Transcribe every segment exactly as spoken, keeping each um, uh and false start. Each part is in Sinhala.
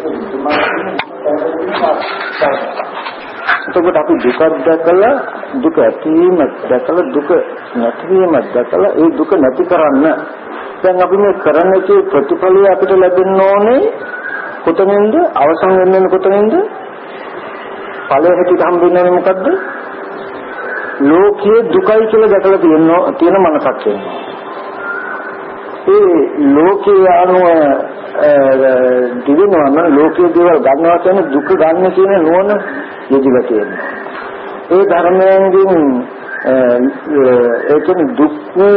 එතකොට අපි දුක දැකලා දුක ඇතිවීම දැකලා දුක නැතිවීම දැකලා ඒ දුක නැති කරන්න දැන් අපි මේ කරන්නේ ප්‍රතිඵලය අපිට ලැබෙන්න ඕනේ කොතනින්ද අවසන් වෙන්නේ කොතනින්ද ඵලය හැටියට හම්බෙන්නේ මොකද්ද ලෝකයේ දුකයි කියලා දැකලා තියෙනවා තියෙන මනසක් වෙනවා ඒ ලෝකයේ අනුව දිවෙනවා නම් ලෝකයේ දේවල් ගන්නවා කියන්නේ දුක ගන්න කියන නුවණ යෙදිලා තියෙනවා. ඒ ධර්මයෙන් ඒ කියන්නේ දුක්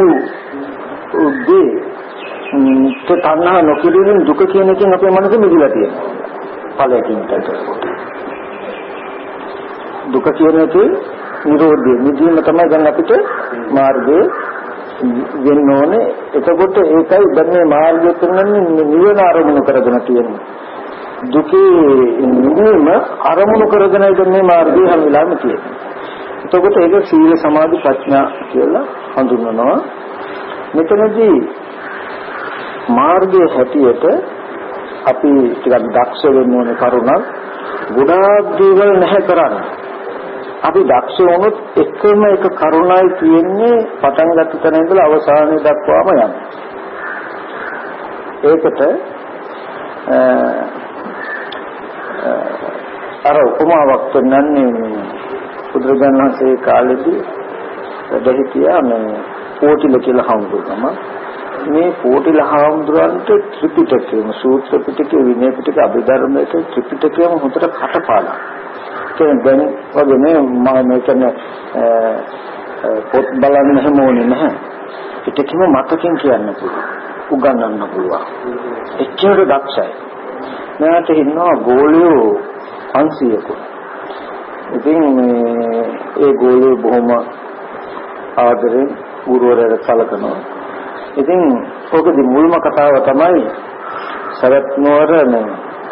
උද්දී තණ්හා නොකිරීම දුක කියන එකෙන් අපේ මනස මිදලා තියෙනවා. ඵලයෙන් තේරෙනවා. දුක කියන එකේ නිරෝධය නිදීම තමයි දැන් අපිට මාර්ගයේ වෙන්න ඕනේ. එතකොට ඒකයි දැන් මේ මාර්ගය තුනන්නේ නිවන අරමුණු කරගෙන තියෙන්නේ. දුකේ නිවීම අරමුණු කරගෙන ඉන්න මේ මාර්ගය හැම වෙලාවෙම තියෙනවා. එතකොට ඒක සීල සමාධි ප්‍රඥා කියලා හඳුන්වනවා. මෙතනදී මාර්ගයේ හැටියට අපි ටිකක් දක්ෂ වෙන්න ඕනේ කරුණක්. ගොඩාක් දේවල් නැහැ කරන්නේ. අපි දක්ෂ වුණොත් එකම එක කරුණයි තියෙන්නේ පටන් ගන්න තැන ඉඳලා අවසානය දක්වාම යන. ඒකට අර උපමාවක් දෙන්නන්නේ බුදුරජාණන් වහන්සේ කාලෙදී වැඩහිටියා මේ පොටිල කියලා හඳුන්වනම මේ පොටිල හඳුන්වන්ට ත්‍රිපිටකයම සූත්‍ර පිටකේ විනය පිටකේ අභිධර්මයේ ත්‍රිපිටකයම හොඳට කටපාඩම් දැන් වගේ නේ මම කියන්නේ පොත් බලන්න හැම ඕනේ නැහැ පිටකෙම මතකෙන් කියන්න පුළුවන් උගන්වන්න පුළුවන් එච්චර දක්ෂයි මට ඉන්නවා ගෝලියෝ පන්සීයක ඉතින් ඒ ගෝලියෝ බොහොම ආදරෙන් ගුරුවරයාට සැලකනවා ඉතින් ඔකදී මුල්ම කතාව තමයි සරත් නුවර නේ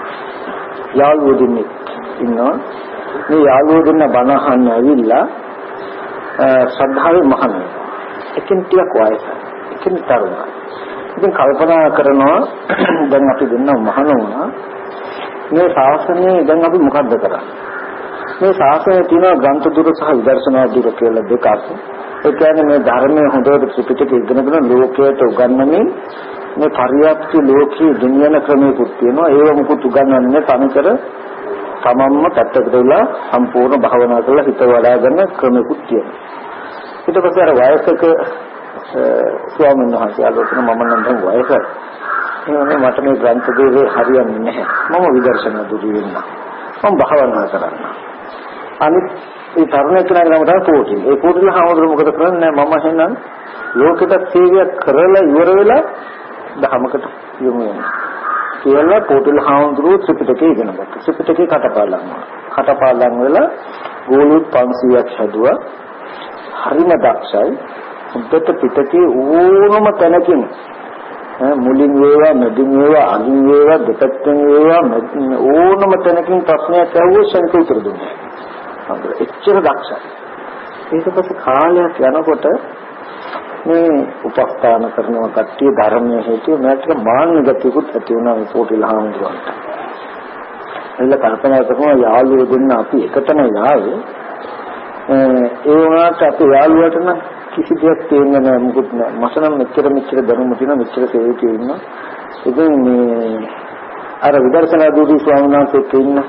යාළුවෝ දෙන්නෙක් ඉන්නවා මේ යාළුවෝ දෙන්න බණ අහන්න ඇවිල්ලා ශ්‍රද්ධාවේ මහණෙක් එකින් ටිකක් වයසයි එකින් තරුණයි ඉතින් කල්පනා කරනවා දැන් අපි දෙන්න මහණ වුණා මේ ශාසනය දැන් අපි මොකද්ද කරන්නේ මේ ශාසනයේ තියෙන ග්‍රන්ථ දුර සහ විදර්ශනා දුර කියලා දෙකක් ඒ කියන්නේ මේ ධර්මයේ හොඳට ත්‍රිපිටකය ඉගෙනගෙන ලෝකයට උගන්වන්නේ මේ පරිවර්ති ලෝකයේ දුනියන ක්‍රමයකුත් තියෙනවා ඒව මුකුත් උගන්වන්නේ තනිකර තමන්ම පැත්තකට වෙලා සම්පූර්ණ භාවනා කරලා හිත වඩා ගන්න ක්‍රමයකුත් තියෙනවා ඊට පස්සේ අර වයසක ස්වාමීන් වහන්සේ ආලෝචන මම නම් දැන් වයසයි එහෙනම් මට මේ ග්‍රන්ථ දෙකේ හරියන්නේ නැහැ මම විදර්ශනා දුරු වෙන්න මම භාවනා කරන්න අනිත් ඒ තරුණ කෙනාගේ නම තමයි පොටිල් ඒ පොටිල් හාමුදුර මොකද කරන්නේ මම එහෙනම් ලෝකෙට සේවයක් කරලා ඉවර වෙලා ධර්මකට යොමු වෙනවා කියලා පොටිල් හාමුදුරුවෝ ත්‍රිපිටකය ඉගෙන ගත්තා ත්‍රිපිටකේ කටපාඩම් කටපාඩම් වෙලා ගෝලුත් පන්සීයක් හැදුවා හරිම දක්ෂයි උද්දත පිටකේ ඕනම තැනකින් මුලින් වේවා මැදින් වේවා අගින් වේවා දෙපැත්තෙන් වේවා ඕනම තැනකින් ප්‍රශ්නයක් ඇහුවොත් සංක උත්තර දුන්නා. හරිද? එච්චර දක්ෂයි. ඊට පස්සේ කාලයක් යනකොට මේ උපස්ථාන කරනවා කට්ටිය ධර්මයේ හේතුව මට මාන්න ගතියකුත් ඇති වුණා මේ පොටිල හාමුදුරුවන්ට. එළ කල්පනා කරනවා යාළුවෝ දෙන්න අපි එකතන යාවේ ඒ වුණාට අපි යාළුවට නම් කිසි දෙයක් තේන්නේ නැහැ මොකුත් නැහැ මසනම් මෙච්චර මෙච්චර දැනුම තියෙනවා මෙච්චර සේවකයෝ ඉන්නවා ඉතින් මේ අර විදර්ශනා දූදී ස්වාමීන් වහන්සේත් ඉන්න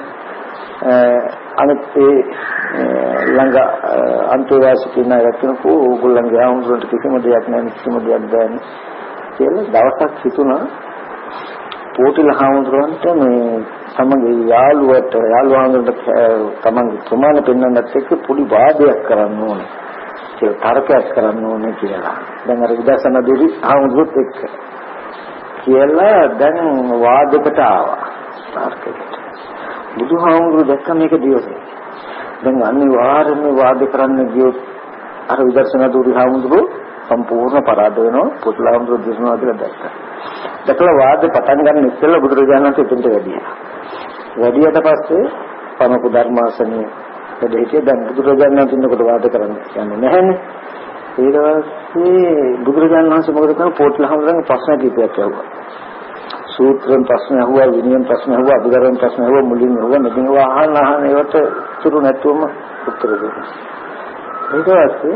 අනිත් ඒ ළඟ අන්තවාසිකින රැකනකෝ ඕගොල්ලන්ගේ ආවුන්ට කිසිම දෙයක් නැහැ කිසිම දෙයක් බෑනේ කියලා දවසක් හිතුණා පොටිල හාමුදුරන්ට මේ තමගේ යාළුවට යාළුවාන්ට තමන්ගේ ප්‍රමාණ පෙන්වන්නත් එක්ක පොඩි වාදයක් කරන්න ඕනේ කියලා තරකයක් කරන්න ඕනේ කියලා. දැන් අර විදර්ශනා දෙවි ආවුරුත් එක්ක කියලා දැන් වාදයකට ආවා. තරකයකට. බුදුහාමුදුරු දැක්ක මේක දියුනේ. දැන් අනිවාර්යයෙන්ම වාද කරන්න ගියොත් අර විදර්ශනා දෙවි ආවුරුත් සම්පූර්ණ පරාද වෙනවා. පුදුලාවුරු දිනනවා කියලා දැක්කා. දැකලා වාද පටන් ගන්න ඉස්සෙල්ලා බුදුරජාණන් වහන්සේ එතනට වැඩියා. වැඩියට පස්සේ පමක ධර්මාසනයේ දෙහිතිය දැන් බුදුරජාණන් වහන්සේනකොට වාද කරන්නේ යන්නේ නැහැනේ. ඊට පස්සේ බුදුරජාණන් වහන්සේ මොකද කරන්නේ පොට්ලහමරන් ප්‍රශ්න කීපයක් ඇහුවා. සූත්‍රයෙන් ප්‍රශ්න අහුවා, විනයෙන් ප්‍රශ්න අහුවා, අභිධර්මයෙන් ප්‍රශ්න අහුවා, මුලින් අහුවා, මෙතන අහන අහන ඒවට උත්තර නැතුවම උත්තර දෙනවා. ඊට පස්සේ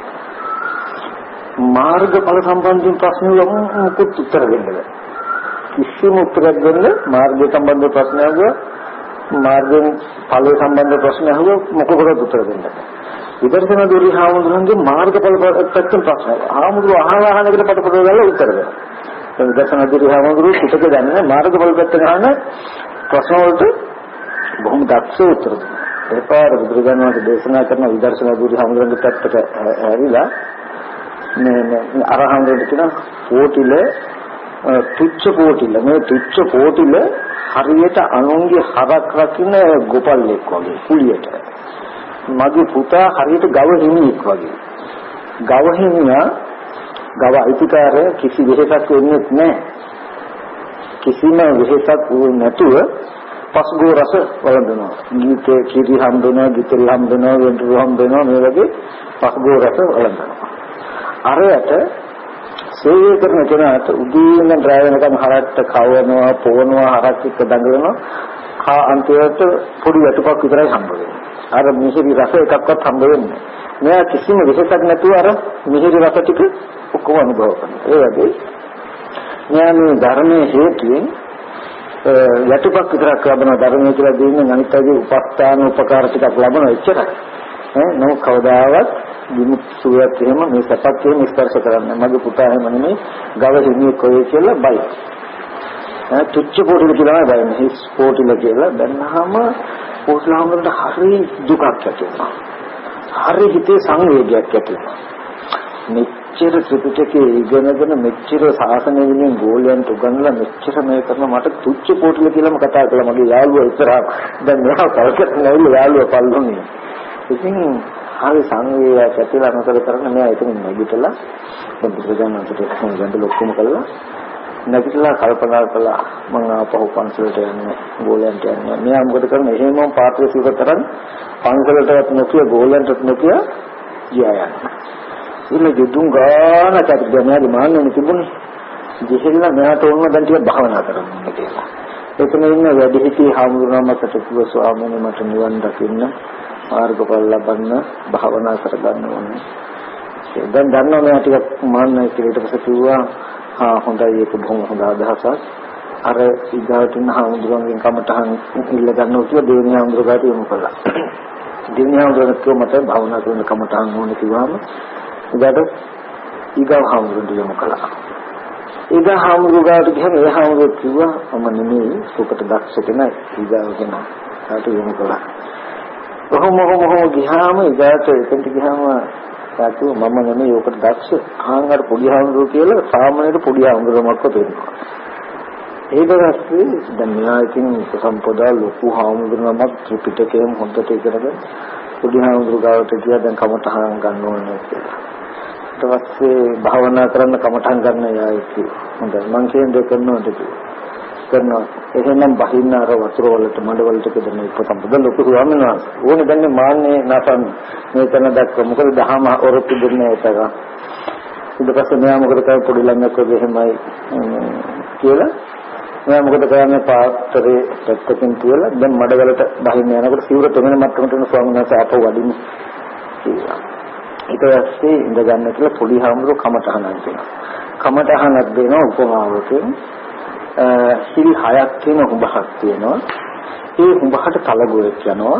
මාර්ගඵල සම්බන්ධයෙන් ප්‍රශ්න මොකුත් උත්තර දෙන්න බෑ. කිසිම උත්තරයක් දෙන්න මාර්ගය සම්බන්ධ ප්‍රශ්න අහුවා, මාර්ගයෙන් ඵලය සම්බන්ධ ප්‍රශ්න අහුවා, මොකකටද උත්තර දෙන්න බෑ. විදර්ශනා දුරි හාමුදුරන්ගේ මාර්ගඵල පැත්තෙන් ප්‍රශ්න හාමුදුරුවෝ අහලා අහන එකට පටපට දාලා උත්තර දෙනවා. ඒ විදර්ශනා දුරි හාමුදුරුවෝ පිටක දන්නේ මාර්ගඵල පැත්තෙන් අහන ප්‍රශ්න වලට බොහොම දක්ෂ උත්තර දෙනවා. ඒ පාර බුදුරජාණන් වහන්සේ දේශනා කරන විදර්ශනා දුරි හාමුදුරන්ගේ පැත්තට ඇරිලා මේ මේ අරහන්ගෙන් කියන පොටිල තුච්ච පොටිල මේ තුච්ච පොටිල හරියට අනුන්ගේ හරක් රකින්න ගොපල්ලෙක් වගේ කුලියට මගේ පුතා හරියට ගව හිමියෙක් වගේ ගව හිමියා ගව අයිතිකාරය කිසි වෙහෙසක් වෙන්නේ නැහැ කිසිම වෙහෙසක් නැතුව පස්ගෝ රස වළඳනවා ගීතේ කීරි හම්බෙනවා ගිතරි හම්බෙනවා වෙන්ටරු හම්බෙනවා මේ වගේ පස්ගෝ රස වළඳනවා අරයට සේවය කරන කෙනාට උදේ ඉඳන් රැ වෙනකම් හරක්ට කවනවා පොවනවා හරක් එක්ක දඟලනවා කා අන්තිමට පොඩි යටුපක් විතරයි හම්බ වෙන්නේ අර මිහිරි රස එකක්වත් හම්බ වෙන්නේ නෑ කිසිම විශේෂයක් නැතුව අර මිහිරි රස ටික ඔක්කොම අනුභව කරනවා ඒ වගේ ඥානීය ධර්මයේ හේතුවෙන් යටුපක් විතරක් ලබන ධර්මයේ කියලා දෙන්නේ අනිත් අයගේ උපස්ථාන උපකාර ටිකක් ලබන එච්චරයි ඈ නෝ කවදාවත් විමුක්තියක් එහෙම මේ සපක් එහෙම ස්පර්ශ කරන්නේ මගේ පුතා එහෙම නෙමෙයි ගව හිමියේ කොයි කියලා බයි ඈ තුච්ච පොටිල කියලා බයි හිස් පොටිල කියලා දැන්නාම පොස්ලාමකට හරි දුකක් ඇති වෙනවා හරි හිතේ සංවේගයක් ඇති වෙනවා මෙච්චර ත්‍රිපිටකයේ ඉගෙනගෙන මෙච්චර ශාසනය විනයෙන් ගෝලයන්ට උගන්වලා මෙච්චර මේ කරන මට තුච්ච පොටිල කියලාම කතා කළා මගේ යාළුවා ඉස්සරහ දැන් මෙහා කල්කත් නැවිල යාළුවා පල්ලුනේ ඉතින් හරි සංවේගයක් ඇතිලා මොකද කරන්නේ මෙයා එතනින් නැගිටලා බුදුරජාණන් වහන්සේට ගඳ ලොක්කම කළා නැගිටලා කල්පනා කළා මම ආපහු පන්සලට යන්නේ ගෝලයන්ට යන්නේ මෙයා මොකද කරන්නේ එහෙමම පාත්‍රය සුව කරන් පන්සලටවත් නොකිය ගෝලයන්ටත් නොකිය ගියා යන්න ඉතින් දුදුන් ගාන චක්‍රඥාගේ මාන්නේ තිබුණේ ජීහෙල්ලා මෙයාට ඕන දැන් ටික භාවනා කරන්න කියලා එතන ඉන්න වැඩිහිටි හාමුදුරුවෝ මට කිව්වා ස්වාමීනි මට නිවන් දකින්න මාර්ගඵල ලබන්න භාවනා කරගන්න ඕනේ. දැන් දන්නවා මම ටිකක් මාන්නයි කියලා ඊට පස්සේ කිව්වා හා හොඳයි ඒක බොහොම හොඳ අදහසක්. අර ඊගාවට ඉන්න හාමුදුරුවන්ගෙන් කමටහන් ඉල්ල ගන්නවා කියලා දෙවෙනි හාමුදුරුවෝ ගාට යොමු කළා. දෙවෙනි හාමුදුරුවෝ කිව්වා මට භාවනා කරන්න කමටහන් ඕනේ කිව්වම ඊගාට ඊගාව හාමුදුරුවෝ යොමු කළා. ඊගා හාමුදුරුවෝ ගාට ගිහම ඒ හාමුදුරුවෝ කිව්වා මම නෙමෙයි සුකට දක්ෂ කෙනෙක් ඊගාව කෙනා. කාට යොමු කළා. කොහොම කොහොම ගියාම ඊගාට එතනට ගියාම සාතු මම නෙමෙයි ඔකට දක්ෂ ආන්ගර පොඩි හාමුදුරුවෝ කියලා සාමාන්‍යයට පොඩි හාමුදුරුවමක්ව පෙන්නනවා. ඒක පස්සේ දැන් මෙයා ඉතින් සම්පදා ලොකු හාමුදුරුවමක් ත්‍රිපිටකයෙන් හොඳට ඉගෙනගෙන පොඩි හාමුදුරුවෝ ගාවට ගියා දැන් කමටහන් ගන්න ඕනේ කියලා. ඊට පස්සේ භාවනා කරන්න කමටහන් ගන්න යායි කිව්වා. හොඳයි මං කියන්නේ කරනවාද කිව්වා. කරනවා එහෙනම් බහින්න අර වතුර වලට මඩ වලට දෙන්න ඉපතම්බද ලොකු ස්වාමීන් වහන්සේ ඕනේ දැන් මාන්නේ නැසන් මේ තැන දැක්ක මොකද දහම ඔරොත්තු දෙන්නේ ඒක ඊට පස්සේ මෙයා මොකද කරන්නේ පොඩි ළමයෙක් වගේ එහෙමයි කියලා මෙයා මොකද කරන්නේ පාත්‍රේ පැත්තකින් තියලා දැන් මඩ වලට බහින්න යනකොට සිවුර තෙමෙන මට්ටමට යන ස්වාමීන් වහන්සේ ආපහු වඩින්න කියලා ඊට පස්සේ ඉඳ ගන්න කියලා පොඩි හාමුදුරුවෝ කමටහනක් දෙනවා කමටහනක් දෙනවා උපමාවකින් සිල් හයක් තියෙන හුඹහක් තියෙනවා. ඒ හුඹහට තලගොයක් යනවා.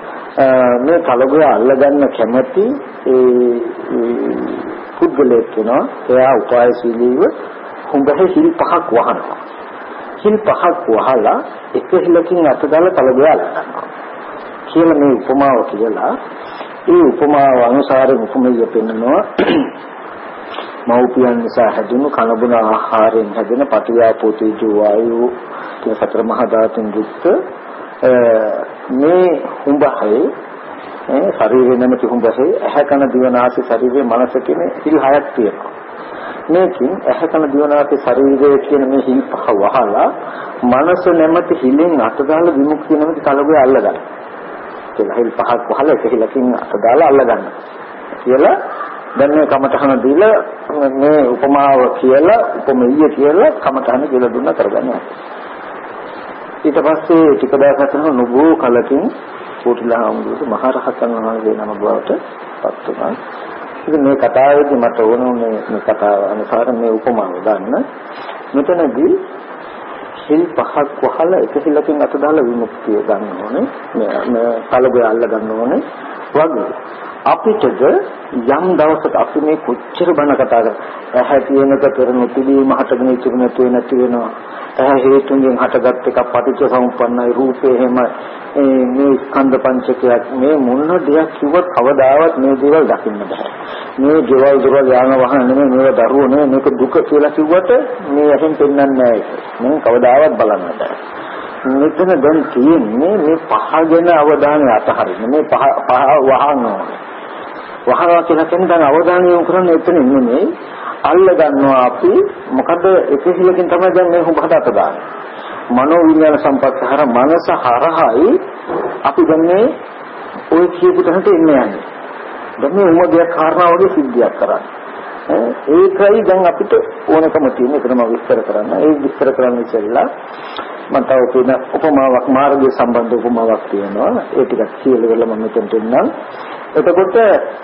මේ තලගොය අල්ලගන්න කැමැති ඒ පුද්ගලයෙක් වෙනවා. එයා උපායශීලීව හුඹහේ සිල් පහක් වහනවා. සිල් පහක් වහලා එක හිලකින් අත දාලා තලගොය අල්ලගන්නවා. කියලා මේ උපමාව කියලා ඒ උපමාව අනුසාරයෙන් උපමෙය පෙන්නනවා. මෞපියන් නිසා හැදුණු කනබුන ආහාරයෙන් හැදෙන පටිආපෝ තේජෝ වායෝ කියන සතර මහා ධාතුන් යුක්ත මේ හුඹහේ ඒ ශරීරේ නැමැති හුඹහේ ඇහැ කන දිව නාසය ශරීරේ මනස කියන හිල් හයක් තියෙනවා. මේකෙන් ඇහැ කන දිව නාසය ශරීරය කියන මේ හිල් පහ වහලා මනස නැමැති හිලෙන් අත දාලා විමුක්තිය නැමැති කලබේ අල්ලගන්න. කියලා හිල් පහක් වහලා එක හිලකින් අත දාලා අල්ලගන්න. කියලා දැන් මේ කමඨහන දීලා මේ උපමාව කියලා උපමෙය කියලා කමඨහන කියලා දුන්නා කරගන්නවා. ඊට පස්සේ ටික දවසක් යනකොට නුබෝ කලකින් පොටිලහාමුදුරුවෝ මහරහතන් වහන්සේ නම බවට පත් වුණා. ඉතින් මේ කතාවේදී මට ඕනුනේ මේ කතාව අනුසාර මේ උපමාව ගන්න. මෙතනදී සිල් පහක් වහලා එක සිලකින් අත දාලා විමුක්තිය ගන්න ඕනේ. මේ මේ කලබය අල්ල ගන්න ඕනේ. වගේ අපිටද යම් දවසක අපි මේ කොච්චර බණ කතා කරා ඇහැ තියෙනක කරන පිළිම හටගෙන ඉතුරු නැතු නැති වෙනවා. ඇහැ හේතුන්ගෙන් හටගත් එකක් පටිච්ච සමුප්පන්නයි රූපේ එහෙම මේ ස්කන්ධ පංචකයක් මේ මොන දෙයක් කිව්වත් කවදාවත් මේ දේවල් දකින්න බෑ. මේ දේවල් දේවල් යාන වහන නෙමෙයි මේව දරුවෝ නෙමෙයි මේක දුක කියලා කිව්වට මේ ඇහෙන් පෙන්වන්නේ නැහැ ඒක. මම කවදාවත් බලන්න බෑ. මෙතන දැන් තියෙන්නේ මේ පහගෙන අවධානය අතහරින්න මේ පහ පහ වහනවා. වහනවා කියලා කියන්නේ දැන් අවධානය යොමු කරන්නේ එතන නෙමෙයි. අල්ල ගන්නවා අපි මොකද එකසිලකින් තමයි දැන් මේ හුඹට අත දාන්නේ. මනෝ විඥාන සම්පස්සහර මනස හරහායි අපි දැන් මේ ඔය කියපු තැනට එන්නේ යන්නේ. දැන් මේ උමදයක් කාරණාවගේ සිද්ධියක් කරන්නේ. ඒකයි දැන් අපිට ඕනකම තියෙන එකම විස්තර කරන්න. ඒ විස්තර කරන්න ඉස්සෙල්ලා මම තව කියන උපමාවක් මාර්ගය සම්බන්ධ උපමාවක් තියෙනවා. ඒ ටිකක් කියලා වෙලා මම මෙතනට එන්නම්. එතකොට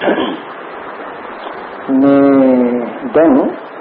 මේ දැන්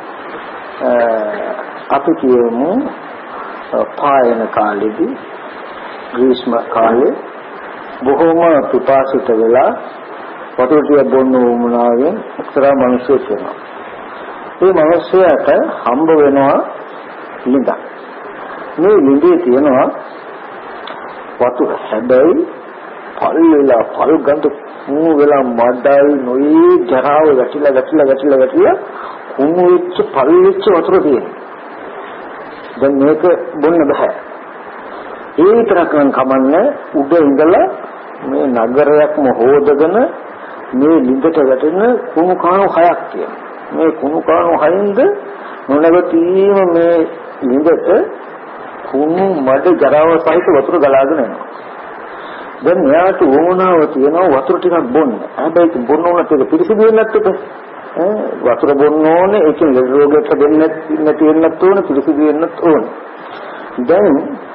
අපි කියමු පායන කාලෙදී ග්‍රීෂ්ම කාලේ බොහෝම පිපාසිත වෙලා වතුර ටික බොන්න උවමනාවෙන් එක්තරා මිනිහෙක් වෙනවා. ඒ මිනිහයාට හම්බ වෙනවා ලිඳක්. මේ ලිඳේ තියෙනවා වතුර. හැබැයි පල් වෙලා පල් ගඳ කුණු වෙලා මඩයි නොයේ ජරාව වැටිලා වැටිලා වැටිලා වැටිලා කුණු වෙච්ච පල් වෙච්ච වතුර තියෙනවා. දැන් මේක බොන්න බෑ. ඒ විතරක් නම් කමන්නේ උඩ ඉඳලා මේ නගරයක්ම හොදගෙන මේ ලිඳට වැටෙන කුණු කාණු හයක් තියෙනවා. මේ කුණු කාණු හයින්ද නොනවතීම මේ ලිඳට කුණු මඩ ජරාව සහිත වතුර ගලාගෙන යනවා. දැන් මෙයාට වුණාව තියෙනවා වතුර ටිකක් බොන්න. හැබැයි බොන්න උනත් ඒක පිරිසිදු වෙන්නත් එපා. ඈ වතුර බොන්න ඕනේ ඒකෙන් රෝගයට දෙන්න නැති වෙන්නත් ඕනේ පිරිසිදු වෙන්නත් ඕනේ. දැන්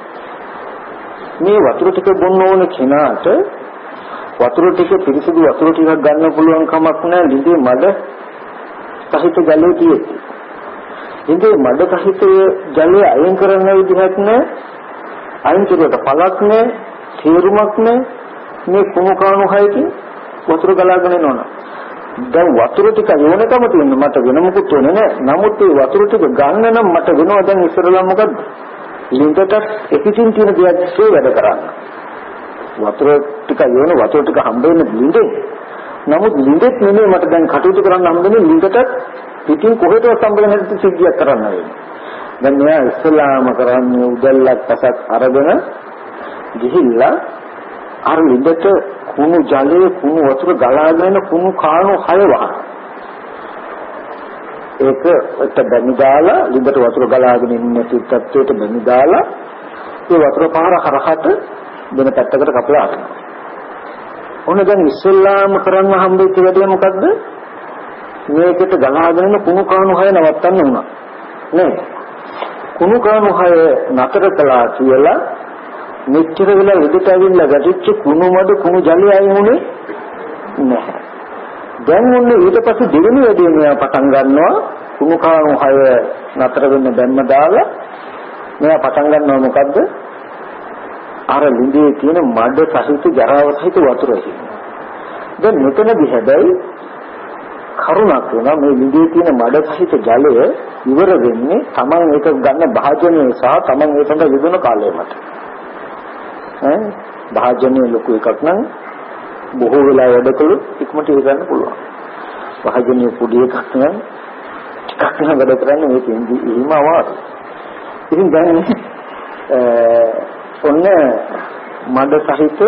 මේ වතුර ටික බොන්න ඕනේ කෙනාට වතුර ටික පිරිසිදු වතුර ටිකක් ගන්න පුළුවන් කමක් නැහැ ලිඳේ මඩ සහිත ජලය තියෙන්නේ. ලිඳේ මඩ සහිත ජලය අයින් කරන්න විදිහක් නැහැ. අයින් කරුවට පළක් නැහැ. තේරුමක් නැහැ. මේ කුණු කාණු හයකින් වතුර ගලාගෙන යනවා. දැන් වතුර ටික යොනකම තියෙන මට වෙන මොකුත් ඕනේ නැහැ. නමුත් මේ වතුර ටික ගන්න නම් මට වෙනවා දැන් ඉස්සරලා මොකද්ද? ලිඳට එකකින් තියෙන දෙයක් වැඩ කරන්න. වතුර ටික යොන වතුර ටික හම්බ වෙන ලිඳේ. නමුත් ලිඳෙත් නෙමෙයි මට දැන් කටයුතු කරන්න හම්බෙන්නේ ලිඳට පිටින් කොහෙටවත් හම්බෙන්නේ නැති සිද්ධියක් කරන්න වෙන්නේ. දැන් මෙයා ඉස්සලාම කරන්නේ උදැල්ලක් පසක් අරගෙන ගිහිල්ලා අර ලිඳට කුණු ජලයේ කුණු වතුර ගලාගෙන කුණු කාණු හය වහන. ඒක එක බැමි දාලා ලිඳට වතුර ගලාගෙන ඉන්න තත්ත්වයට බැමි දාලා ඒ වතුර පාර හරහට වෙන පැත්තකට කපලා අරිනවා. ඔන්න දැන් ඉස්සෙල්ලාම කරන්න හම්බෙච්ච වැඩේ මොකද්ද? මේකට ගලාගෙන කුණු කාණු හය නවත්තන්න උනා. නේ? කුණු කාණු හය නතර කළා කියලා මෙච්චර වෙලා විදිහට ඇවිල්ලා ගැටිච්ච කුණු මඩ කුණු ජලය ආයෙන්නේ නැහැ. දැන් ඔන්න ඊට පස්සේ දෙවෙනි වැඩේ මෙයා පටන් ගන්නවා කුණු කාණු හය නතර වෙන්න දැම්ම දාලා මෙයා පටන් ගන්නවා මොකද්ද? අර ලිඳේ තියෙන මඩ සහිත ජරාව සහිත වතුර තියෙනවා. දැන් මෙතනදී හැබැයි කරුණක් වෙනවා මේ ලිඳේ තියෙන මඩ සහිත ජලය ඉවර වෙන්නේ Taman ඒක ගන්න භාජනය සහ Taman ඒ සඳහා යොදන කාලය මත. ඈ භාජනය ලොකු එකක් නම් බොහෝ වෙලා වැඩ කළොත් ඉක්මනට ඒ ගන්න පුළුවන්. භාජනය පොඩි එකක් නම් ටිකක් වෙන වැඩ කරන්නේ මේක ඉඳි එහෙම අමාරුයි. ඉතින් දැන් ඔන්න මඩ සහිත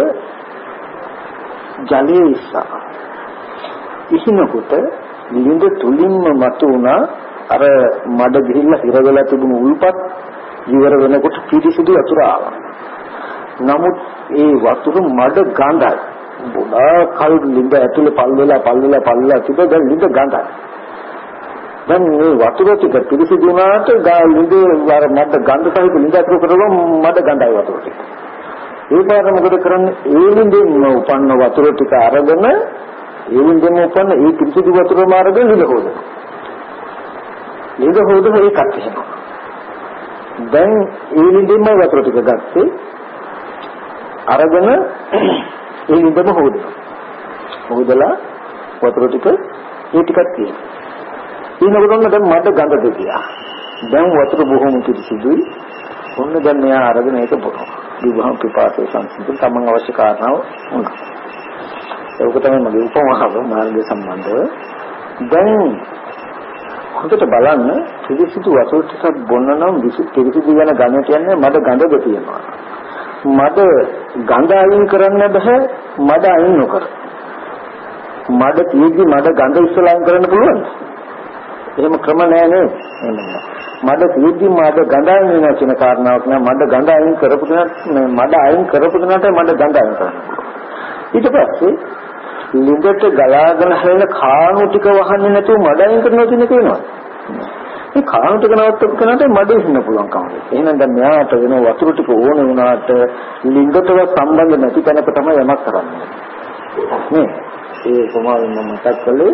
ජලයේ ඉස්සා ඉහිනකොට ලිඳ තුලින්ම මතුණා අර මඩ ගිහිල්ලා හිර වෙලා තිබුණු උල්පත් ඉවර වෙනකොට පිරිසිදු වතුර ආවා. නමුත් ඒ වතුර මඩ ගඳයි. බොඩා කල් ලිඳ ඇතුලේ පල් වෙලා පල් වෙලා පල් වෙලා තිබෙ දැන් ලිඳ ගඳයි. දැන් මේ වතුර ටික පිරිසිදු වුණාට ගා ලිඳ වර මඩ ගඳ සහිත ලිඳ අතුරු කරගම මඩ ගඳයි වතුර ටික. ඒ පාර මොකද කරන්නේ? ඒ ලිඳෙන් උපන්න වතුර ටික අරගෙන ඒ ලිඳෙන් උපන්න ඒ පිරිසිදු වතුර මාර්ගෙ ලිඳ හොදනවා. ලිඳ හොදන එකක් එහෙම. දැන් ඒ ලිඳෙන්ම වතුර ටික ගත්තේ අරගෙන ඒ ලිඳම හොදනවා. හොදලා වතුර ටික ඒ ටිකක් තියෙනවා. ඊනකොටම දැන් මඩ ගඳ දෙකියා. දැන් වතුර බොහොම පිරිසිදුයි. ඔන්න දැන් මෙයා අරගෙන ඒක බොනවා. විවහම් පිපාසය සංසිඳන තමන් අවශ්‍ය කාරණාව වුණා. ඒක තමයි මගේ උපමාව මාර්ගය සම්බන්ධව. දැන් හොඳට බලන්න පිරිසිදු වතුර ටිකක් බොන්න නම් පිරිසිදු යන ගඳ කියන්නේ මඩ ගඳද තියෙනවා. මඩ ගඳ අයින් කරන්න බෑ මඩ අයින් නොකර. මඩ තියෙද්දි මඩ ගඳ ඉස්සලා අයින් කරන්න පුළුවන්ද? එහෙම ක්‍රම නෑ නේද? මඩ තියෙද්දි මඩ ගඳ අයින් වෙනවා කියන කාරණාවක් නෑ. මඩ ගඳ අයින් කරපු දෙනාට මඩ අයින් කරපු දෙනාට මඩ ගඳ අයින් කරන්න. ඊට පස්සේ ලිඳට ගලාගෙන හැලෙන කාණු ටික වහන්නේ නැතුව මඩ අයින් කරනවා කියන එක වෙනවා. මේ කාණු ටික නවත්තපු කෙනාට මඩේ ඉන්න පුළුවන් කම. එහෙනම් දැන් මෙයාට වෙන වතුර ටික ඕන වුණාට ලිංගතව සම්බන්ධ නැති කෙනෙක් තමයි යමක් කරන්නේ. නේ? ඒ කොමාවෙන් මම මතක් කළේ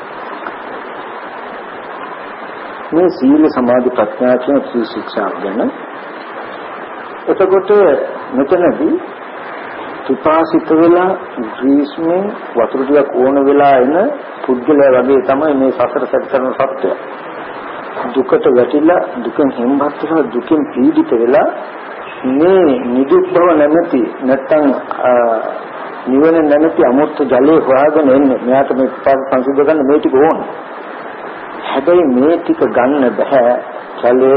මේ සීල සමාධි ප්‍රඥා කියන ත්‍රි ශික්ෂා ගැන. එතකොට මෙතනදී පිපාසිත වෙලා ග්‍රීස්මෙන් වතුර ටික ඕන වෙලා එන පුද්ගලයා වගේ තමයි මේ සසර සැරිසරන සත්‍යය. දුකට වැටිලා දුකෙන් හෙම්බත් වෙලා දුකෙන් පීඩිත වෙලා මේ නිදුක් බව නැමැති නැත්තම් නිවන නැමැති අමුත්ත ජලයේ හොයාගෙන එන්නේ. මෙයාට මේ පිපාස සංසිඳ ගන්න මේ ටික ඕන. හැබැයි මේ ටික ගන්න බෑ. ජලයේ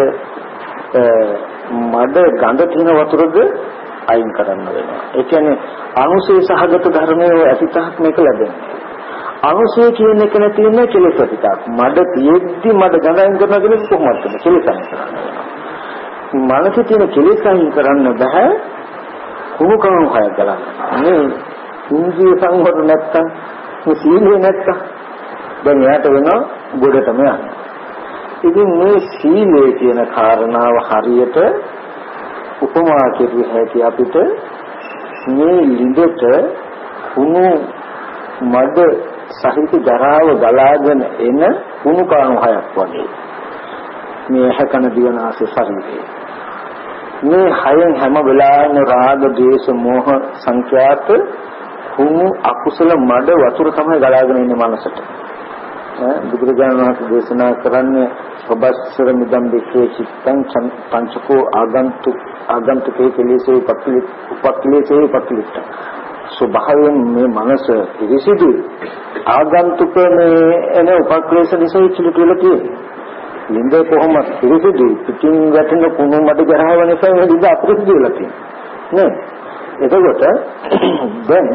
මඩ ගඳ තියෙන වතුරද අයින් කරන්න වෙනවා. ඒ කියන්නේ අනුසය සහගත ධර්මයේ ඇතිතහක් මේක ලැබෙනවා. අනුසය කියන එක නැතිවෙන කෙලෙස් පිටක්. මඩ තියෙද්දි මඩ ගඳ අයින් කරනවා කියන එක කොහොමද කරන්නේ? කෙලෙස් අයින් කරන්න. මනසේ තියෙන කෙලෙස් අයින් කරන්න බෑ. කුණු කණු හය ගලන්න. මේ ඉන්ද්‍රිය සංවර නැත්තම් මේ සීලේ නැත්තම් දැන් යාට වෙනවා ගොඩටම යන්න. ඉතින් මේ සීලේ කියන කාරණාව හරියට උපමා කෙරුවේ හැටි අපිට මේ ලිඳට කුණු මඩ සහිත ජරාව ගලාගෙන එන කුණු කණු හයක් වගේ මේ හැකන දිවනාසේ ශරීරය මේ හයෙන් හැම වෙලාවෙම රාග දේශ මොහ සංඛ්‍යාත කුණු අකුසල මඩ වතුර තමයි ගලාගෙන ඉන්නේ මනසට. බුදුරජාණන් වහන්සේ දේශනා කරන්නේ ඔබස්සර මිදම් දෙකේ චිත්තං පංචකෝ ආගන්තු ආගන්තුකේ කෙලෙසේ උපක්ලේසේ උපක්ලිට ස්වභාවයෙන් මේ මනස පිරිසිදු ආගන්තුකනේ එන උපක්ලේශ නිසා ඉච්චිලට වෙලා තියෙන්නේ. ලින්දේ කොහොමද පිරිසිදු පිටින් වැටෙන කුණු මඩ ගහව නිසා මේ ලින්ද අපිරිසිදු වෙලා තියෙන්නේ නේ. එතකොට දැන්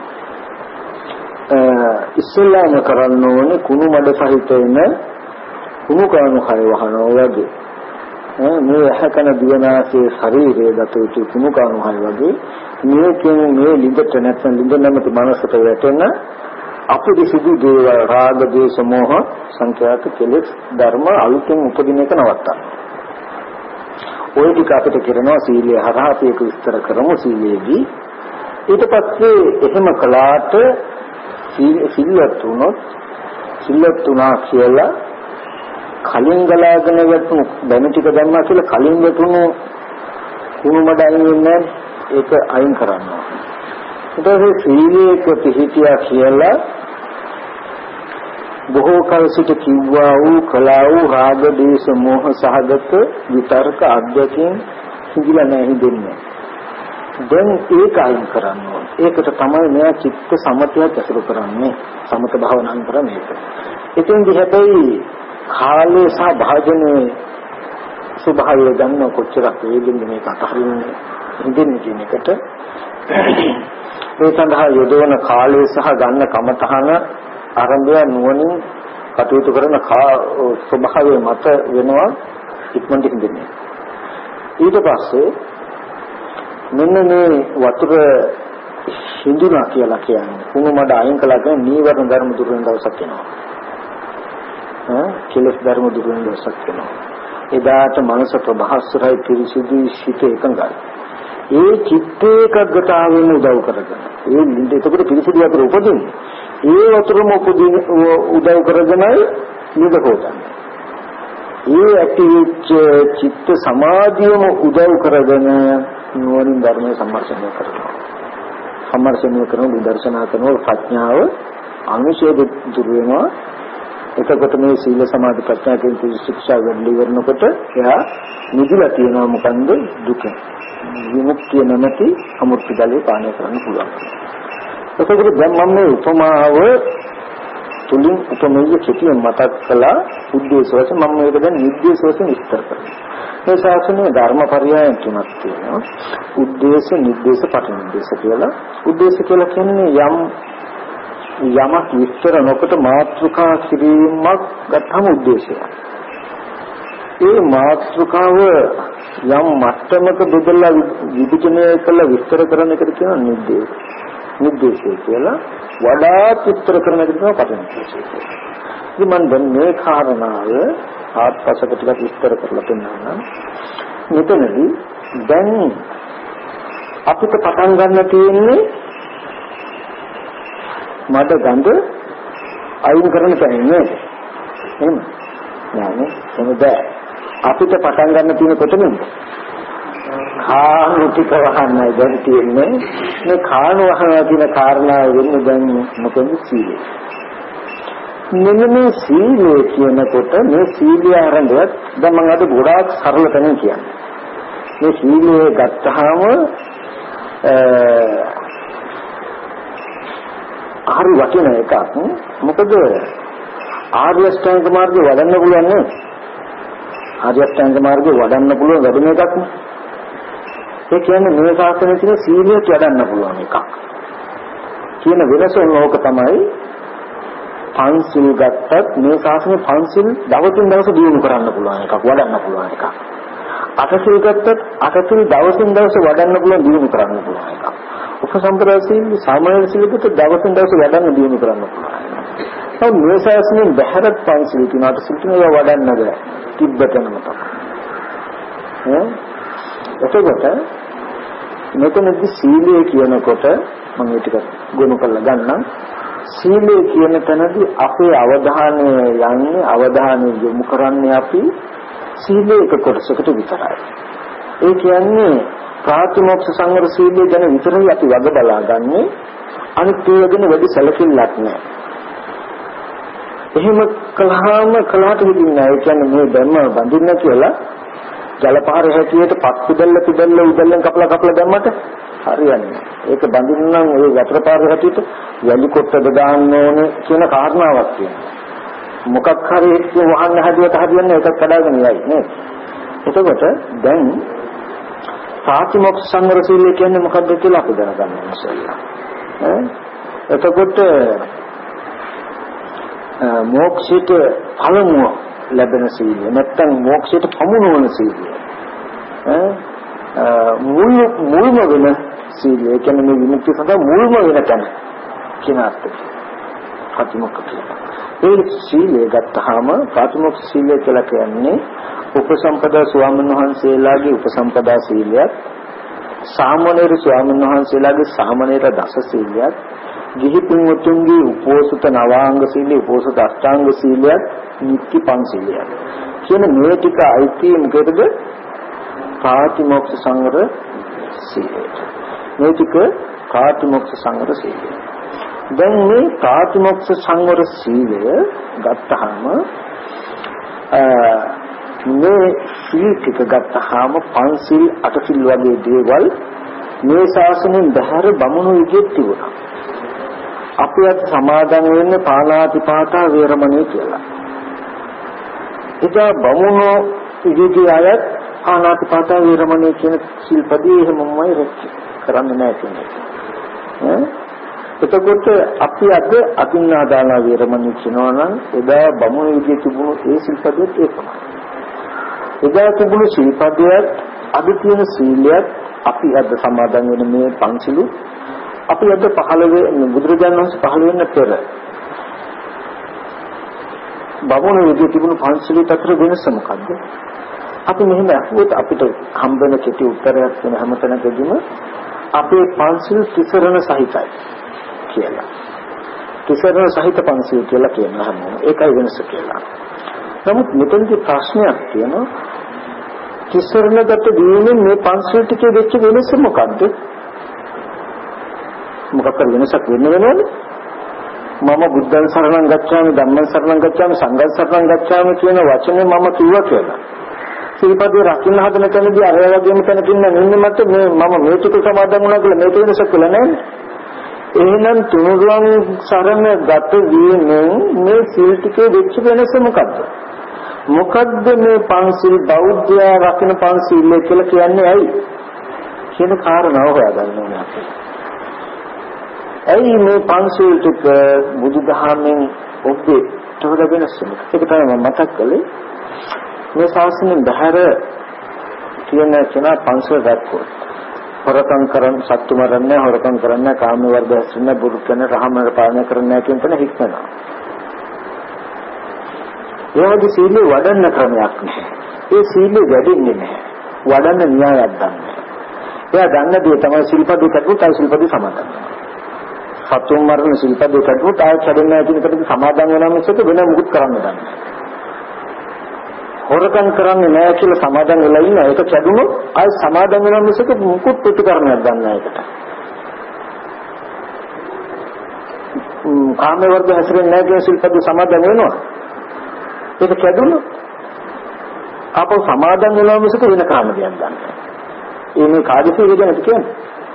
ඉස්සෙල්ලාම කරන්න ඕනේ කුණු මඩ සහිත වෙන කුණු කණු හය වහනවා වගේ. මේ ඇහැකන දිවනාසයේ ශරීරයේ දත යුතු කුණු කණු හය වගේ මේකෙන් මේ ලිඳට නැත්නම් ලිඳ නැමැති මනසට වැටෙන අපිරිසිදු දේවල් රාග දේශ මොහ සංඛ්‍යාත කෙලෙස් ධර්ම අලුතෙන් උපදින එක නවත්තන්න. ඔය ටික අපිට කරනවා සීලය හරහා අපි ඒක විස්තර කරමු සීලයේදී. ඊට පස්සේ එහෙම කළාට සිල්වත් වුණොත් සිල්වත් වුණා කියලා කලින් ගලාගෙන වැටුණු දැන ටික දැම්මා කියලා කලින් වැටුණු කුණු මඩ අයින් වෙන්නේ ඒක අයින් කරනවා. ඊට පස්සේ සීලයක පිහිටියා කියලා බොහෝ කල සිට කිව්වා වූ කලා වූ රාග දේශ මොහ සහගත විතර්ක අධ්‍යක්ෂින් සිදුලා නැහැ දෙන්නේ. දැන් ඒක අයින් කරන්න ඕනේ. ඒකට තමයි මෙයා චිත්ත සමතය ඇසුරු කරන්නේ. සමත භාවනාවෙන් කරන්නේ ඒක. ඉතින්දි හැබැයි කාලේ සහ භාජනයේ ස්වභාවය ගන්න කොච්චරක් වේදින්ද මේක අතහරින්නේ ඉඳින්න කියන එකට ඒ සඳහා යොදවන කාලය සහ ගන්න කමතහන ආරම්භය නුවණින් කටයුතු කරන ස්වභාවය මත වෙනවා ඉක්මනට ඉඳින්නේ. ඊට පස්සේ මෙන්න මේ වතුර හිඳුනා කියලා කියන්නේ කුණු මඩ අයින් කළා කියන්නේ නීවරණ ධර්ම දුරු වෙන දවසක් එනවා. ඈ කෙලෙස් ධර්ම දුරු වෙන දවසක් එනවා. එදාට මනස ප්‍රභාස්වරයි පිරිසිදුයි සිත එකඟයි. ඒ චිත්ත ඒකග්‍රතාවෙන් උදව් කරගෙන ඒ නිද එතකොට පිරිසිදු වතුර උපදින්නේ. ඒ වතුරම උපදින උදව් කරගෙනයි නිද හොතන්නේ. ඒ ඇතිවෙච්ච චිත්ත සමාධියම උදව් කරගෙන නුවණින් ධර්මයේ සම්මර්ෂණය කරනවා. සම්මර්ෂණය කරන විදර්ශනා කරන ප්‍රඥාව අනුශය දුරු වෙනවා. එතකොට මේ සීල සමාධි ප්‍රඥා කියන ශික්ෂා වැඩි ඉවරනකොට එයා නිදිලා තියෙනවා මොකන්ද දුක. විමුක්තිය නැමැති අමුත්‍ති බලේ පානය කරන්න පුළුවන්. එතකොට දැන් මම මේ උපමාව තුලින් උපමේය කෙටියෙන් මතක් කළා උද්දේශ වශයෙන් මම මේක දැන් නිර්දේශ වශයෙන් විස්තර කරනවා. මේ ශාසනයේ ධර්මපරයයන් තුනක් තියෙනවා. උද්දේශ, නිර්දේශ, පටිනිර්දේශ කියලා. උද්දේශ කියලා කියන්නේ යම් යමක් විස්තර නොකොට මාත්‍රිකා කිරීමක් ගත්තම උද්දේශය. ඒ මාත්‍රිකාව යම් මට්ටමක බෙදලා විභජනය කළ විස්තර කරන එකට කියනවා නිර්දේශ. නිර්දේශය කියලා. වඩාත් විස්තර කරන එකට කියනවා පටිනිර්දේශය කියලා. ඉතින් මම දැන් මේ කාරණාව ආත්පසක ටිකක් විස්තර කරලා පෙන්නන්නම්. මෙතනදී දැන් අපිට පටන් ගන්න තියෙන්නේ මඩ ගඳ අයින් කරන තැනින් නේද? එහෙම නෑ නේද? අපිට පටන් ගන්න තියෙන කොතනින්ද? කාණු ටික වහන්නයි දැන් තියෙන්නේ. මේ කාණු වහනවා කියන කාරණාව වෙන්නේ දැන් මොකද සීලය. මෙන්න මේ සීලය කියනකොට මේ සීලය ආරම්භයත් දැන් මම අද ගොඩාක් සරල තැනින් කියන්නේ. මේ සීලය ගත්තාම හරි වටින එකක්. මොකද ආර්ය අෂ්ටාංග මාර්ගය වඩන්න පුළුවන් නේ. ආර්ය අෂ්ටාංග මාර්ගය වඩන්න පුළුවන් වැඩිම එකක් නේ. ඒ කියන්නේ මේ ශාස්ත්‍රයේ තියෙන සීලයට වඩන්න පුළුවන් එකක්. කියන වෙනස ඕක තමයි පංචිල් ගත්තත් මේ ශාස්ත්‍රයේ පංචිල් දවසින් දවස දියුණු කරන්න පුළුවන් එකක්, වඩන්න පුළුවන් එකක්. අටසිල් ගත්තත් අටසිල් දවසින් දවස වඩන්න පුළුවන්, දියුණු කරන්න පුළුවන් එකක්. උපසම්පදා සීල සාමාන්‍ය සීලකට දවසින් දවස වඩන්න දියුණු කරන්න පුළුවන්. ඔව් මේ ශාස්ත්‍රයෙන් බහැරත් පංචිල් තුනට සිල් තුන වඩන්න බෑ. තිබ්බතනම තමයි. ඈ එතකොට මෙතනදී සීලය කියනකොට මම ඒක ටික ගොනු කරලා ගන්නම්. සීලය කියන තැනදී අපේ අවධානය යන්නේ අවධානය යොමු කරන්නේ අපි සීලයක කොටසකට විතරයි. ඒ කියන්නේ ප්‍රාතිමෝක්ෂ සංවර සීලය ගැන විතරයි අපි වග බලාගන්නේ. අනිත් ඒ ගැන වැඩි සැලකිල්ලක් නැහැ. එහෙම කළාම කලහට හිටින්නේ නැහැ. ඒ කියන්නේ මේ ධර්ම බඳින්න කියලා ජලපහර හැටියට පස් පිටල්ල පිටල්ල උදැල්ලෙන් කපලා කපලා දැම්මට හරියන්නේ. ඒක බඳින්න නම් ඒ වතුර පාර හැටියට වැලි කොටද දාන්න ඕනේ කියන කාරණාවක් තියෙනවා. මොකක් හරි එක්ක වහන්න හැදුවට හරියන්නේ ඒකත් කඩාගෙන යයි නේද? එතකොට දැන් සාතිමොක්ෂ සංවර සීලය කියන්නේ මොකක්ද කියලා අපි දැනගන්න ඕනේ. ඈ එතකොට මොක්ෂිත පළමුව ලැබෙන සීලය නැත්නම් මොක්ෂයට පමුණුවන සීලය ඈ මුල් මුල්ම වෙන සීලය කියන්නේ මේ විමුක්තිය සඳහා මුල්ම වෙන තැන කියන අර්ථය ප්‍රතිමොක්ඛ කියලා. ඒ සීලය ගත්තාම ප්‍රතිමොක්ඛ සීලය කියලා කියන්නේ උපසම්පදා ස්වාමීන් වහන්සේලාගේ උපසම්පදා සීලයත් සාමණේර ස්වාමීන් වහන්සේලාගේ සාමණේර දස සීලයත් ගිහි පින්වතුන්ගේ උපෝසත නවාංග සීලය උපෝසත අෂ්ටාංග සීලයත් නිත්‍ය පංචශීලයත් කියන මේ ටික අයිති මොකටද? ප්‍රාතිමොක්ෂ සංවර සීලය. මේ ටික ප්‍රාතිමොක්ෂ සංවර සීලය. දැන් මේ ප්‍රාතිමොක්ෂ සංවර සීලය ගත්තාම මේ සීල ටික ගත්තාම පංචශීල අටශීල වගේ දේවල් මේ ශාසනයෙන් බහැර බමුණු විදිහට තිබුණා. අපි අද සමාදන් වෙන්නේ පාණාතිපාතා වේරමණී කියලා. ඒක බමුණු ඉදිරි අයත් පාණාතිපාතා වේරමණී කියන ශිල්පදී එහෙමමයි රැකී කරන්නේ නැහැ කියන්නේ. ඈ එතකොට අපි අද අතින්නාදාන වේරමණී කියනවා නම් එදා බමුණු විදිහේ තිබුණු ඒ ශිල්පදෙත් ඒකමයි. එදා තිබුණු ශිල්පදයක් අද තියෙන සීලයක් අපි අද සමාදන් වෙන මේ පංචිලු අපි අද පහළ වෙන්නේ බුදුරජාණන් වහන්සේ පහළ වෙන්න පෙර බමුණු විදිහේ තිබුණු පන්සිල් අතර වෙනස මොකද්ද? අපි මෙහෙම අහුවොත් අපිට හම්බෙන කෙටි උත්තරයක් වෙන හැමතැනකදීම අපේ පන්සිල් තිසරණ සහිතයි කියලා. තිසරණ සහිත පන්සිල් කියලා කියනවා හැමෝම. ඒකයි වෙනස කියලා. නමුත් මෙතනදී ප්‍රශ්නයක් තියෙනවා. තිසරණගත වීමෙන් මේ පන්සිල් ටිකේ වෙච්ච වෙනස මොකද්ද? මොකක්ද වෙනසක් වෙන්න වෙනවද? මම බුද්ධං සරණං ගච්ඡාමි ධම්මං සරණං ගච්ඡාමි සංඝං සරණං ගච්ඡාමි කියන වචනේ මම කිව්වා කියලා. සිල්පදේ රකින්න හදන තැනදී අර වගේම තැනකින් නෙන්නේ මත මේ මම මේ ටික සමාදන් වුණා කියලා මේක වෙනසක් කියලා නෑ. එහෙනම් තුනුරුවන් සරණ ගත වීමෙන් මේ සීල් ටිකේ වෙච්ච වෙනස මොකද්ද? මොකද්ද මේ පන්සිල් බෞද්ධයා රකින්න පන්සිල් කියලා කියන්නේ ඇයි? කියන කාරණාව හොයාගන්න ඕනේ අපි. ඇයි මේ පන්සිල් ටික බුදුදහමෙන් ඔබේ තොර වෙනස් වෙන්නේ? ඒක තමයි මම මතක් කළේ. මේ ශාසනයෙන් බහැර කියන කෙනා පන්සිල් රැක්කොත් හොරකම් කරන් සත්තු මරන්නේ හොරකම් කරන්නේ කාම වර්ධ හැසිරෙන්නේ බුදු කෙන රහමන පාලනය කරන්නේ කියන තැන හික්මනවා. ඒවගේ සීලය වඩන්න ක්‍රමයක් නැහැ. ඒ සීලය වැඩින්නේ නැහැ. වඩන්න න්‍යායක් දන්නේ. එයා දන්න දේ තමයි සිල්පද කටුත් ආයි සිල්පද සමාදන්. සතුන් මරණ සිල්පද කටුත් ආයි කැඩෙන්නේ නැති එකට සමාදන් වෙනා මිසක වෙන මුකුත් කරන්න දන්නේ නැහැ. හොරකම් කරන්නේ නැහැ කියලා සමාදන් වෙලා ඉන්න ඒක කැඩුණොත් ආයි සමාදන් වෙනා මිසක මුකුත් ප්‍රතිකරණයක් දන්නේ නැහැ ඒකට. කාම වර්ග හැසිරෙන්නේ නැහැ කියන සිල්පද සමාදන් වෙනවා. ඒක කැඩුණොත් අපෝ සමාදන් වෙනවා මිසක වෙන කාම දෙයක් ගන්න. ඒ මේ කාර්යසීල ගැන කියන්නේ.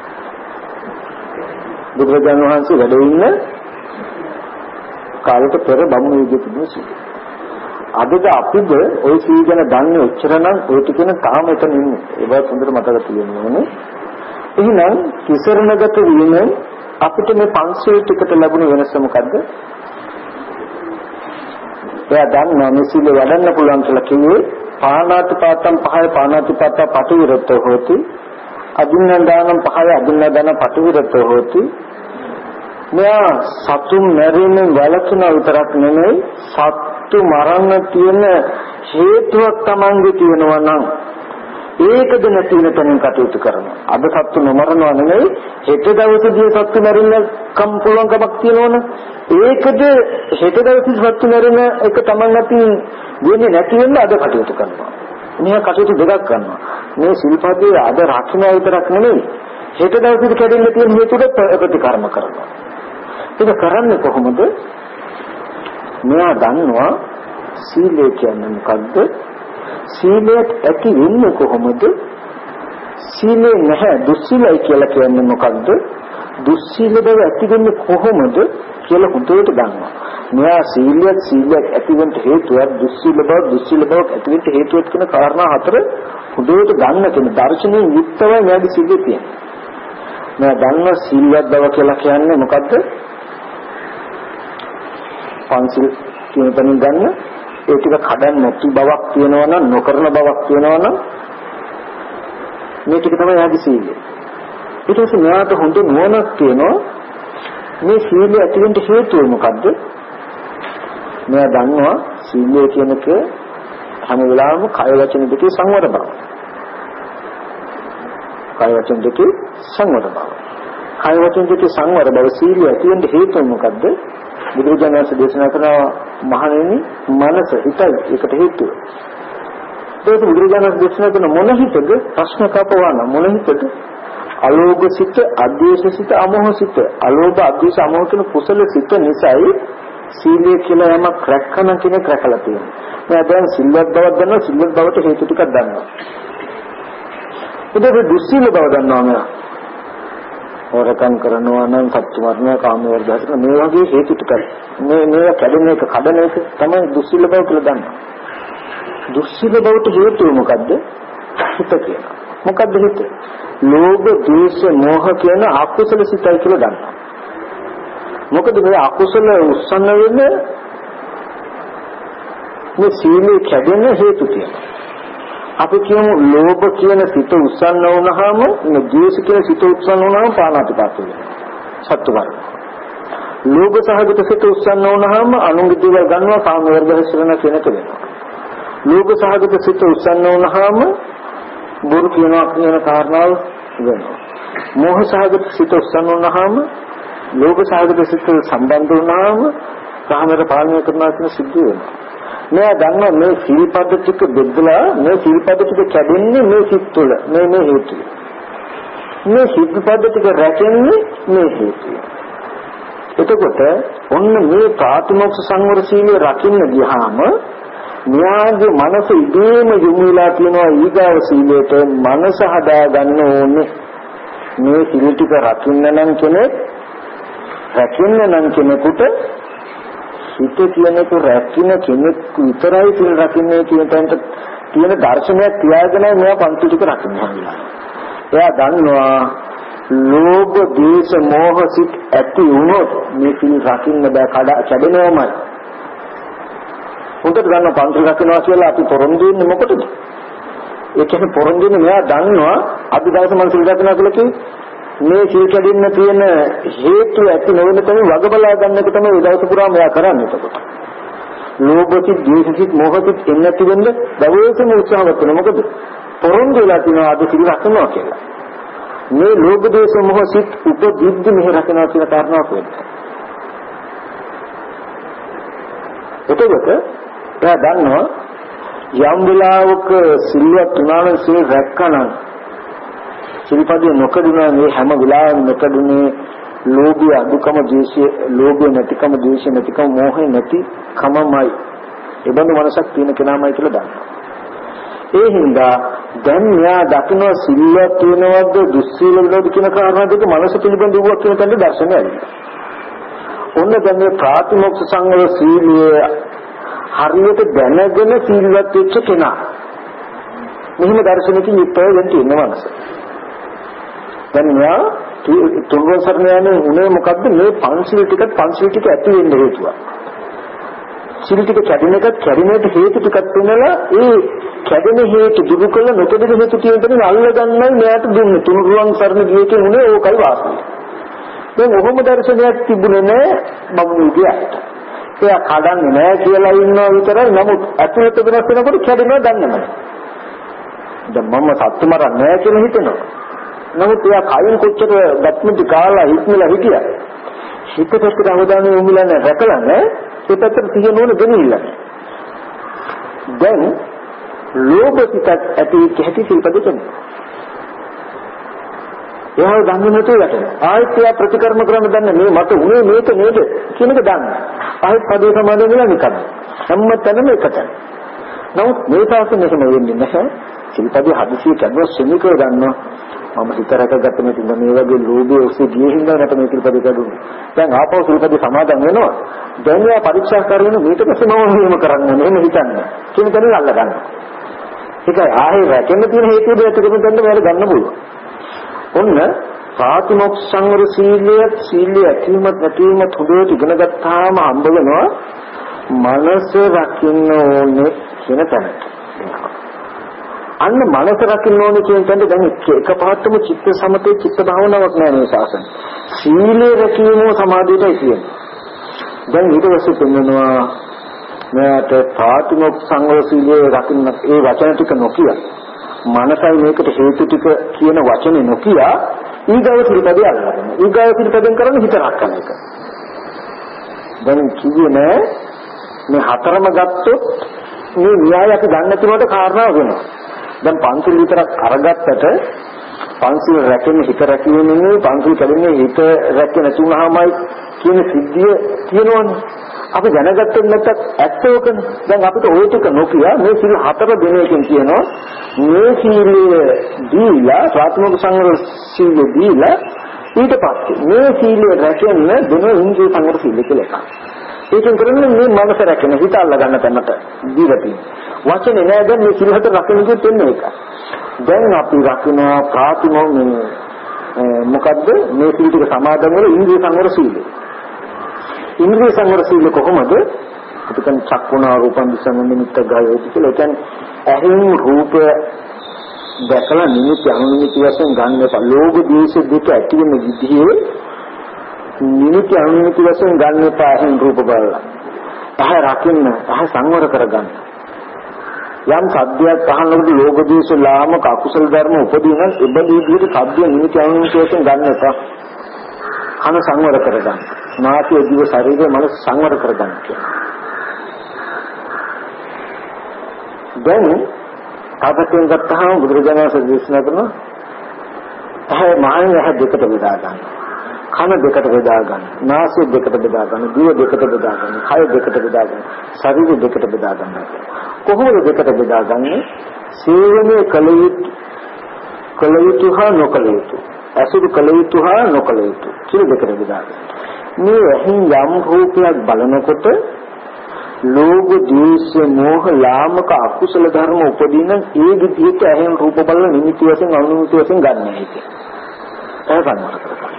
බුදුරජාණන් වහන්සේ වැඩ ඉන්න කාලෙට පෙර බමුණු යුගයේ තිබුණු සීල. අදද අපිද ওই සීල ගැන දන්නේ ඔච්චර නම් ඔය ටිකන තාම එතන ඉන්නේ. ඒවත් හොඳට මතක තියෙන්න ඕනේ. එහෙනම් කිසරණගත වීමෙන් අපිට මේ පංචශීල ටිකට ලැබුණ වෙනස මොකද්ද? එයා දන්නා මේ සීල වඩන්න පුළුවන් කියලා කිව්වේ පාණාතිපාතම් පහය පාණාතිපාත පටිවිරතෝ හෝති අදින්නාදානම් පහය අදින්නාදාන පටිවිරතෝ හෝති. මෙයා සතුන් මැරීමෙන් වළකින විතරක් නෙමෙයි සත්තු මරන්න තියෙන හේතුවක් Tamange තියෙනවා නම් ඒකද නැති වෙන තැනින් කටයුතු කරනවා. අද සත්තු නොමරනවා නෙමෙයි හෙට දවසේදී සත්තු මැරෙන්න කම් පුළුවන් කමක් තියෙනවනේ. ඒකද හෙට දවසේ සත්තු මැරෙන එක Taman අතින් වෙන්නේ නැති වෙන්න අද කටයුතු කරනවා. මෙයා කටයුතු දෙකක් කරනවා. මේ සිල්පදේ අද රකින්න විතරක් නෙමෙයි හෙට දවසේදී කැඩෙන්න තියෙන හේතුට ප්‍රතිකර්ම කරනවා. ඒක කරන්නේ කොහොමද? මෙයා දන්නවා සීලය කියන්නේ මොකද්ද? සීලයට ඇති වෙන්නේ කොහොමද? සීලය නැහැ දුස්සීලයි කියලා කියන්නේ මොකද්ද? දුස්සීල බව ඇති වෙන්නේ කොහොමද කියලා හුදුවට ගන්නවා. මෙයා සීලයක් සීලයක් ඇති වෙන්න හේතුවක් දුස්සීල බව දුස්සීල බව ඇති වෙන්න හේතුවක් කියන කාරණා හතර හුදුවට ගන්න කියන දර්ශනයෙන් යුක්තවයි මෙයාගේ සීලය තියෙන්නේ. මෙයා දන්නවා සීලයක් බව කියලා කියන්නේ මොකද්ද? පංචිල් කියන තැනින් ගන්න ඒ ටික කඩන්න නැති බවක් තියෙනවා නම් නොකරන බවක් තියෙනවා නම් මේ ටික තමයි යාගේ සීලය. ඊට පස්සේ මෙයාට හොඳ නුවණක් තියෙනවා මේ සීලය ඇති වෙන්න හේතුව මොකද්ද? මෙයා දන්නවා සීලය කියන එක හැම වෙලාවෙම කය වචන දෙකේ සංවර බව. කය වචන දෙකේ සංවර බව. කය වචන දෙකේ සංවර බව සීලය ඇති වෙන්න හේතුව මොකද්ද? බුදුරජාණන් වහන්සේ දේශනා කරන මහණෙනි මනස හිතයි ඒකට හේතුව. ඒක බුදුරජාණන් වහන්සේ දේශනා කරන මොන හිතද ප්‍රශ්න කපවන මොන හිතද? අලෝභ සිත, අද්වේෂ සිත, අමෝහ සිත. අලෝභ, අද්වේෂ, අමෝහ කියන කුසල සිත නිසායි සීලය කියලා යමක් රැකන කෙනෙක් රැකලා තියෙනවා. මම දැන් සිල්වත් බවක් දන්නවා, සිල්වත් බවට හේතු ටිකක් දන්නවා. ඒක දුස්සීල බව දන්නවා නේද? හොරකම් කරනවා නම් සත්‍ය මරණය කාම වර්ධන මේ වගේ හේතු ටිකක් මේ මේවා කැඩෙන එක කඩන එක තමයි දුස්සීල බව කියලා දන්නවා. දුස්සීල බවට හේතුව මොකද්ද? හිත කියනවා. මොකද්ද හිත? ලෝභ, ද්වේෂ, මෝහ කියන අකුසල සිතයි කියලා දන්නවා. මොකද මේ අකුසල උස්සන්න වෙන්නේ මේ සීලේ කැඩෙන හේතු තියෙනවා. අපි කියමු ලෝභ කියන සිත උස්සන්න වුණාම මේ ද්වේෂ කියන සිත උස්සන්න වුණාම පාණාතිපාත වෙනවා. සත්තු මරනවා. ලෝභ සහගත සිත උස්සන්න වුණාම අනුන්ගේ දේවල් ගන්නවා කාම වර්ග හැසිරෙන කෙනෙක් වෙනවා. ලෝභ සහගත සිත උස්සන්න වුණාම බොරු කියනවා කියන කාරණාව වෙනවා. මෝහ සහගත සිත උස්සන්න වුණාම ලෝභ සහගත සිත සම්බන්ධ වුණාම කාමර පාලනය කරනවා කියන සිද්ධිය වෙනවා. මේ දන්නා මේ සීල්පද ටික බෙදලා මේ සීල්පද ටික කැඩෙන්නේ මේ සිත් තුළ මේ මේ හේතුව. මේ සීල්පද ටික රැකෙන්නේ මේ හේතුව. එතකොට ඔන්න මේ ප්‍රාතිමෝක්ෂ සංවර සීලය රකින්න ගියාම න්යාගේ මනස ඉදීම යොමු වෙලා තියෙනවා ඊගාව සීලයට මනස හදා ගන්න ඕනේ. මේ සීල ටික රකින්න නම් කෙනෙක් රකින්න නම් කෙනෙකුට හිත කියන එක රැකින කෙනෙක් විතරයි සීල රකින්නේ කියන තැනට තියෙන දර්ශනයක් තියාගෙනයි මෙයා පන්ති ටික රකින්නේ. එයා දන්නවා ලෝභ දේශ මොහ සිත් ඇති වුණොත් මේ සීල රකින්න බෑ කඩ කැඩෙනවමයි. උන්ට ගන්න පන්ති රකින්නවා කියලා අපි පොරොන්දු වෙන්නේ මොකටද? ඒ කියන්නේ පොරොන්දු වෙන්නේ මෙයා දන්නවා අද දවසේ මම සීල රකින්නවා කියලා කිව්වේ මේ සීල් කැඩෙන්න තියෙන හේතු ඇති නොවන තැන වග බලා ගන්න එක තමයි දවස පුරාම එයා කරන්නේ. එතකොට ලෝභසිත, ද්වේෂසිත, මොහසිත එන්නේ නැති වෙන්න දවසේම උත්සාහවත් වෙනවා. මොකද පොරොන්දු වෙලා තියෙනවා අද සීල් රකින්නවා කියලා. මේ ලෝභ දේශ මොහසිත උපදිද්දි මෙහෙ රකින්නවා කියන කාරණාවක් වෙන්නේ. එතකොට එයා දන්නවා යම් වෙලාවක සිල්වත් තුනන සීල් රැකගන්න සිල්පදේ නොකඩුණා මේ හැම වෙලාවෙම නොකඩුනේ ලෝභය අදුකම ද්වේෂය ලෝභය නැතිකම ද්වේෂය නැතිකම මෝහය නැතිකමමයි. ඒ බඳු මනසක් තියෙන කෙනාමයි කියලා දන්නවා. ඒ හින්දා දැන් න්යා දකින්න සිල්වත් වෙනවද දුස්සීල වෙනවද කියන කාරණා දෙක මනස පිළිබඳ වූවක් කියන තැනට දර්ශනය ඇවිල්ලා. ඔන්න දැන් මේ ප්‍රාතිමෝක්ෂ සංවර සීලය හරියට දැනගෙන සිල්වත් වෙච්ච කෙනා මෙහිම දර්ශනකින් යුක්තව වෙන්න තියෙන මනස. දැන් යා තුන්වෙනි සරණ යන්නේ උනේ මොකද්ද මේ පංචශීල ටිකත් පංචශීල ටික ඇති වෙන්න හේතුව. සීල ටික කැඩෙන එකත් කැඩෙනට හේතු ටිකක් වෙනලා ඒ කැඩෙන හේතු දුරු කළ නොකඩෙන හේතු කියන දේ අල්ල ගන්නයි මෙයාට දුන්නේ. තුන්වෙනි සරණ ගියේ උනේ ඕකයි වාසය. දැන් ඔහොම දර්ශනයක් තිබුණේ නැහැ මම විදියට. එයා කඩන්නේ නැහැ කියලා ඉන්නවා විතරයි. නමුත් ඇතුළත වෙනස් වෙනකොට කැඩෙනවා දන්නේ නැහැ. දැන් මම සත්තු මරන්නේ නැහැ කියලා හිතනවා. නමුත් එයා කයින් කොච්චර බත්මිටි කාලා හිටමිලා හිටියා. හිත පැත්තට අවධානය යොමුලා නැහැ රැකලා නැහැ. ඒ පැත්තට සිහිය නෝන ගෙනිහිල්ලා. දැන් ලෝභ සිතක් ඇති කැටි සිල්පද කියන්නේ. එයා දන්නේ නැතුව යටන. ආයෙත් එයා ප්‍රතිකර්ම කරන්න දන්නේ මේ මට උනේ මේක නේද කියන එක දන්නේ. ආයෙත් පදේ සමාදන් වෙලා නිකන්. හැම තැනම එකට. නමුත් මේ තාක්ෂණ මෙහෙම වෙන්නේ නැහැ. සිල්පද හදිසිය කැඩුවා සෙමිකව ගන්නවා. මම හිත රැකගත්ත මේ තුන මේ වගේ ලෝභය ඔස්සේ ගියේ හින්දා මට මේ සිල්පද කැඩුනේ. දැන් ආපහු සිල්පද සමාදන් වෙනවා. දැන් එයා පරීක්ෂා කරගෙන මේක පස්සේ මම මෙහෙම කරන්නේ මෙහෙම හිතන්නේ. කියන කෙනෙක් අල්ල ගන්නවා. ඒකයි ආයෙ රැකෙන්න තියෙන හේතුව දෙයක් දෙකෙන් දැන් මෙයාට ගන්න පුළුවන්. ඔන්න ප්‍රාතිමෝක්ෂ සංවර සීලය සීලය ඇතිවීමත් නැතිවීමත් හොඳට ඉගෙන ගත්තාම හම්බ වෙනවා මනස රකින්න ඕනේ කියන තැනට. අන්න මනස රකින්න ඕනේ කියන තැනට දැන් එකපාරටම චිත්ත සමතේ චිත්ත භාවනාවක් නෑ මේ ශාසනය. සීලය රැකීම සමාධියටයි කියන්නේ. දැන් ඊට පස්සේ පෙන්නනවා මෙයාට ප්‍රාතිමෝක්ෂ සංවර සීලය රකින්න ඒ වචන ටික නොකිය මනසයි මේකට හේතු ටික කියන වචනේ නොකිය ඊගව පිළිපදේ අල්ලගන්න. ඊගව පිළිපදෙන් කරන්නේ හිත රැකගන්න එක. දැන් කිව්වේ නෑ මේ හතරම ගත්තොත් මේ න්‍යාය අපි ගන්න තුනට කාරණා වෙනවා. දැන් පංචිල් විතරක් අරගත්තට පංචිල් රැකෙන්නේ හිත රැකීමෙන් නෙවෙයි පංචිල් කැඩෙන්නේ හිත රැකෙන්නේ නැතුනහමයි කියන සිද්ධිය තියෙනවනේ. අපි දැනගත්තොත් නැත්නම් ඇත්තෝකනේ. දැන් අපිට ওই ටික නොකිය මේ සිල් හතර දිනකින් කියනවා මේ සීලය දීලා ප්‍රාථමික සංවර සීලය දීලා ඊට පස්සේ මේ සීලය රැකෙන්න දෙන ඉන්ද්‍රිය සංවර සීලය කියලා එකක්. ඒකෙන් කරන්නේ මේ මනස රැකෙන හිත අල්ල ගන්න තැනට දීලා තියෙනවා. වචනේ නෑ දැන් මේ සිල් හතර රැකෙන කිව්වෙත් එන්නේ ඒක. දැන් අපි රකින්න ප්‍රාථමික මොකද්ද මේ සීල ටික සමාදන් වෙලා ඉන්ද්‍රිය සංවර සීලය. ඉන්ද්‍රිය සංවර සීල කොහොමද? අපි කියන චක්කුණා රූපං දිසං නිමිත්ත ගායෝති කියලා. ඒ කියන්නේ ඇහෙන් රූප දැකලා නිමිති අනුනිමිති වශයෙන් ගන්න එපා. ලෝභ දේශ දෙක ඇති වෙන විදිහේ නිමිති අනුමිති වශයෙන් ගන්න එපා එහෙන් රූප බලලා. ඇහැ රකින්න, ඇහැ සංවර කරගන්න. යම් සද්දයක් අහනකොට ලෝභ දේශ ලාමක අකුසල ධර්ම උපදින ඉබ්බ විදිහට සද්ද නිමිති අනුමිති වශයෙන් ගන්න එපා. කන සංවර කරගන්න. නාසය දිව ශරීරය මනස සංවර කරගන්න කියලා. දැන් ආපතෙන් ගත්තාම බුදුරජාණන් වහන්සේ දේශනා කරනවා ඇහැ මහණ ඇහැ දෙකට බෙදා ගන්න. කන දෙකට බෙදා ගන්න. නාසය දෙකට බෙදා ගන්න. දිව දෙකට බෙදා ගන්න. කය දෙකට බෙදා ගන්න. ශරීරය දෙකට බෙදා ගන්න. කොහොමද දෙකට බෙදාගන්නේ? සේවනයේ කල යුතු කල යුතු හා නොකල යුතු. අසුරු කල යුතු හා නොකල යුතු. කියලා දෙකට බෙදාගන්න. මේ ඇහින් යම් රූපයක් බලනකොට ලෝභ, ද්වේෂ, මෝහ, ලාමක අකුසල ධර්ම උපදින ඒ විදිහට ඇහෙන් රූප බලන නිමිති වශයෙන් අනුනිමිති වශයෙන් ගන්න හැටි. ඒක ගන්නවා.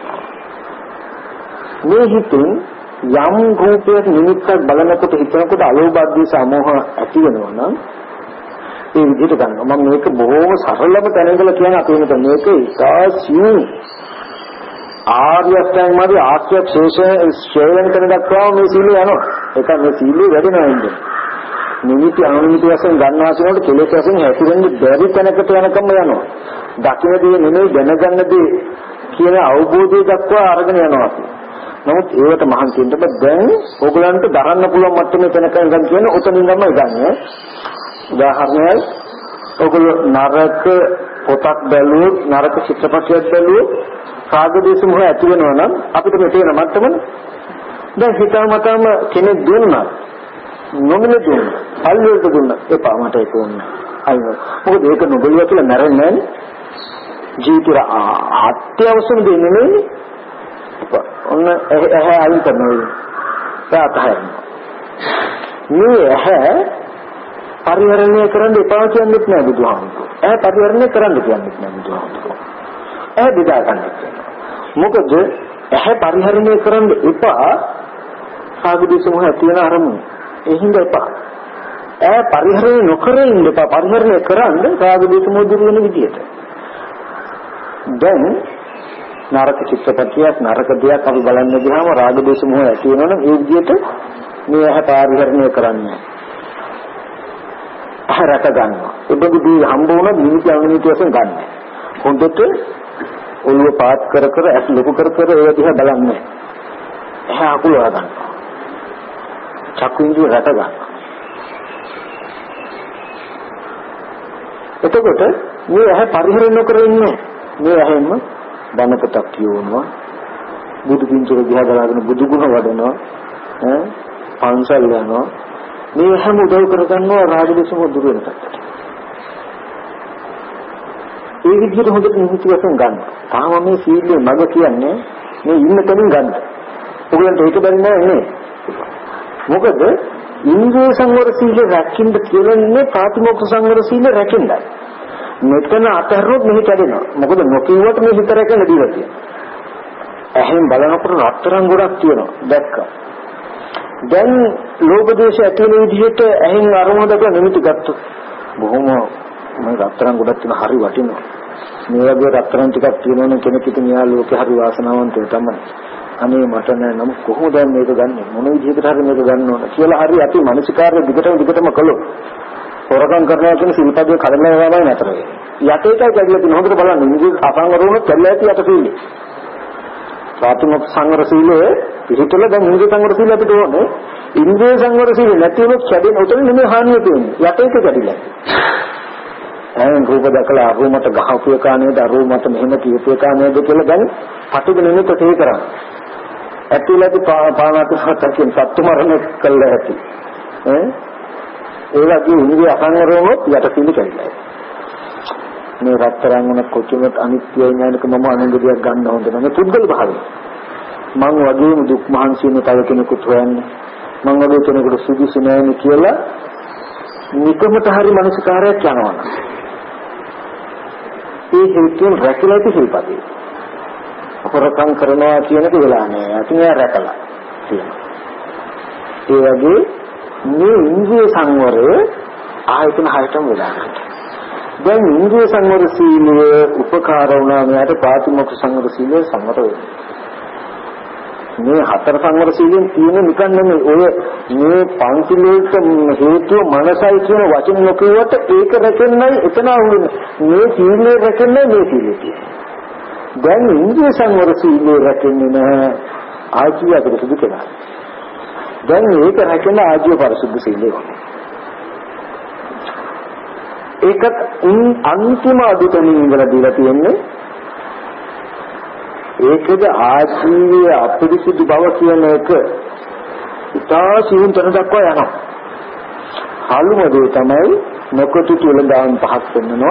මේ හිතින් යම් රූපයක් නිමිත්තක් බලනකොට හිතනකොට අලෝභ, ද්වේෂ, මෝහ ඇති වෙනවා නම් ඒ විදිහට ගන්නවා. මම මේක බොහොම සරලව දැනගලා කියන අපේ මෙතන මේක ඉතාසියු ආර්ය අෂ්ටාංග ආශ්‍රය ශේෂ ශ්‍රේණි කරන දක්වා මේ සීලය යනවා. ඒක මේ සීලය වැඩිනවා ඉන්නේ. නිමිති අනුනිමිති වශයෙන් ගන්නවා කියනකොට කෙලෙස් වශයෙන් හැසිරෙන්නේ බැරි තැනකට යනකම් යනවා. දකින්නදී නෙමෙයි දැනගන්නදී කියන අවබෝධය දක්වා අරගෙන යනවා. නමුත් ඒවට මහන්සි වෙන්න බෑ. දැන් ඕගලන්ට දරන්න පුළුවන් මට්ටමේ තැනක ඉඳන් කියන උතනින් තමයි ගන්න. උදාහරණයක් ඕගොල්ලෝ නරක පොතක් බැලුවොත් නරක චිත්‍රපටයක් බැලුවොත් රාග දේශ මොහ ඇති වෙනවා නම් අපිට මේ තේරෙන මට්ටමන දැන් හිතාමතාම කෙනෙක් දුන්නා නොමිල දුන්නා අල්ලුවට දුන්නා එපා මට ඒක ඕනේ අයියෝ මොකද ඒක නොබලිය කියලා මැරෙන්නේ නැහැ ජීවිතය අත්‍යවශ්‍යම දෙන්නේ නෙමෙයි ඔන්න ඇහැ අයින් කරනවා තාතහයි මේ ඇහැ පරිහරණය කරන්න එපා කියන්නේත් නෑ බුදුහාමුදුරුවෝ. ඇහැ පරිහරණය කරන්න කියන්නේත් නෑ බුදුහාමුදුරුවෝ. ඇහැ බෙදා ගන්න කියනවා. මොකද ඇහැ පරිහරණය කරන්න එපා සාගදේශ මොහ ඇති වෙන අරමුණ. ඒ හින්දා එපා. ඇහැ පරිහරණය නොකර ඉන්න එපා. පරිහරණය කරන්න සාගදේශ මොහ දුර වෙන විදියට. දැන් නරක චිත්තපතියක් නරක දෙයක් අපි බලන්න ගියාම රාග දේශ මොහ ඇති වෙනවනම් ඒ විදියට මේ ඇහැ පරිහරණය කරන්නේ රැක ගන්නවා. ඒබඳු දී හම්බ වුණා නිමිති අනුනිමිති වශයෙන් ගන්න. හොඳට ඔළුව පාත් කර කර ඇස් ලොකු කර කර ඒ දිහා බලන්නේ. එහා අකුලවා ගන්නවා. චක්කු ඉන්ද්‍රිය රැක ගන්නවා. එතකොට මේ ඇහැ පරිහරණය නොකර ඉන්නේ. මේ ඇහෙන්ම බණ පොතක් කියවනවා. බුදු පින්තූර දිහා බලාගෙන බුදු ගුණ වඩනවා. ඈ පන්සල් යනවා. මේ හැම උදව් කරගන්නවා රාග දේශ මොහ දුර වෙන තත්ත්වයට. ඒ විදිහට හොඳට නිමිති වශයෙන් ගන්න. තාම මේ සීලයේ මඟ කියන්නේ මේ ඉන්න තැනින් ගන්න. ඔයගලන්ට ඒක බැරි නෑ නේ. මොකද ඉන්ද්‍රිය සංවර සීලය රැකින්න කියන්නේ ප්‍රාතිමෝක්ෂ සංවර සීලය රැකින්නයි. මෙතන අතහැරොත් මෙහි කැඩෙනවා. මොකද නොකියුවට මේ හිත රැකෙන්න දීලා තියෙනවා. ඇහෙන් බලනකොට රත්තරන් ගොඩක් තියෙනවා. දැක්කා. දැන් ලෝභ දේශ ඇති වෙන විදිහට ඇහෙන් අරමුණ දක්වා නිමිති ගත්තොත් බොහොම මේ රත්තරන් ගොඩක් තියෙන හරි වටිනවා. මේ වගේ රත්තරන් ටිකක් තියෙනවනම් කෙනෙක් ඉතින් යා ලෝකේ හරි වාසනාවන්තය තමයි. අනේ මට නෑ නම් කොහොමද මේක ගන්නෙ මොන විදිහකට හරි මේක ගන්න ඕන කියලා හරි අපි මානසිකාර්ය දිගටම දිගටම කළොත් හොරකම් කරනවා කියන සිල්පදේ කඩලා යනවා නතර වෙයි. යටේටයි කැඩලා තියෙන හොඳට බලන්න නිදි අසංවර වුණොත් කැඩලා ඇති යට සීලෙ. ප්‍රාතිමෝක්ෂ සංවර සීලය පිළිතුල දැන් ඉන්ද්‍රිය සංවර සීලය අපිට ඕනේ. ඉන්ද්‍රිය සංවර සීලය නැති වුණොත් කැඩෙන උතන නෙමෙයි හානිය තියෙන්නේ. යටේට කැඩිලා. එහෙනම් රූප දැකලා අරුමත ගහපු එක නේද අරුමත මෙහෙම කියපු එක නේද කියලා දැන් පටිඝ නිමිත්ත තේ කරා. ඇතුළත පානාත සත්‍යයෙන් සත්‍ය මරණ කළා ඇති. ඈ ඒ වගේ ඉන්ද්‍රිය අසංවර වුණොත් යට සීල කැඩිලා. මේ රත්තරන් වුණ කොච්චරත් අනිත්‍ය ඥානක මම අනුගතියක් ගන්න හොඳ නැහැ පුද්ගල භාවය. මං වගේම දුක් මහන්සියන තව කෙනෙකුට හොයන්නේ මං වගේ කෙනෙකුට සුදුසු නැහැ කියලා නිකමට හරි මනසකාරයක් යනවා. ඒ හේතුන් රැකලා තිබෙන්නේ. අපරකම් කරනවා කියන එක වෙලා නෑ. අතින් රැකලා තියෙනවා. ඒ වගේ මේ ඉන්ද්‍රිය සංවරය ආයතන හයටම වෙලා නැහැ. දැන් ඉන්ද්‍රිය සංවර සීලය උපකාර වුණා මෙයාට ප්‍රාතිමෝක්ෂ සංවර සීලය සම්මත වෙනවා. මේ හතර සංවර සීලෙන් තියෙන නිකන් නෙමෙයි. ඔය මේ පංචිලේක හේතුව මනසයි කියන වචන නොකියුවට ඒක රැකෙන්නයි එතන වුනේ. මේ සීලේ රැකෙන්නයි මේ සීලේ තියෙන්නේ. දැන් ඉන්ද්‍රිය සංවර සීලේ රැකෙන්නේ නැහැ. ආජීව අපිට දුකලා. දැන් මේක රැකෙන ආජීව පරිසුද්ධ සීලේ වගේ. ඒකත් අන්තිම අදුතනින් ඉඳලා දීලා තියෙන්නේ. ඒකද ආජීවයේ අපිරිසිදු බව කියන එක ඉතා සිහින් තන දක්වා යනවා. හලුම දේ තමයි නොකොටු තුලදාන් පහක් වෙන්නනවා.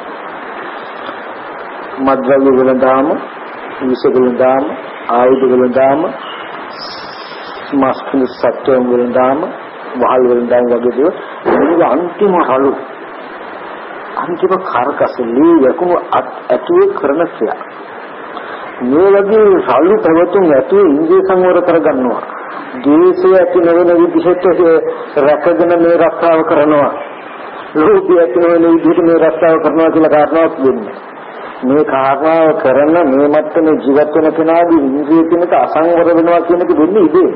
මද්ද්‍රව්‍ය වලදාම, විස වලදාම, ආයුධ වලදාම, මාස්කුල සත්‍යම් වලදාම, වහල් වලදාම වගේ දේවල්. මේක අන්තිම හලු. අන්තිම කාර්කසලී යකුණු ඇතුලේ කරන ක්‍රියා. මේ වගේ සල්ලු ප්‍රවතුන් ඇතුලේ ඉන්ද්‍රිය සංවර කරගන්නවා. ද්වේෂය ඇති නොවන විදිහට රැකගෙන මේ රක්ෂාව කරනවා. ලෝභය ඇති නොවන විදිහට මේ රක්ෂාව කරනවා කියලා කාරණාවක් වෙන්නේ. මේ කාරණාව කරන මේ මත්තේ ජීවත් වෙන කෙනාගේ ඉන්ද්‍රිය කෙනක අසංවර වෙනවා කියන එක දෙන්නේ ඉබේම.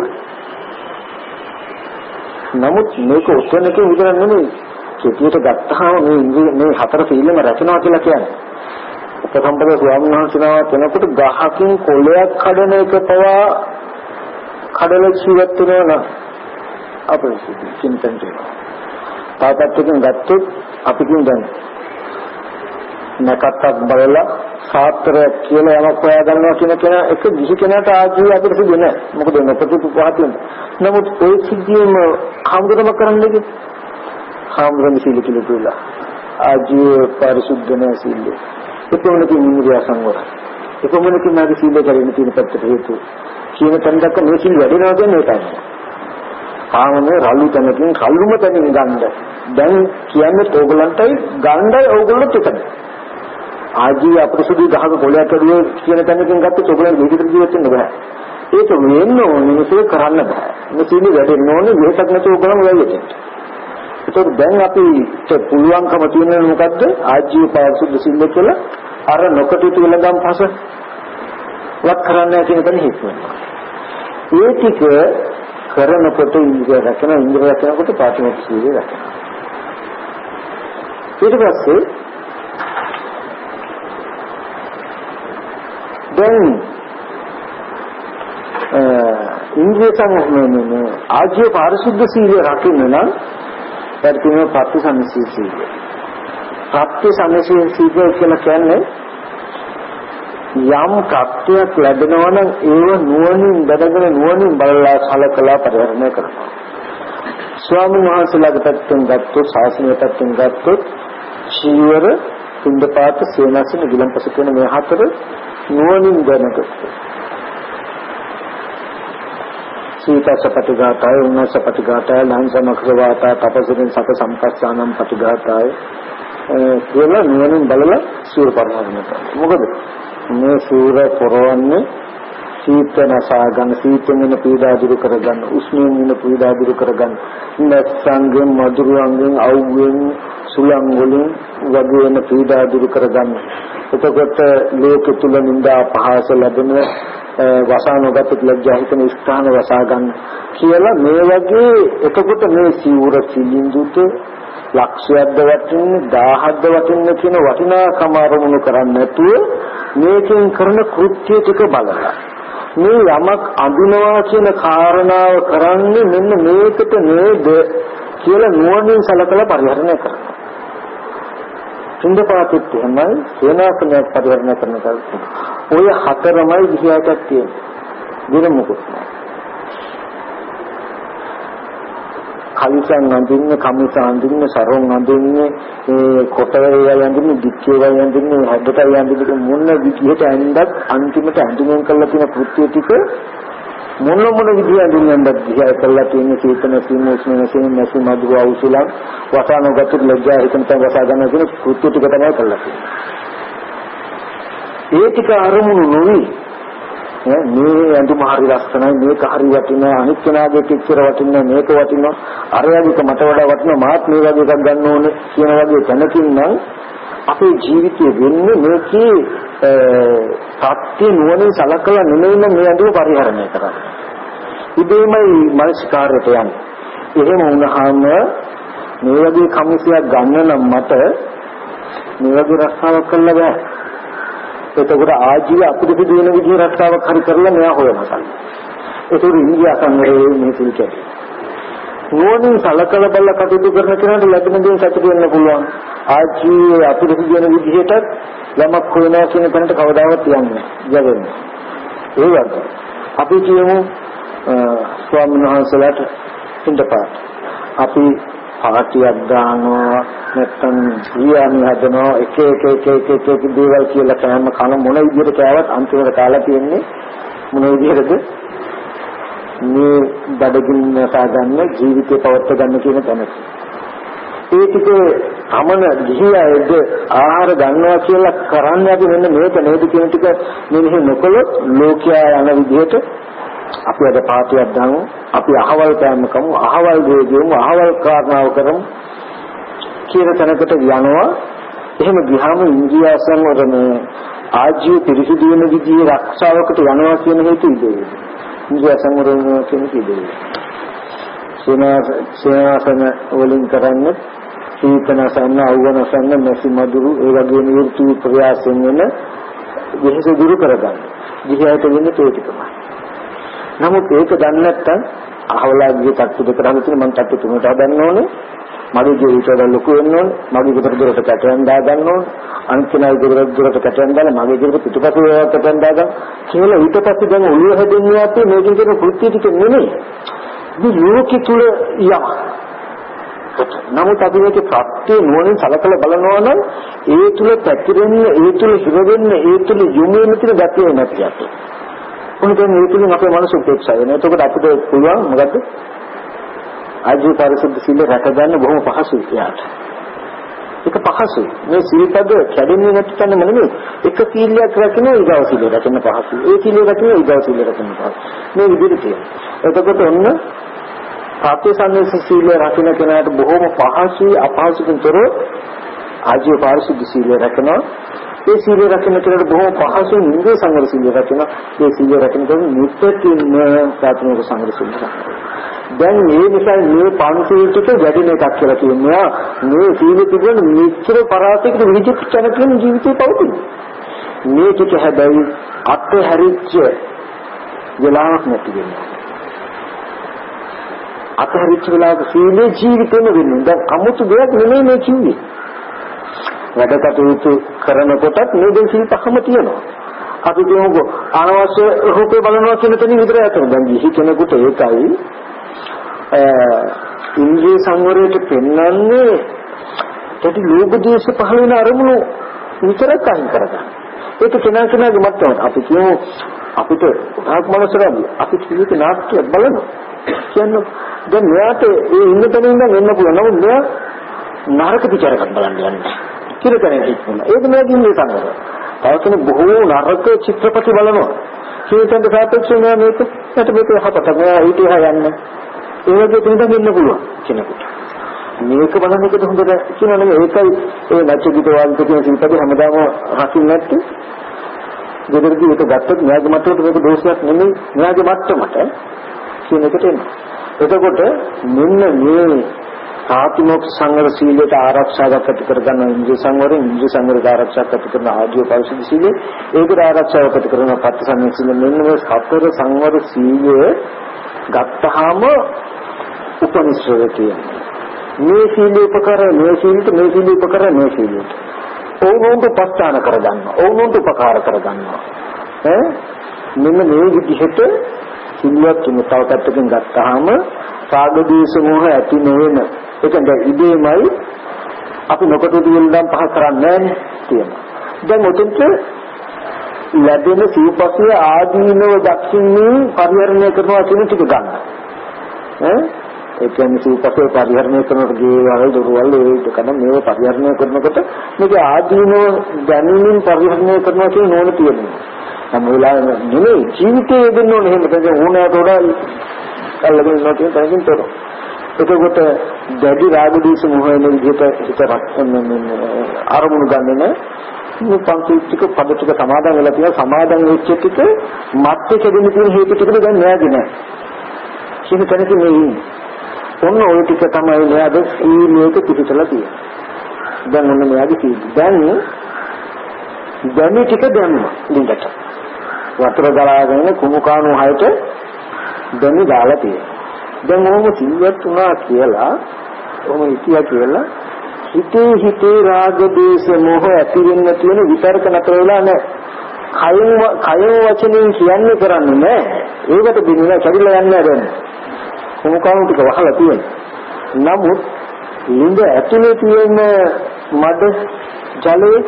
නමුත් මේක උත්තරනක විතර නෙමෙයි. කෙටියට ගත්තාම මේ ඉන්ද්‍රිය මේ හතර සීලෙම රැකෙනවා කියලා කියන්නේ. උපසම්පද ස්වාමීන් වහන්සේලා කෙනෙකුට ගහකින් කොළයක් කඩන එක පවා කඩල ජීවත් වෙනවා අපේ චින්තන දෙනවා. තාපත්තකින් ගත්තොත් අපි කියන නැකත්තක් බලලා සාත්‍රයක් කියලා යමක් හොයා ගන්නවා කියන කෙනා එක දිහි කෙනාට ආජීව අපිට සිදු නැහැ. මොකද නොපතිතු පහතින්. නමුත් ඒ සිද්ධියම හම්බුනම කරන්නේ හම්බුන සීල කියලා කියලා. ආජීව පරිසුද්ධ නැහැ සීල. එතකොටකින් ඉන්ද්‍රිය සංවර. එතකොටකින් මාගේ සීලය කරගෙන තියෙන පැත්තට හේතු. කියන තැනක මේ සීල වැඩෙනවා කියන්නේ ඒකයි. ආමනේ රළු තැනකින් කල්ුම තැනින් ගන්න. දැන් කියන්නේ ඕගලන්ටයි ගන්නයි ඕගොල්ලොත් එකද. ආජීව අපරිසුදු ගහක කොළයක් ඇදුවේ කියන තැනකින් ගත්තොත් ඕගලන්ට විදිහට ජීවත් වෙන්න බෑ. ඒක වෙන්න ඕනේ මේක කරන්න බෑ. මේ සීල වැඩෙන්න ඕනේ මේකක් නැතුව ඕගලම වෙන්නේ. ඒක දැන් අපිට පුළුවන්කම තියෙන්නේ මොකද්ද? ආජීව පරිසුද්ධ සීල කියලා අර නොකටයුතු වෙලඳන් පස වත් කරන්න කියන තැන හිතනවා. ඒ ටික කරනකොට ඉන්ද්‍රිය රැකෙන ඉන්ද්‍රිය රැකෙනකොට පාටිමොක්ඛ සීලය රැකෙනවා. ඊට පස්සේ දැන් ඉන්ද්‍රිය සංවරණය ආජීව පරිසුද්ධ සීලය රකින්න නම් ඒකේ ප්‍රති සම්සිද්ධ සීලය. ප්‍රති සම්සිද්ධ සීලය කියලා කියන්නේ යම් ප්‍රත්‍යක් ලැබෙනවා නම් ඒව නුවණින් දැනගෙන නුවණින් බලලා සලකලා පරිහරණය කරනවා. ස්වාමීන් වහන්සේලාගේ පැත්තෙන් ගත්තොත් ශාසනීය පැත්තෙන් ගත්තොත් චීවර, පින්ඩපාත, සේනාසන, ගිලන්පස කියන මේ හතර නුවණින් දැනගත්තා. සීතසපටිඝාතය, උන්නසපටිඝාතය, ලංසමක්ඛවාත, තපසෙන් සත සම්පස්සානම් පටිඝාතය කියලා නුවණින් බලලා සූර පරිහරණය කරනවා. මොකද මේ සූර පොරවන්නේ සීතනසා ගන්න, සීතෙන් වෙන පීඩා දුරු කරගන්න, උෂ්ණයෙන් වෙන පීඩා දුරු කරගන්න, නැත්සංගෙන් මధుරංගෙන් අවුවෙන් සුලං වලින් වගේ වෙන පීඩා දුරු කරගන්න. එතකොට ලෝක තුල නිന്ദා පහස ලැබෙන වසානගත ලැජ්ජා හිතන ස්ථාන වසා ගන්න කියලා මේ වගේ එතකොට මේ සිවුර සිලින්දුට ලක්ෂයක්ද වටින්නේ දහහක්ද වටින්නේ කියන වටිනාකම අරමුණු කරන්නේ නැතුව මේකෙන් කරන කෘත්‍ය ටික බලලා මේ යමක් අඳිනවා කියන කාරණාව කරන්නේ මෙන්න මේකට නේද කියලා නුවණින් සලකලා පරිහරණය කරනවා. පින්දපාතෙත් එහෙමයි, සේනාසනයක් පරිහරණය කරනකොට ඔය හතරමයි විශේෂයක් තියෙන්නේ. වෙන මොකද? කලිසන් අඳින්නේ, කමිස අඳින්නේ, සරොන් අඳින්නේ, ඒ කොටවල යඳින්නේ, දික්කේ වල යඳින්නේ, හැඩට යඳින්නේ මොන විදිහට ඇඳත් අන්තිමට ඇඳුම් කරලා තියෙන කෘත්‍ය ටික මොන මොන විදිහ අඳින්නද දිහා කරලා තියෙන චේතන සීමෝස්න නැසෙන නැසෙ මధుර අවුසුලන් වසානගත ලැජ්ජා හිතන තව වසා ගන්න කියන කෘත්‍ය ටික තමයි කරලා තියෙන්නේ. ඒ ටික අරමුණු නොවි මේ ඇඳුම හරි ලස්සනයි, මේක හරි වටිනවා, අනිත් කෙනාගේ පිටතර වටිනවා, මේක වටිනවා, අරයාගේක මට වඩා වටිනවා, මාත් මේ වගේ එකක් ගන්න ඕනේ කියන වගේ තැනකින් නම් අපේ ජීවිතේ වෙන්නේ මේකේ සත්‍ය නුවණින් සලකලා නෙමෙයිම මේ අඳුර පරිහරණය කරන්නේ. ඉබේමයි මානසිකාරයට යන්නේ. එහෙම වුණාම මේ වගේ කමිසියක් ගන්න නම් මට මේ වගේ රස්සාවක් කරන්න බෑ. එතකොට ආජීව අපිට දෙන විදිහ රස්සාවක් හරි කරලා මෙයා හොයනවා. ඒක ඉන්දියා සංවරයේ මේ පිළිකේ. නුවණින් සලකලා බලලා කටයුතු කරන කෙනාට ලැබෙන දේ සතුට වෙන්න පුළුවන්. ආජීව අපිට දෙන විදිහට යමක් හොයනවා කියන කෙනාට කවදාවත් යන්නේ නැහැ. ඒ වගේ අපි කියමු ස්වාමීන් වහන්සේලාට ඉඳපාත. අපි පාටියක් දානවා නැත්නම් ඊයන් හදනවා එක එක එක එක එක එක දේවල් කියලා කෑම කන මොන විදිහට කෑවත් අන්තිමට කාලා තියෙන්නේ මොන විදිහටද මේ බඩගින්න සාගන්න ජීවිතේ පවත්ව ගන්න කියන තැනක. ඒ ටික තමන ගිහියද ආහාර ගන්නවා කියලා කරන්නේ අපි මෙන්න මේක නේද කියන ටික මෙනෙහි නොකළොත් ලෝකයා යන විදිහට අපි අද පාටියක් දාමු, අපි අහවල් කෑම කමු, අහවල් දේ දෙමු, අහවල් කාරණාව කරමු කියන තැනකට යනවා. එහෙම ගියාම ඉන්ද්‍රිය සංවරණය ආජීව පිරිසිදු වෙන විදිහේ ආරක්ෂාවකට යනවා කියන හේතු ඉදේ. ඉන්ද්‍රිය සංවරණය කියන ඉදේ. සේනාසන වලින් කරන්නේ සීතනසන්න, අවවනසන්න, මෙසි මදුරු ඒ වගේ නිර්තු ප්‍රයාසයෙන් වෙන විශේෂ දුරු කරගන්න. දිහාට වෙන්නේ ඒ ටිකමයි. නමුත් ඒක දන්නේ නැත්නම් අහවලාගේ තත්ත්ව දෙක ගන්න තියෙන මම තත්ත්ව තුනට හදන්න ඕනේ. මගේ ජීවිතය ලොකු වෙන්න ඕනේ. මගේ ගෙදර දොරට කැටයන් දා ගන්න ඕනේ. අනිත් කෙනාගේ ගෙදර දොරට කැටයන් දාලා මගේ ගෙදර පිටුපස්සේ කැටයන් දා ගන්න. කියලා ඊට පස්සේ දැන් ඔළුව හැදෙන්නේ අපි මේකෙන් කියන කෘත්‍ය ටික නෙමෙයි. මේ ලෝකෙ තුල යම. නමුත් අපි මේකේ ප්‍රත්‍ය නුවණින් සලකලා බලනවා නම් ඒ තුල පැතිරෙන්නේ, ඒ තුල හිර වෙන්නේ, ඒ තුල යොමු වෙන තියෙන ගැතිය නැති යට. උන්ගෙන් මේ තුලින් අපේ මනස උපේක්ෂා වෙනවා. එතකොට අපිට පුළුවන් මොකද? ආජීව පරිසුද්ධ සීල රැකගන්න බොහොම පහසුයි යාට. ඒක පහසුයි. මේ සීලපද කැඩෙන්නේ නැති තැන නෙමෙයි. එක සීලයක් රැකෙන ඊගව සීල රැකෙන පහසුයි. ඒ සීල රැකෙන ඊගව සීල රැකෙන පහසුයි. මේ විදිහට තියෙනවා. එතකොට ඔන්න සත්‍යසන්දේශ සීල රැකෙන කෙනාට බොහොම පහසුයි, අපහසුකින් තොරව ආජීව පරිසුද්ධ සීල රැකනවා. ඒ සීල රැකෙන කෙනාට බොහොම පහසුයි ඉන්ද්‍රිය සංවර සීල රැකෙන. ඒ සීල රැකෙන කෙනා නිත්‍යකින්ම සාත්‍වික සංවර සීල රැකෙනවා. දැන් මේ නිසා මේ පංචශීල ටික වැඩිම එකක් කියලා කියනවා. මේ සීල තිබුණ මිත්‍ර පරාසයකට විහිදිච්ච කෙනෙකුගේ ජීවිතේ පවතින. මේ ටික හැබැයි අත්හැරිච්ච වෙලාවක් නැති වෙනවා. අත්හැරිච්ච වෙලාවක සීලේ ජීවිතේම වෙන්නේ. දැන් 아무තු දෙයක් නෙමෙයි මේ කිව්වේ. වැඩ කටයුතු කරනකොටත් මේ දෙක සීල් පහම තියෙනවා. අපි කියමුකෝ අනවශ්‍ය රූපේ බලනවා කියන තැනින් විතරයි අතන. දැන් ජීහි කෙනෙකුට ඒකයි ඉන්ද්‍රිය සංවරයට පෙන්වන්නේ ඇති ලෝභ දේශ පහළ වෙන අරමුණු විතරක් අයින් කරගන්න. ඒක කෙනා කෙනාගේ මට්ටම. අපි කියමු අපිට උදාක් මනසරදී අපි කිව්වේ නාට්‍ය බලනවා. කියන්නේ දැන් මෙයාට ඒ ඉන්න තැනින් ඉඳන් එන්න පුළුවන්. නමුත් මෙයා නරක පිටරයක් බලන්න යන්නේ. කියලා කෙනෙක් ඉන්නවා. ඒක මෙයාගේ ඉන්ද්‍රිය සංවරය. තවසන බොහෝ නරක චිත්‍රපටි බලනවා. ඒකට සාපේක්ෂව මේක යට මේක යහපතක්. මෙයා ඊට එහා යන්නේ. ඒ වගේ දෙයක් වෙන්න පුළුවන් කෙනෙකුට. මේක බලන එකද හොඳද කියනවා නෙමෙයි. ඒකයි ඒ නැචිකිත වාදිත කියන සිල්පද හැමදාම රකින්න නැත්තේ. දෙදරදී ඒක ගත්තොත් න්යාය මට්ටමට මේක දෝෂයක් නෙමෙයි. න්යාය මට්ටමට කියන එකට එනවා. එතකොට මෙන්න මේ සාතිමොක් සංවර සීලයට ආරක්ෂාවක් ඇති කරගන්න ඉන්ද්‍රිය සංවරයෙන් ඉන්ද්‍රිය සංවරයට ආරක්ෂාවක් ඇති කරන ආජීව පරිසුද්ධ සීලය ඒකට ආරක්ෂාවක් ඇති කරන පටිසංවර සීලය මෙන්න මේ සතර සංවර සීලය ගත්තාම උපනිශ්‍රය කියන්නේ මේ සීල උපකර මේ සීලට මේ සීල උපකර මේ සීලට ඕනෝන්ට පස්තාන කරගන්නවා ඕනෝන්ට උපකාර කරගන්නවා ඈ මෙන්න මේ විදිහට සිල්වත් තුන තව පැත්තකින් ගත්තාම රාග දේශ මොහ ඇති නොවන ඒක දැන් ඉබේමයි අපි නොකටු දෙල්ලම් පහ කරන්නේ නැහැ කියනවා දැන් උතුම්ට ලැබෙන සිව්පස්සේ ආදීනව දක්ෂිනින් පරිහරණය කරනවා කියන ටික ගන්න ඈ ඒ කියන්නේ සිව්පස්සේ පරිහරණය කරනකොට ගේවල් දොරවල් ඒක කන මේව පරිහරණය කරනකොට මේක ආදීනව දැනීමෙන් පරිහරණය කරනවා කියන නෝන තියෙනවා නම් වෙලාවෙ නෙමෙයි ජීවිතේ දෙන්න ඕනේ එහෙම දැන් ඕනෑට වඩා අල්ලගෙන ඉන්නවා කියන තරකින් තොර. එතකොට දැඩි රාග දේශ මොහ වෙන විදිහට හිත අරමුණු ගන්න මේ පංචීත්‍තික පද ටික සමාදන් වෙලා තියෙනවා. සමාදන් වෙච්ච ටික මැත්තේ කැදෙන්න තියෙන හේතු ටික දැන් නෑදී නෑ. කියන තැනක මේ ඉන්නේ. ඔන්න ওই ටික තමයි නේද සීලයක පිටතලා තියෙන්නේ. දැන් ඔන්න මෙයාගේ සීල. දැන් දැන් ටික දැම්ම ලින්දට. වතුර ගලාගෙන කුණු කාණු හයට දැන් දාලා තියෙනවා. දැන් මොහොම සිල්වත් වුණා කියලා ඔහොම හිතියා කියලා හිතේ හිතේ රාග දේශ මොහ ඇති වෙන්න තියෙන විතරක නතර වෙලා නැහැ. කය කය වචනෙන් කියන්නේ කරන්නේ නැහැ. ඒකට දෙන්නේ කැඩිලා යන්නේ නැහැ දැන්. කුණු කාණු ටික වහලා තියෙනවා. නමුත් ලින්ද ඇතුලේ තියෙන මඩ ජලයේ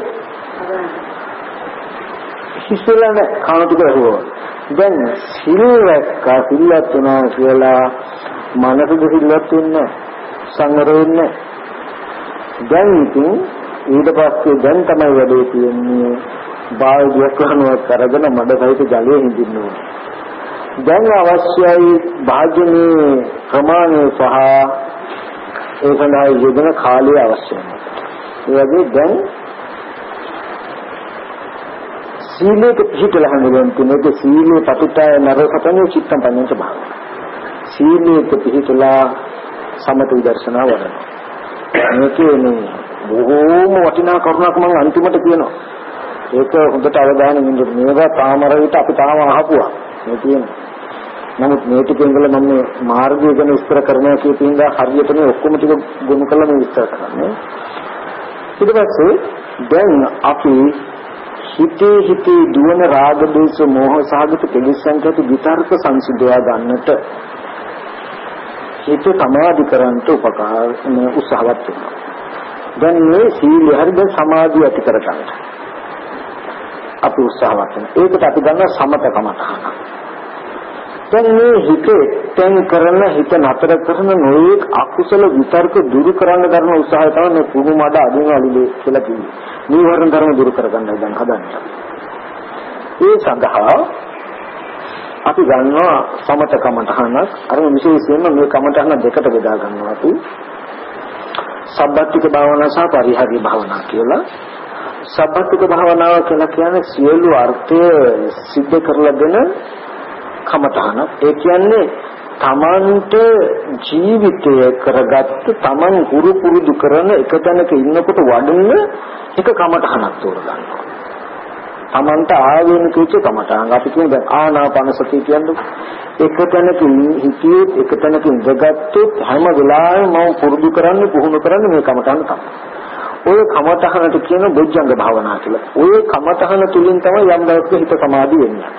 හිස්සලා නැහැ. කාණු ටික රහුවා. දැන් සිල්වත් සිල්වත් වෙනවා කියලා මනසද සිල්වත් වෙන්නේ සංවර වෙන්නේ. දැන් ඉතින් ඊට පස්සේ දැන් තමයි වැඩේ තියෙන්නේ බාහිර කරනවා කරගෙන මඩසහිත ජලයේ හිඳින්න ඕනේ. දැන් අවශ්‍යයි භාජනයේ ප්‍රමාණය සහ ඒ සඳහා යෙදෙන කාලය අවශ්‍යයි. ඒ වගේ දැන් සීලේ පිහිටලා හඳුනන තුනක සීලේ පතිතය නරකතනේ චිත්තම් පඤ්ඤාච භාව. සීලේ පිහිටලා සමත විදර්ශනා වඩන. මේකේ නේ බොහෝම වටිනා කරුණක් මම අන්තිමට කියනවා. ඒක හොඳට අවධානයෙන් ඉන්න මේවා තාමරිට අපි තාම අහපුවා. මේ තියෙනවා. නමුත් මේ ටිකෙන් ගල මම මාර්ගය ගැන විස්තර කරනවා කියපින්ද හරියට මේ ඔක්කොම ටික ගොනු කළා මේ විස්තර කරන්නේ. ඊට පස්සේ දැන් අපි හිතේ හිතේ දුවන රාග දේශ මොහ සහගත කෙලෙසන්ට විතර්ක සංසිඳවා ගන්නට හිත සමාධි කරන්ට උපකාර උත්සාහවත් වෙනවා. දැන් මේ සීලය හරිද සමාධිය ඇති කර ගන්නට අපි උත්සාහවත් වෙනවා. ඒකට අපි ගන්න සමතකම තහනම්. දැන් මේ හිතේ තෙන් කරන හිත නතර කරන නොයේක් අකුසල විතර්ක දුරු කරන්න ගන්න උත්සාහය තමයි මේ පුහු මඩ අදිනවලුලේ කියලා කියන්නේ. නීවරණ ධර්ම දුරු කරගන්නයි දැන් හදන්නේ. ඒ සඳහා අපි ගන්නවා සමත කමඨහනක්. අර විශේෂයෙන්ම මේ කමඨහන දෙකට බෙදා ගන්නවා අපි. සබ්බත්තික භාවනාව සහ පරිහාරී භාවනාව කියලා. සබ්බත්තික භාවනාව කියලා කියන්නේ සියලු අර්ථය සිද්ධ කරලා දෙන කමඨහන. ඒ කියන්නේ තමන්ට ජීවිතය කරගත්ත තමන් ගුරු පුරුදු කරන එක තැනක ඉන්නකොට වඩන්න එක කමඨහනක් තෝරගන්නවා. තමන්ට ආවේනික වෙච්ච කමඨහන. අපි කියන්නේ දැන් ආනාපාන සතිය කියන්නේ එක තැනක හිතියේ එක තැනක ඉඳගත්තොත් හැම වෙලාවෙම මම පුරුදු කරන්නේ පුහුණු කරන්නේ මේ කමඨහන තමයි. ඔය කමඨහනට කියන බොජ්ජංග භාවනා කියලා. ඔය කමඨහන තුලින් තමයි යම් දවසක හිත සමාධි වෙන්නේ.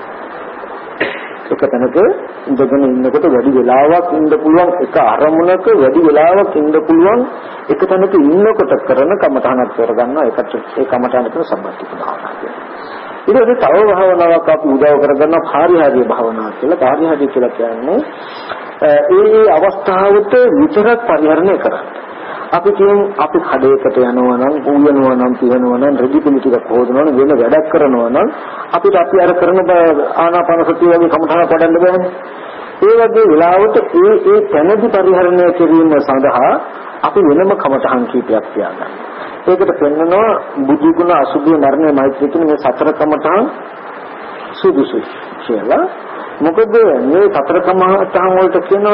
එක තැනක ඉඳගෙන ඉන්නකොට වැඩි වෙලාවක් ඉන්න පුළුවන් එක අරමුණක වැඩි වෙලාවක් ඉන්න පුළුවන් එක තැනක ඉන්නකොට කරන කමඨහනක් කරගන්නවා. ඒකට ඒ කමඨහන කියන සම්බන්ධිත භාවනාව කියනවා. ඊට පස්සේ තව භාවනාවක් අපි උදව් කරගන්නවා කාර්යහාරී භාවනාව කියලා. කාර්යහාරී කියලා කියන්නේ ඒ ඒ අවස්ථාවට විතරක් පරිහරණය කරන්නේ. අපි කියන්නේ අපි කඩේකට යනවා නම් ඌයනවා නම් පිරනවා නම් රෙදි කුණු ටිකක් හොදනවා නම් වෙන වැඩක් කරනවා නම් අපිට අපි අර කරන ආනාපාන සතිය වගේ කමඨහන පඩන්න බෑනේ. ඒ වගේ වෙලාවට ඒ ඒ තැනදි පරිහරණය කිරීම සඳහා අපි වෙනම කමඨහන් කීපයක් තියාගන්නවා. ඒකට පෙන්නනවා බුදු ගුණ අසුභය මරණය මෛත්‍රී කියන මේ සතර කමඨහන් සුදුසුයි කියලා. මොකද මේ සතර කමඨහන් වලට කියන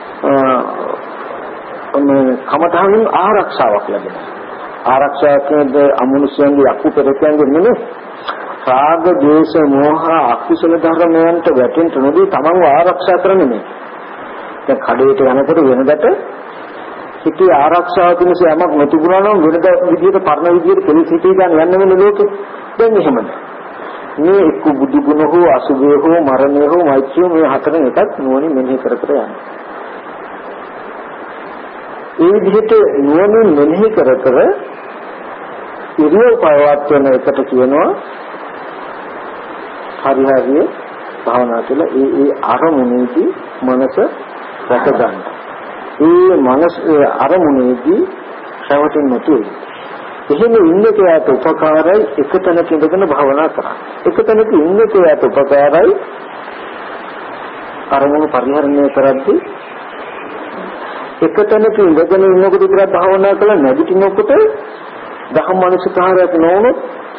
මේ කමඨහන් ආරක්ෂාවක් ලැබෙනවා. ආරක්ෂා කියන්නේ අමනුෂ්‍යයන්ගේ අකු පෙරකයන්ගේ නෙමෙයි. රාග, ද්වේෂ, මෝහ අකුසල ධර්මයන්ට වැටෙන්න නොදී තමන්ව ආරක්ෂා කරන්නේ නේ. දැන් කඩේට යනකොට වෙනදට හිතේ ආරක්ෂාව පිණිස යමක් නොතිබුණා නම් වෙනද විදියට පරණ විදියට කෙලෙස් හිතේ ගන්න යන්න වෙන ලෝකෙ. දැන් එහෙම නෑ. මේ එක්ක බුදු ගුණ හෝ අසුභය හෝ මරණය හෝ මෛත්‍රිය මේ හතරෙන් එකක් නුවණින් මෙනෙහි කර කර යනවා. ඒ විදිහට නුවණින් මෙනෙහි කර කර ඉරියව් පවත් වෙන එකට කියනවා හරිහරිය භාවනා කියලා. ඒ ඒ අරමුණේදී මනස රැක ගන්න. ඒ මනස අරමුණේදී ශ්‍රවණින් නැතුයි. එහෙම ඉන්නකයට උපකාරයි එක තැනක ඉඳගෙන භාවනා කරා. එක තැනක ඉන්නකයට උපකාරයි අරමුණු පරිහරණය කරද්දී එක තැනක ඉඳගෙන ඉන්නකොට විතර භාවනා කළා නැගිටිනකොට දහම් මනසකාරයක් නොවුනොත්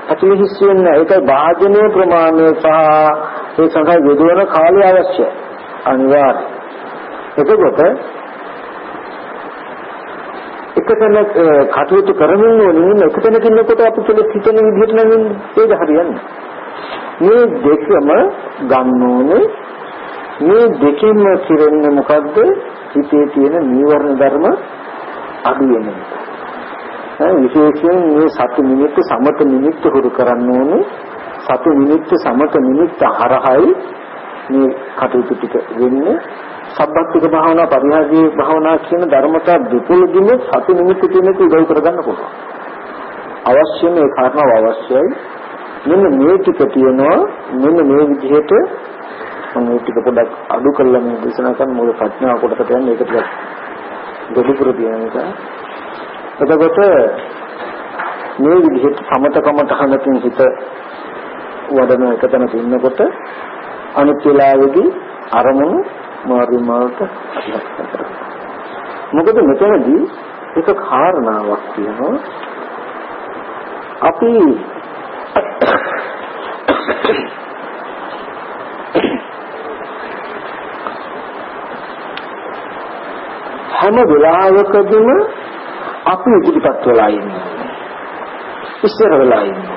ඇතුලේ හිස් වෙන්නේ. ඒකයි වාජනීය ප්‍රමාණය සහ ඒ සඳහා යොදවන කාලය අවශ්‍යයි. අනිවාර්යයි. එතකොට එකතැන කටයුතු කරමින් ඕනේ එකතැනක ඉන්නකොට අපි කෙලෙස් හිතන විදිහට නම් ඉන්නේ. ඒක හරියන්නේ. මේ දෙකම ගන්න ඕනේ. මේ දෙකෙන්ම කිරෙන්නේ මොකද්ද? හිතේ තියෙන නීවරණ ධර්ම අඩු වෙන එක. ඒ විශේෂයෙන් මේ සති නිමිත්ත සමත නිමිත්ත හුරු කරන්න ඕනේ. සති නිමිත්ත සමත නිමිත්ත හරහායි මේ කටයුතු ටික වෙන්නේ. සබ්බත්තික භාවනා පරිහාදී භාවනා කියන ධර්මතා දෙපොළකින් සති නිමිත්ත කෙනෙකු උදව් කරගන්න පුළුවන්. අවශ්‍යම ඒ කාරණාව අවශ්‍යයි. මෙන්න මේ ටික තියෙනවා මෙන්න මේ විදිහට මම මේ ටික පොඩ්ඩක් අඩු කරලා මේ දේශනා කරන මොකද ප්‍රඥාව කොටකට යන්නේ ඒක ටිකක් දෙලිපුර තියෙන එක. එතකොට මේ විදිහට සමතකම තහනකින් හිත වඩන එකතැනක ඉන්නකොට අනිත් වෙලාවේදී අරමුණු මාරු මාරුට අධ්‍යක්ෂ කරනවා. මොකද මෙතනදී එක කාරණාවක් තියෙනවා. අපි හැම වෙලාවකදීම අපි ඉදිරිපත් වෙලා ඉන්නේ. ඉස්සර වෙලා ඉන්නේ.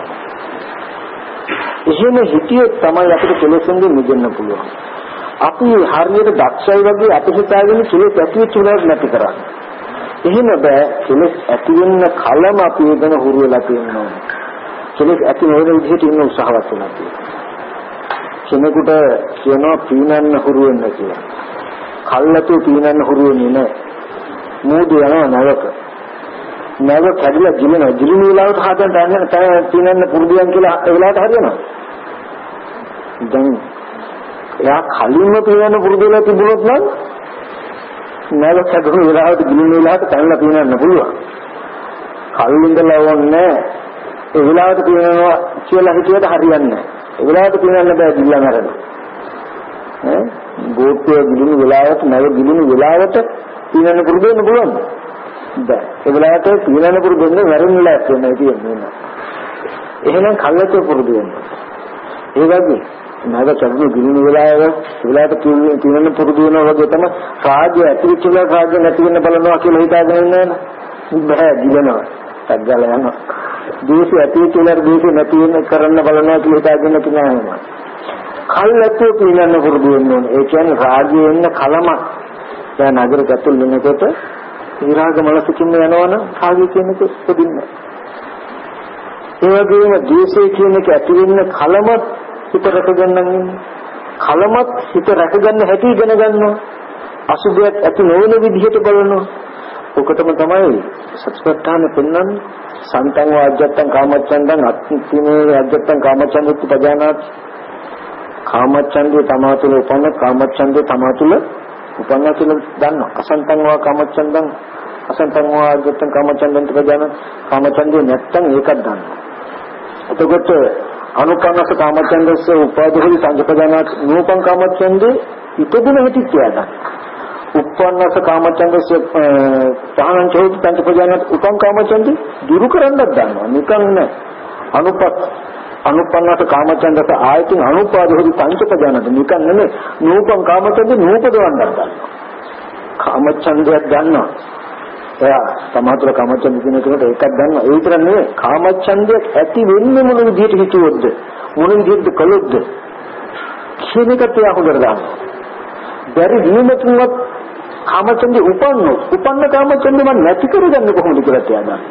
එහෙම හිතියොත් තමයි අපිට කෙලෙසෙන්ගෙන් මිදෙන්න පුළුවන්. අපි හරියට දක්ෂයි වගේ අපි හිතාගෙන කෙලෙස් ඇති වෙච්ච උනාට නැති කරන්නේ. එහෙම බෑ. කෙලෙස් ඇති වෙන්න කලම අපි ඒකන හුරු වෙලා තියෙනවා. කෙලෙස් ඇති නොවන විදිහට ඉන්න උත්සාහවත් වෙනවා කියන්නේ. කෙනෙකුට කියනවා පීනන්න හුරු වෙන්න කියලා. කල්ලාතු පීනන්න හුරු වෙන්නේ නැහැ. මෝඩ යනවා නැවක. නැව කැඩිලා ගිලන ගිලින වෙලාවට හදන්න දැනගෙන තමයි පීනන්න පුරුදුයන් කියලා ඒ වෙලාවට හරියනවා. දැන් එයා කලින්ම පීනන්න පුරුදු වෙලා තිබුණොත් නම් නැව කැඩුණු වෙලාවට ගිලින වෙලාවට තනලා පීනන්න පුළුවන්. කලින්දලා ඕනේ ඒ වෙලාවට පීනනවා කියලා හිතුවට හරියන්නේ නැහැ. ඒ වෙලාවට පීනන්න බෑ ගිල්ලා මරනවා. ඈ බෝට්ටුව ගිලින වෙලාවට නැව ගිලින වෙලාවට පීනන්න පුරුදු වෙන්න පුළුවන්. බෑ. ඒ වෙලාවට පීනන්න පුරුදු වෙන්න වැරෙන්නලා තියෙනවා කියන්නේ. එහෙනම් කල්ලාතු පුරුදු වෙන්න. ඒ වගේ නැව කැඩුණු ගිලින වෙලාවට වෙලාවට පීනන්න පුරුදු වෙනවා වගේ තමයි රාජ්‍ය ඇතිවෙච්ච වෙලාවට රාජ්‍ය නැති වෙන්න බලනවා කියලා හිතාගෙන ඉන්නේ නේද? බෑ දිනනවා. සද්දල යනවා. දේශය ඇතිවෙච්ච වෙලාවට දේශය නැති වෙන්න කරන්න බලනවා කියලා හිතාගෙන ඉන්නවා. කල්ලාතු පීනන්න පුරුදු වෙන්න ඕනේ. ඒ කියන්නේ රාජ්‍යයේ ඉන්න කලම දැන් නගරයට ඇතුල් වෙනකොට විරාග මනසකින් යනවනම් කාගේ කියනක උපදින්නේ. ඒ වගේම ද්වේෂය කියන එක ඇති වෙන්න කලමත් හිත රැකගන්නන් ඉන්නේ. කලමත් හිත රැකගන්න හැටි ඉගෙන ගන්නවා. අසුභයක් ඇති නොවන විදිහට බලනවා. ඔකටම තමයි සත්‍යපට්ඨාන පෙන්වන්නේ. සන්තං වාජ්ජත්තං කාමච්ඡන්දං අත්තිමේ වාජ්ජත්තං කාමච්ඡන්දති පජානාති. කාමච්ඡන්දේ තමා තුළ උපන්න කාමච්ඡන්දේ තමා තුළ උපන්නා කියලා දන්නවා. අසන්තං වා කාමච්ඡන්දං අසන්තං වා වාජ්ජත්තං කාමච්ඡන්දං පජානාති. කාමච්ඡන්දේ නැත්තම් ඒකක් දන්නවා. එතකොට අනුපන්නස කාමච්ඡන්දස්ස උපාදෝහි සංජපජානාති නූපං කාමච්ඡන්දේ ඉපදුන හැටි කියලා. උපන්නස කාමච්ඡන්දස්ස පහනං චෝති සංජපජානාති උපං කාමච්ඡන්දේ දුරු කරන්නත් දන්නවා. නිකන් නෑ. අනුපත් අනුපන්නස කාමච්ඡන්දස ආයතින් අනුපාදෝහි සංජපජානාති නිකන් නෙමෙයි. නූපං කාමච්ඡන්දේ නූපදවන්නත් දන්නවා. කාමච්ඡන්දයක් දන්නවා. එයා සමාතුල කාමච්ඡන්ද කියන එකට ඒකක් ගන්නවා. ඒ විතර නෙවෙයි කාමච්ඡන්දයක් ඇති වෙන්නේ මොන විදිහට හිතුවොත්ද මොන විදිහට කළොත්ද කියන එකට එයා හොදට ගන්නවා. බැරි වීමකින්වත් කාමච්ඡන්දේ උපන්නෝ උපන්න කාමච්ඡන්දේ මම නැති කරගන්නේ කොහොමද කියලා එයා දන්නවා.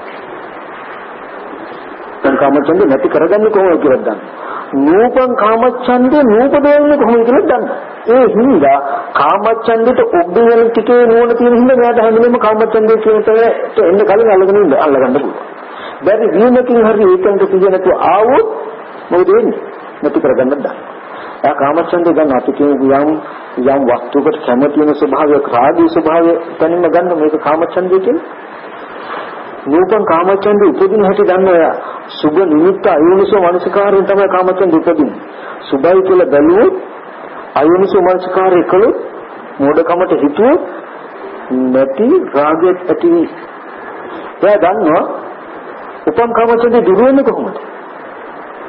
දැන් කාමච්ඡන්දේ නැති කරගන්නේ කොහොමද කියලා දන්නවා. නූපං කාමච්ඡන්දේ නූපදවන්නේ කොහොමද කියලා දන්නවා. ඒ හින්දා කාමච්ඡන්දේට ඔබ්බ වෙන ටිකේ නෝන තියෙන හින්දා මෙයාට හැමෝම කාමච්ඡන්දේ කියන තැනට එන්න කලින් අල්ලගෙන ඉන්න අල්ලගන්න පුළුවන්. බැරි වීමකින් හරි ඒකෙන්ද කිය නැතුව ආවොත් මොකද වෙන්නේ? නැති කරගන්න දාන්න. ඒ කාමච්ඡන්දේ ගන්න අපි කියන යම් යම් වස්තුවකට කැමති වෙන ස්වභාවය රාගී ස්වභාවය තනින්ම ගන්න මේක කාමච්ඡන්දේ කියන්නේ. නූපං කාමච්ඡන්දේ උපදින හැටි දන්නවා. සුභ නිමිත්ත අයෝනිසෝ මනසිකාරයෙන් තමයි කාමච්ඡන්දේ උපදින්නේ. සුභයි කියලා බැලුවොත් අයෝනිසෝ මනසිකාරය කළොත් මෝඩකමට හිතුවොත් නැති රාගයක් ඇති. එයා දන්නවා උපං කාමච්ඡන්දේ දුර වෙන්නේ කොහොමද?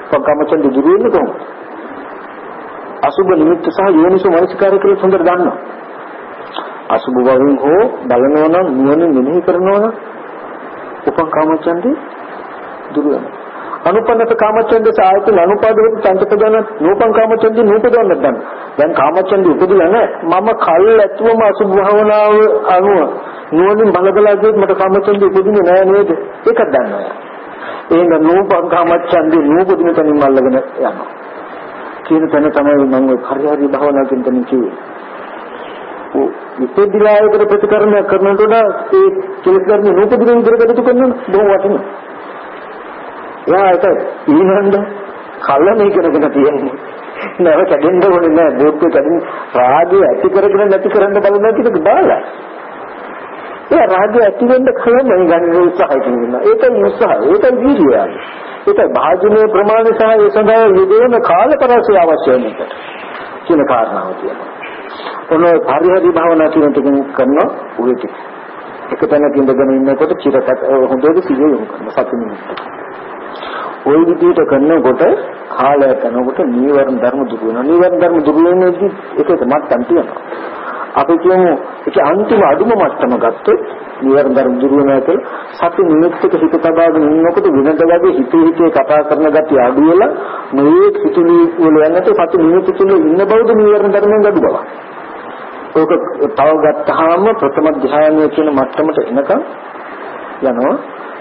පංකාමච්ඡන්දේ දුරු වෙන්නේ කොහොමද? අසුබ නිමිත්ත සහ යෝනිසෝ මනසිකාරය කියලා හොඳට දන්නවා. අසුබ වලින් හෝ බලනවා නම් නුවණින් මෙනෙහි කරනවා නම් උපංකාමච්ඡන්දේ දුරු වෙනවා. අනුපන්නත කාමච්ඡන්දේ සායතන අනුපාදවල සංකප්පදන නූපං කාමච්ඡන්දේ නූපදවන්න ගන්න. දැන් කාමච්ඡන්දේ උපදිලා නැහැ. මම කල් ඇතුවම අසුභ භාවනාව අනුව නුවණින් බලබලා ගියොත් මට කාමච්ඡන්දේ උපදින්නේ නැහැ නේද? ඒකක් දන්නවා. එහෙනම් නූපං කාමච්ඡන්දේ නූපදින තැනින් අල්ලගෙන යනවා. කියන තැන තමයි මම ඔය පරිහාරි භාවනාවෙන් තනින් කිව්වේ. ඔව් ඉතිදිලායකට ප්‍රතිකරණ කරනකොට ඒ කෙලෙස් ධර්ම නූපදින විදිහට කරන බොහොම වටිනවා. යා ඒක ඊනන්ද කල්ම ඉගෙනගෙන තියෙන්නේ නෑ කැඩෙන්න ඕනේ නෑ බෝත් කැඩෙන රාගය ඇති කරගෙන නැති කරන්න බලනවා කියන බාලා ඒ රාගය ඇති වෙන්න කලින් මම ගන්න උත්සාහය කරනවා ඒකයි උත්සාහය ඒකයි වීර්යය ඒකයි භාජනීය ප්‍රමාණය සහ ඒ සඳහා යෙදෙන කාලපරාසය අවශ්‍ය වෙනක කියන කාරණාව තියෙනවා ඔන්න පරිහරි භාවනා කියන එක කරනවා උගේ ටික එක තැනක ඉඳගෙන ඉන්නකොට චිරකට හොඳට සිහිය යොමු කරනවා සති මිනිත්තු ওই විදිහට කරනකොට කාලයක් යනකොට නීවරණ ධර්ම දුරු වෙනවා. නීවරණ ධර්ම දුරු වෙනදී ඒකේ මට්ටම් තියෙනවා. අපි කියමු ඒකේ අන්තිම අඩුම මට්ටම ගත්තොත් නීවරණ ධර්ම දුරු වෙනවා කියලා සති නිමිත්තක හිත තබාගෙන ඉන්නකොට වෙනද වගේ හිතේ හිතේ කතා කරන ගැටි අඩු වෙලා මේ සිතුවිලි වල යනකොට සති නිමිත්ත තුළ ඉන්න බවද නීවරණ ධර්මෙන් අඩු බව. ඕක තව ගත්තාම ප්‍රථම ධ්‍යානය කියන මට්ටමට එනකම් යනවා.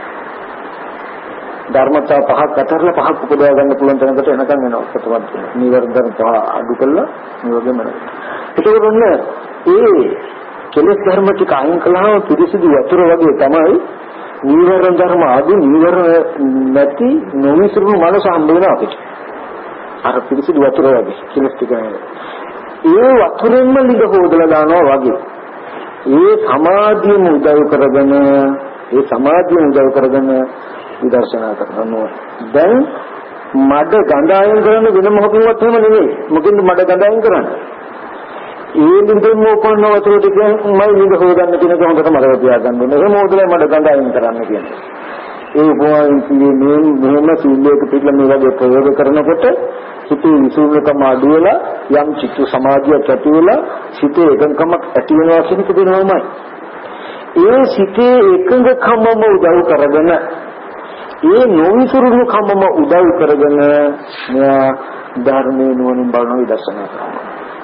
ධර්මතා පහක් අතරලා පහක් උපදවා ගන්න පුළුවන් තැනකට එනකන් එනවා ප්‍රථම නීවරණ ධර්ම පහ අඩු කළා මේ වගේම ඒකවල ඒ කෙලෙස් ධර්ම ටික අයින් කළාම පිරිසිදු වතුර වගේ තමයි නීවරණ ධර්ම අඩු නීවරණ නැති නොවිසිරුණු මනස හම්බ වෙනවා අපිට අර පිරිසිදු වතුර වගේ කෙලෙස් ටික ඒ වතුරෙන්ම ලිඳ හොදලා දානවා වගේ ඒ සමාධියම උදව් කරගෙන ඒ සමාධියම උදව් කරගෙන විදර්ශනා කරනවා. දැන් මඩ ගඳ අයින් කරන වෙන මොකකින්වත් එහෙම නෙවෙයි. මොකෙන්ද මඩ ගඳ අයින් කරන්නේ? ඒ ලිඳෙන් මොකක්ද වතුර ටිකමයි ලිඳ හොදන්න කියන එක හොඳට මතක තියාගන්න ඕනේ. එහෙම හොදලා මඩ ගඳ අයින් කරන්න කියන්නේ. ඒ පොයින්ට් මේ මෙහෙම සීලයක පිළිබඳ මේ වගේ ප්‍රයෝග කරනකොට හිතේ විසුරුකම අඩු වෙලා යම් චිත්ත සමාධියක් ඇති වෙලා හිතේ එකඟකමක් ඇති වෙනවා කියන එක දෙනවමයි. ඒ සිතේ එකඟකමම උදව් කරගෙන ඒ නොවිසුරුණු කමම උදව් කරගෙන මෙයා ධර්මයේ නුවණින් බලන විදර්ශනා කරනවා.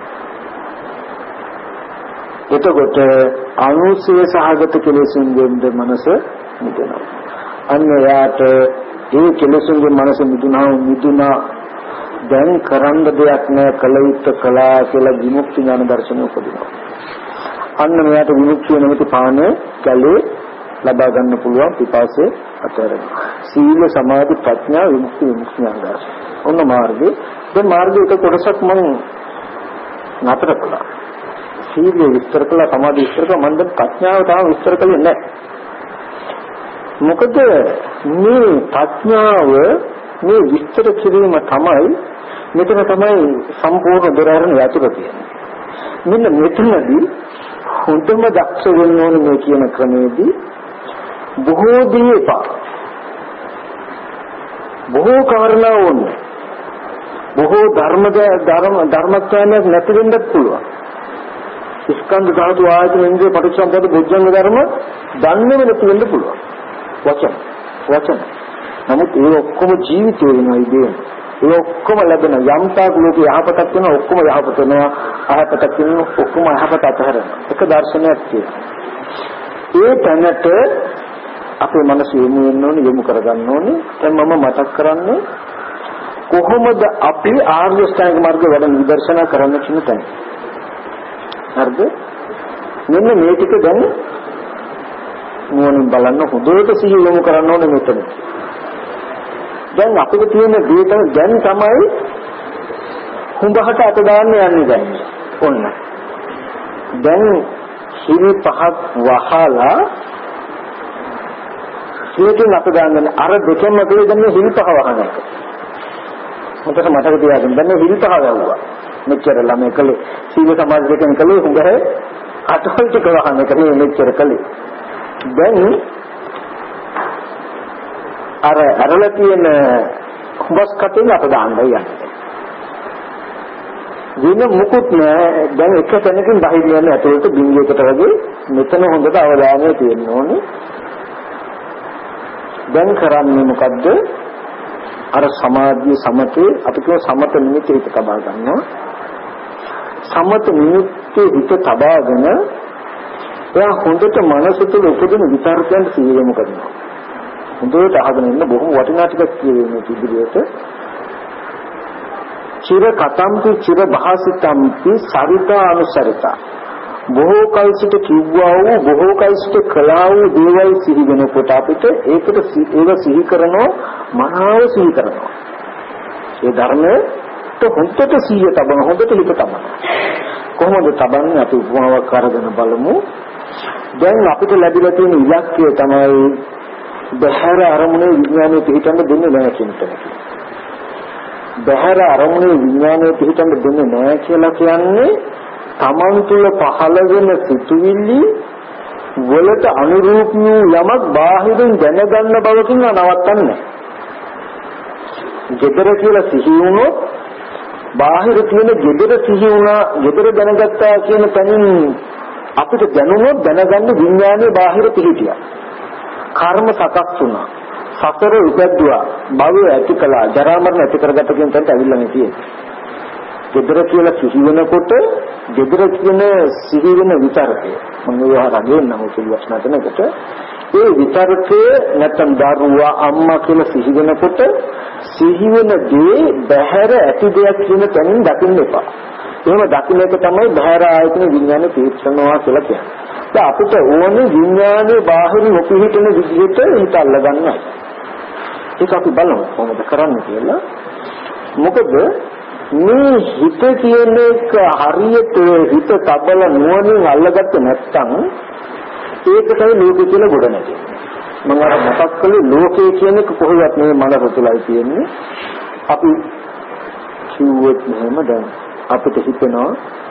එතකොට අනුසය සහගත කෙලෙසුන්ගෙන් මනස මිදෙනවා. අන්න යාට ඒ කෙලෙසුන්ගෙන් මනස මිදුණා මිදුණා දැන් කරන්න දෙයක් නැහැ කල යුත්තේ කළා කියලා විමුක්ති ඥාන දර්ශනය උපදිනවා. අන්න මෙයාට විමුක්තිය නැමැති පාන කැලේ ලබා ගන්න පුළුවන් පිපාසයේ අතරේ සීල සමාධි ප්‍රඥා විමුක්ති විමුක්ති ඥාන ඔන්න මාර්ගය දැන් මාර්ගයේ එක කොටසක් මම නතර කළා සීලය විස්තර කළා සමාධි විස්තර කළා මම දැන් ප්‍රඥාව තාම විස්තර කළේ නැහැ මොකද මේ ප්‍රඥාව මේ විස්තර කිරීම තමයි මෙතන තමයි සම්පූර්ණ දරාරණ යතුරු තියෙන්නේ මෙන්න මෙතනදී හොඳම දක්ෂ වෙන්න ඕනේ මේ කියන ක්‍රමයේදී බොහෝ දීපා බොහෝ කාරණා ඕනේ බොහෝ ධර්ම ධර්ම ධර්මඥානයක් නැති වෙන්නත් පුළුවන් ස්කන්ධ ධාතු ආයතන ඉන්ද්‍රිය පටිච්චසමුප්පාද බුද්ධංග ධර්ම දන්නේ නැති වෙන්න පුළුවන් වචන වචන නමුත් ඒ ඔක්කොම ජීවිතේ වෙනවා ඉතින් ඒ ඔක්කොම ලැබෙන යම් තාක් ලෝකේ යහපතක් වෙනවා ඔක්කොම යහපත වෙනවා අයහපතක් වෙනවා ඔක්කොම අයහපත අතහැරෙනවා එක දර්ශනයක් තියෙනවා ඒ තැනට අපේ මනස යොමු වෙන්න ඕනේ යොමු කරගන්න ඕනේ දැන් මම මතක් කරන්නේ කොහොමද අපි ආර්ය ශ්‍රැංග මාර්ගය වඩන විදර්ශනා කරන්න කියන තැන හරිද මෙන්න මේ ටික දැන් නුවණින් බලන්න හොඳට සිහිය යොමු කරන්න ඕනේ මෙතන දැන් අපිට තියෙන දේ තමයි දැන් තමයි හුඹහට අත දාන්න යන්නේ දැන් ඔන්න දැන් හිරි පහක් වහලා ඒකෙන් අත දාන්න අර දෙකෙන්ම දෙන්නේ හිරි පහ වහන එක මට මතක තියාගන්න දැන් හිරි පහ වැවුවා මෙච්චර ළමයි කලේ සීල සමාධි දෙකෙන් කලේ හුඟේ අටවල් ටික වහන එක නේ මෙච්චර කලේ දැන් අර අරලා තියෙන බස් කටින් අප දාන්න යන්නේ. වෙන මුකුත් නෑ. දැන් එක තැනකින් බහිර යන ඇතුළට බින්දියකට වගේ මෙතන හොඳට අවධානය තියෙන්න ඕනේ. දැන් කරන්නේ මොකද්ද? අර සමාධිය සමතේ අපි කියන සමත නිමිති හිත තබා ගන්නවා. සමත නිමිති හිත තබාගෙන එයා හොඳට මනස තුළ උපදින විතරකයන් සිහියම කරනවා. හොඳට අහගෙන ඉන්න බොහොම වටිනා ටිකක් කියවෙන්නේ ඉදිරියට. චිර කතම්පි චිර භාසිතම්පි සරිතා අනුසරිතා. බොහෝ කල් සිට කිව්වා වූ බොහෝ කල් සිට කළා වූ දේවල් සිහි වෙනකොට අපිට ඒකට ඒව සිහි කරනවා මනාව සිහි කරනවා. ඒ ධර්මයට හොඳට සිහිය තබන හොඳට හිත තබන. කොහොමද තබන්නේ? අපි උපමාවක් කරගෙන බලමු. දැන් අපිට ලැබිලා තියෙන ඉලක්කය තමයි බහැර අරමුණේ විඥානය පිහිටන්න දෙන්නේ නැහැ කියන එක. බහැර අරමුණේ විඥානය පිහිටන්න දෙන්නේ නැහැ කියලා කියන්නේ තමන් තුළ පහළ වෙන සිතුවිලි වලට අනුරූප වූ යමක් බාහිරින් දැනගන්න බවකින් නවත්තන්නේ නැහැ. gedara කියලා සිහි වුණොත් බාහිර තියෙන gedara සිහි වුණා, gedara දැනගත්තා කියන තැනින් අපිට දැනුනොත් දැනගන්න විඥානයේ බාහිර පිහිටියා. කර්ම සකස් වුණා. සතර උපද්දුවා. භවය ඇති කළා. ජරා මරණ ඇති කරගත කියන තැනට ඇවිල්ලා මේ තියෙන්නේ. gedara කියලා සිහි වෙනකොට gedara කියන සිහි වෙන විතරකය මම උදාහරණයක් දෙන්නම් ඔය වචනකට. ඒ විතරකය නැත්නම් දරුවා අම්මා කියලා සිහි වෙනකොට සිහි වෙන දේ බහැර ඇති දෙයක් කියන තැනින් දකින්න එපා. එහෙම දකින්න එක තමයි බහැර ආයතන විඥාන තීක්ෂණවා කියලා කියන්නේ. දැන් අපිට ඕනේ විඥානේ බාහිර නොපිහිටන විදිහට හිත අල්ලගන්නයි. ඒක අපි බලමු කොහොමද කරන්න කියලා. මොකද මේ හිත කියන එක හරියට හිත තබල නුවණින් අල්ලගත්ත නැත්නම් ඒකටයි ලෝකේ කියලා ගොඩ නැගෙන්නේ. මම අර මතක් කළේ ලෝකේ කියන එක කොහොමවත් මේ මනස තුළයි තියෙන්නේ. අපි කිව්වොත් එහෙම දැන් අපිට හිතෙනවා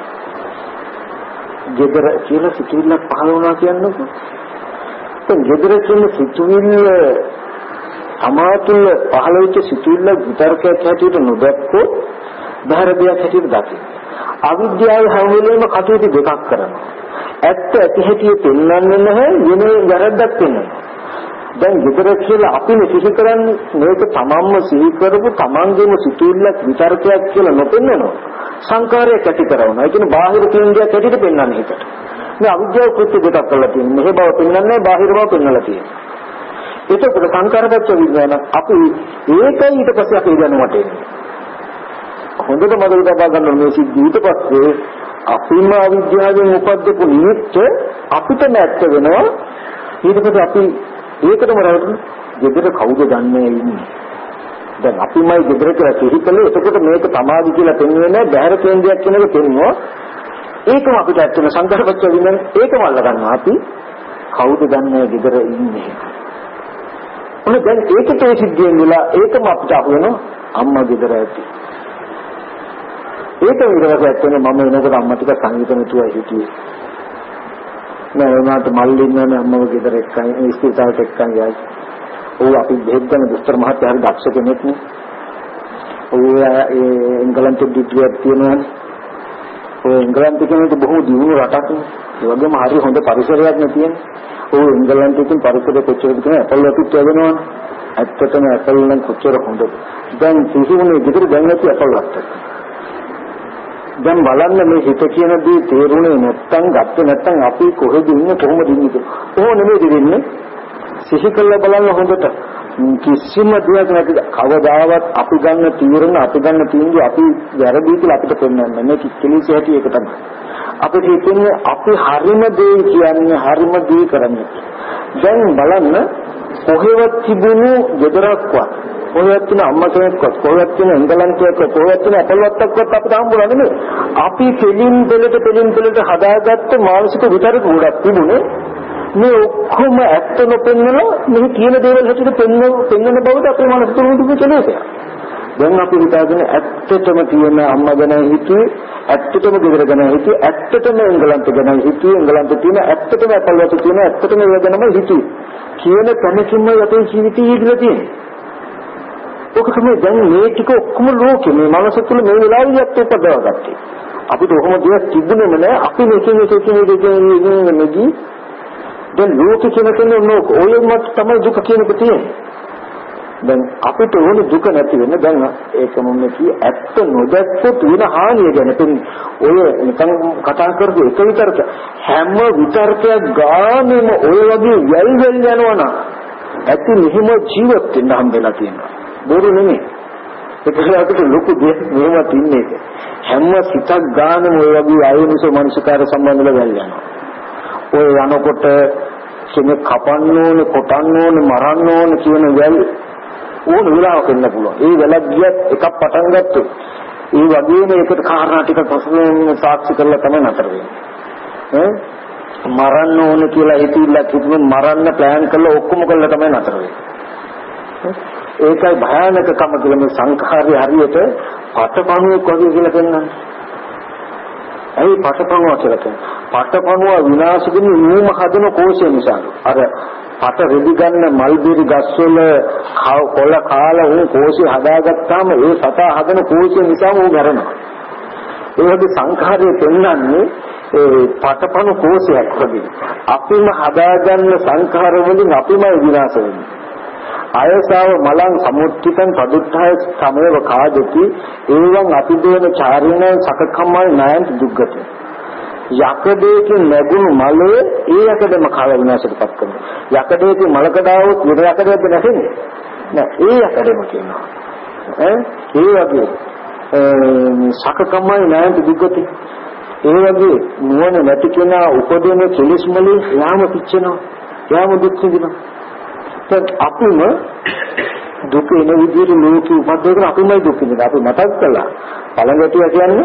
gedara කියලා සිතුවිල්ල පහළ වුණා කියන්නකො. දැන් gedara කියන සිතුවිල්ල අමාතුල පහළ වෙච්ච සිතුවිල්ල විතරකයක් හැටියට නොදැක්කොත් බාහිර දෙයක් හැටියට දකින්න. අවිද්‍යාව හැම වෙලේම කටයුතු දෙකක් කරනවා. ඇත්ත ඇති හැටියට පෙන්වන්නේ නැහැ, වෙන වැරද්දක් පෙන්වනවා. දැන් gedara කියලා අපි සිහි කරන්නේ මේක තමන්ම සිහි කරපු තමන්ගේම සිතුවිල්ලක් විතරකයක් කියලා නොපෙන්නනවා. සංකාරයක් ඇති කරනවා. ඒ කියන්නේ බාහිර කේන්ද්‍රයක් හැටියට පෙන්වන්නේ හිතට. මේ අවිද්‍යාව කෘත්‍ය දෙකක් කරලා තියෙනවා. මෙහෙ බව පෙන්වන්නේ බාහිර බව පෙන්වලා තියෙනවා. ඒකකට සංකාරපච්ච විඥාන අපි ඒකයි ඊට පස්සේ අපි දැනුමට එන්නේ. හොඳට මතක තබා ගන්න මේ සිද්ධ ඊට පස්සේ අපිම අවිද්‍යාවෙන් උපද්දපු නිමිත්ත අපිට නැත්ත වෙනවා. ඊට පස්සේ අපි ඒකටම රැවටුන gedara කවුද දන්නේ ඉන්නේ. දැන් අපිමයි gedara කියලා සිහි කළේ. එතකොට මේක සමාධි කියලා පෙන්වෙන්නේ නැහැ. බහැර කේන්ද්‍රයක් කියන එක පෙන්වුවා. ඒකම අපිට ඇත්තම සංකාරපච්ච විඥාන ඒකම අල්ල ගන්නවා. අපි කවුද දන්නේ gedara ඉන්නේ. ඔන්න දැන් ඒකට ඒ සිද්ධියෙන් වෙලා ඒකම අපිට අහු වෙනවා අම්මා gedara ඇති. ඒක විතරක් ඇත්තනේ මම එනකොට අම්මා ටික සංගීත මෙතුවා හිටියේ. නෑ උනාට මල්ලි ඉන්නනේ අම්මව gedara එක්කයි ඉස්පිරිතාලට එක්කයි ගියා. ඔව් අපි බෙහෙත් ගන්න දොස්තර මහත්තයා හරි දක්ෂ කෙනෙක් නේ. ඔව් ඒ එංගලන්තෙ ඩිග්‍රියක් තියෙනවානේ. ඔය එංගලන්තෙ කියන්නේ බොහෝ දියුණු රටක් නේ. ඒ වගේම හරි හොඳ පරිසරයක් නේ තියෙන්නේ. ඔය එංගලන්තෙකින් පරිසරය කොච්චරද කියන්නේ ඇපල් වතුත් යවෙනවනේ. ඇත්තටම ඇපල් නම් කොච්චර හොඳද. දැන් සිහිනුනේ gedara දැන් නැති ඇපල් වත්ත. දැන් බලන්න මේ හිත කියන දේ තේරුනේ නැත්තම් ගත්තේ නැත්තම් අපි කොහෙද ඉන්නේ කොහොමද ඉන්නේ කොහොම නෙමෙයි දෙන්නේ සිහි කළා බලන්න හොඳට කිසිම දෙයක් නැති කවදාවත් අපි ගන්න තීරණ අපි ගන්න තීන්දුව අපි වැරදි කියලා අපිට පෙන්වන්නේ මේ කිසිලිස හැටි ඒක තමයි අපිට හිතන්නේ අපි හරිම දේ කියන්නේ හරිම දේ කරන්නේ දැන් බලන්න කොහෙවත් තිබුණු gedarakවත් කොහෙවත් තියෙන අම්මා කෙනෙක්වත් කොහෙවත් තියෙන එංගලන්තයක කොහෙවත් තියෙන අපලවත්තක්වත් අපිට හම්බුණා නෙමෙයි. අපි දෙලින් දෙලට දෙලින් දෙලට හදාගත්ත මානසික විතරක ගොඩක් තිබුණේ. මේ ඔක්කොම ඇත්ත නොපෙන්නලා මේ කියන දේවල් හැටියට පෙන්න පෙන්නන බවට අපේ මනස තුළ තිබුණ කෙලෙසයක්. දැන් අපි හිතාගෙන ඇත්තටම තියෙන අම්මා ගැන හිතුවේ, ඇත්තටම ගෙදර ගැන හිතුවේ, ඇත්තටම එංගලන්ත ගැන හිතුවේ, එංගලන්ත තියෙන ඇත්තටම අපලවත්ත තියෙන ඇත්තටම ඒ ගැනම හිතුවේ. කියන තැනකින්ම අපේ ජීවිතය ඉදිරියට තියෙනවා. ඔක තමයි දැන් මේ ටික ඔක්කොම ලෝකේ මේ මනස තුළ මේ වෙලාවෙත් උපදවගත්තේ. අපිට කොහොම දෙයක් තිබුණේම නෑ. අපි මේකෙන් මේකෙන් මේකෙන් නෙගී දැන් ලෝකේ කියන කෙනෙක් ඔය මත තමයි දුක කියන එක තියෙන්නේ. දැන් අපිට ඕනේ දුක නැති වෙන්න. දැන් ඒකම මේ කිය ඇත්ත නොදැක්කොත් වෙන හානිය ගැන තුන් ඔය නිකන් කතා කරපු එක විතරක හැම විතරකයක් ගානෙම ඔය වගේ යල් යල් යනවනම් ඇති මෙහිම ජීවත් වෙන්න හම්බෙලා තියෙනවා. බොරු නෙමෙයි. ඒකලකට ලොකු දෙයක් මෙහෙම තින්නේ. හැම සිතක් ගානෙම ඔය වගේ ආයෝනිසෝ මනසකාර සම්බන්ධල වැල් යනවා. ඔය යනකොට කෙනෙක් කපන්න ඕනේ, කොටන්න ඕනේ, මරන්න ඕනේ කියන වැල් ඕන වෙලාවක ඉන්න පුළුවන්. ඒ වෙලක් ගියත් එකක් පටන් ගත්තොත් ඒ වගේම ඒකට කාරණා ටික පසුවෙන් සාක්ෂි කරලා තමයි නතර වෙන්නේ. ඈ මරන්න ඕන කියලා හිතිලා කිව්වොත් මරන්න ප්ලෑන් කරලා ඔක්කොම කරලා තමයි නතර වෙන්නේ. ඒකයි භයානකකම කියලා මේ සංඛාරය හරියට පටපණුවක් වගේ කියලා පෙන්නන්නේ. ඇයි පටපණුව කියලා කියන්නේ? පටපණුව විනාශ වෙන්නේ නූම හදන කෝෂය නිසා. අර පට රෙදි ගන්න මල්බෙරි ගස්වල කොළ කාලා උන් කෝෂය හදාගත්තාම ඒ සතා හදන කෝෂය නිසා උන් මැරෙනවා. ඒ වගේ සංඛාරය පෙන්නන්නේ ඒ පටපණු කෝෂයක් වගේ. අපිම හදාගන්න සංඛාර වලින් අපිමයි විනාශ වෙන්නේ. ආයසාව මලං සමුත්තිතං පදුත්ථය සමයව කාදති එවං අතිදේන චාරිණ සකකම්මල් ණයන්ත දුක්ගති. යකඩේකින් නැගුණු මලය ඒ යකඩම කාල විනාශයටපත් කරනවා. යකඩේකින් මලකට આવොත් විතර යකඩයක්ද නැසෙන්නේ නෑ. ඒ යකඩම කියනවා ඈ ඒ වගේ සකකම්මල් ණයන්ත දුක්ගති. ඒ වගේ නුවණ නැති කෙනා උපදින කෙලෙස් වලින් යාම පිච්චෙනවා. යාම දුක් විඳිනවා. අපිම දුක එන විදිහට ලෝකෙ උපද්දවගෙන අපිමයි දුක් විඳිනවා. අපි මතක් කළා පළඟටිය කියන්නේ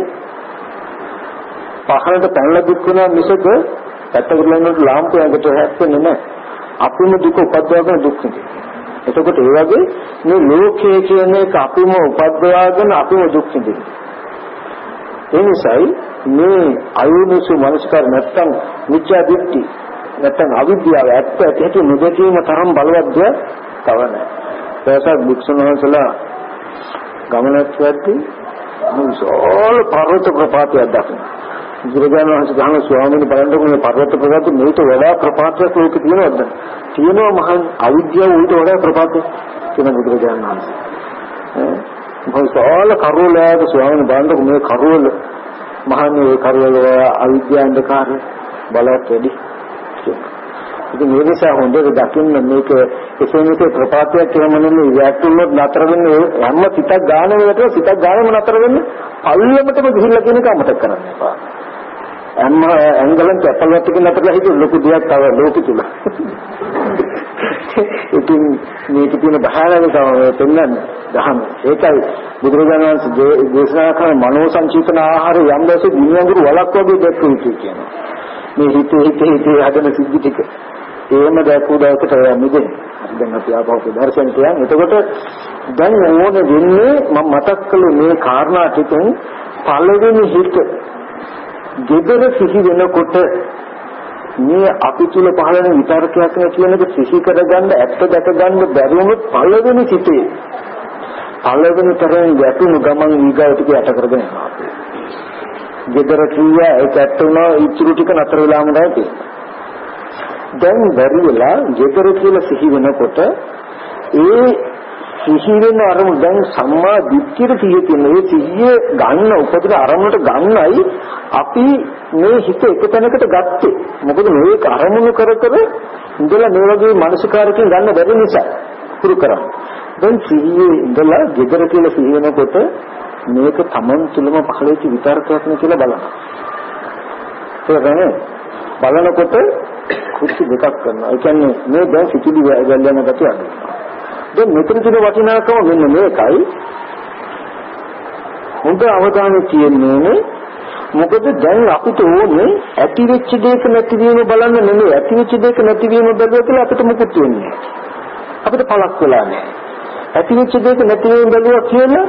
පහළට පැනලා දුක් වෙනවා මිසක පැත්තකට ලඟට ලාම්පු යකට හැප්පෙන්නේ නැහැ. අපිම දුක උපද්දවගෙන දුක් විඳිනවා. එතකොට ඒ වගේ මේ ලෝකයේ කියන එක අපිම උපද්දවාගෙන අපිම දුක් විඳිනවා. ඒ නිසායි මේ අයෝනිසු මනස්කාර නැත්තම් මිත්‍යා දෘෂ්ටි නැත්නම් අවිද්‍යාව ඇත්ත ඇති නොදැකීම තරම් බලවත්ද තව නැහැ. ඒසත් බුක්සනහසලා ගමනක් යද්දී මුසෝල් පර්වත ප්‍රපාතයක් දකින්න. බුදුරජාණන් වහන්සේ ගහන ස්වාමීන් බලන්නකො මේ පර්වත ප්‍රපාතෙ මේක වඩා ප්‍රපාතයක් ලෝකේ තියෙනවද? තියෙනවා මහන් අවිද්‍යාව උන්ට වඩා ප්‍රපාතයක් කියන බුදුරජාණන් වහන්සේ. මුසෝල් කරුලාද ස්වාමීන් බලන්නකො මේ කරුවල මහන්නේ ඒ කරුවල අවිද්‍යාව අන්ධකාරය බලවත් වැඩි. ඉතින් මේ නිසා හොඳට දකින්න මේක එසේ මෙසේ ප්‍රපාතයක් කියලා මොනනේ වැටුනොත් නතර වෙන්නේ හැම සිතක් ගානම වැටෙන සිතක් ගානම නතර වෙන්නේ පල්ලමටම ගිහිල්ලා කියන එක අමතක කරන්න එපා. හැම ඇංගලෙන් කැපලට කියන නතරලා හිතුව ලොකු දෙයක් තව ලෝකෙ තුල. ඉතින් මේක තියෙන බහාරණකම පෙන්වන්නේ දහම. ඒකයි බුදුරජාණන් වහන්සේ දේශනා කරන මනෝ සංචේතන ආහාර යම් දවසේ දිනවඟුරු වලක් වගේ දැක්කු කියනවා. මේ හිතේ හිතේ හිතේ හදන සිද්ධි ටික එහෙම දැක්කු දවසට මිදෙන්නේ. දැන් අපි ආපහු දර්ශනට යන්. එතකොට දැන් ඕනේ වෙන්නේ මම මතක් කළේ මේ කාරණා ටිකෙන් පළවෙනි හිත gedara සිහි වෙනකොට මේ අපි තුල පහළ වෙන විතරකයක් නේ කියන එක සිහි කරගන්න ඇත්ත දැක ගන්න බැරි වුණොත් පළවෙනි හිතේ පළවෙනි තරෙන් ගැටුණු ගමන් ඊගාව ටික යට කරගෙන යනවා. gedara කියා ඒක ඇත්ත වුණා ඉතුරු ටික නතර වෙලාම නැහැ. දැන් බැරි වෙලා gedara කියලා සිහි වෙනකොට ඒ සිහි වෙන අරමුණ දැන් සම්මා දිට්ඨියට සිහි තියෙන ඒ සිහිය ගන්න උපදින අරමුණට ගන්නයි අපි මේ හිත එක තැනකට ගත්තේ. මොකද මේක අරමුණු කර කර ඉඳලා මේ වගේ මානසිකාරකෙන් ගන්න බැරි නිසා පුරු කරා. දැන් සිහියේ ඉඳලා gedara කියලා සිහි වෙනකොට මේක Taman තුලම පහළට විතරකයක් නේ කියලා බලන්න. ඒක බලනකොට කුච්චි දෙකක් කරනවා. ඒ කියන්නේ මේ දැන් සිතිලි ගැල්ලන ගැටිය අඩු. දැන් මෙතන තියෙන වටිනාකම මෙන්න මේකයි. හොඳ අවධානය තියෙන්නේ මොකද දැන් අපිට ඕනේ ඇති වෙච්ච දෙයක නැතිවීම බලන්න නෙමෙයි. ඇති වෙච්ච දෙයක නැතිවීම බැලුවා කියලා අපිට මොකුත් වෙන්නේ නැහැ. අපිට පළක් වෙලා නැහැ. ඇති වෙච්ච දෙයක නැතිවීම බැලුවා කියලා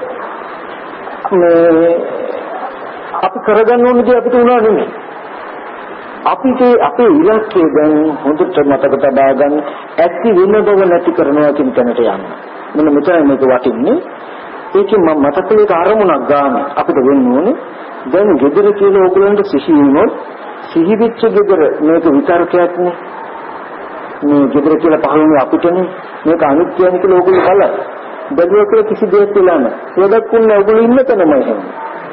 මේ අපි කරගන්න ඕනේ දේ අපිට උනා නෙමෙයි. අපිට අපේ ඉලක්කය දැන් හොඳට මතක තබා ගන්න ඇති වෙන බව නැති කරනවා කියන තැනට යන්න. මෙන්න මෙතන මේක වටින්නේ. ඒකෙන් මම මතකලේ අරමුණක් ගන්න අපිට වෙන්න ඕනේ. දැන් gedara කියලා ඕගොල්ලන්ට සිහි වුණොත් සිහි වෙච්ච gedara මේක විතරකයක් නේ. මේ gedara කියලා පහළුනේ අපිටනේ. මේක අනිත්‍යයි කියලා ඕගොල්ලෝ බලලා. බැලුවා කියලා කිසි දෙයක් කියලා නැහැ. ඒකක් උන්නේ ඕගොල්ලෝ ඉන්න තැනමයි හැන්නේ.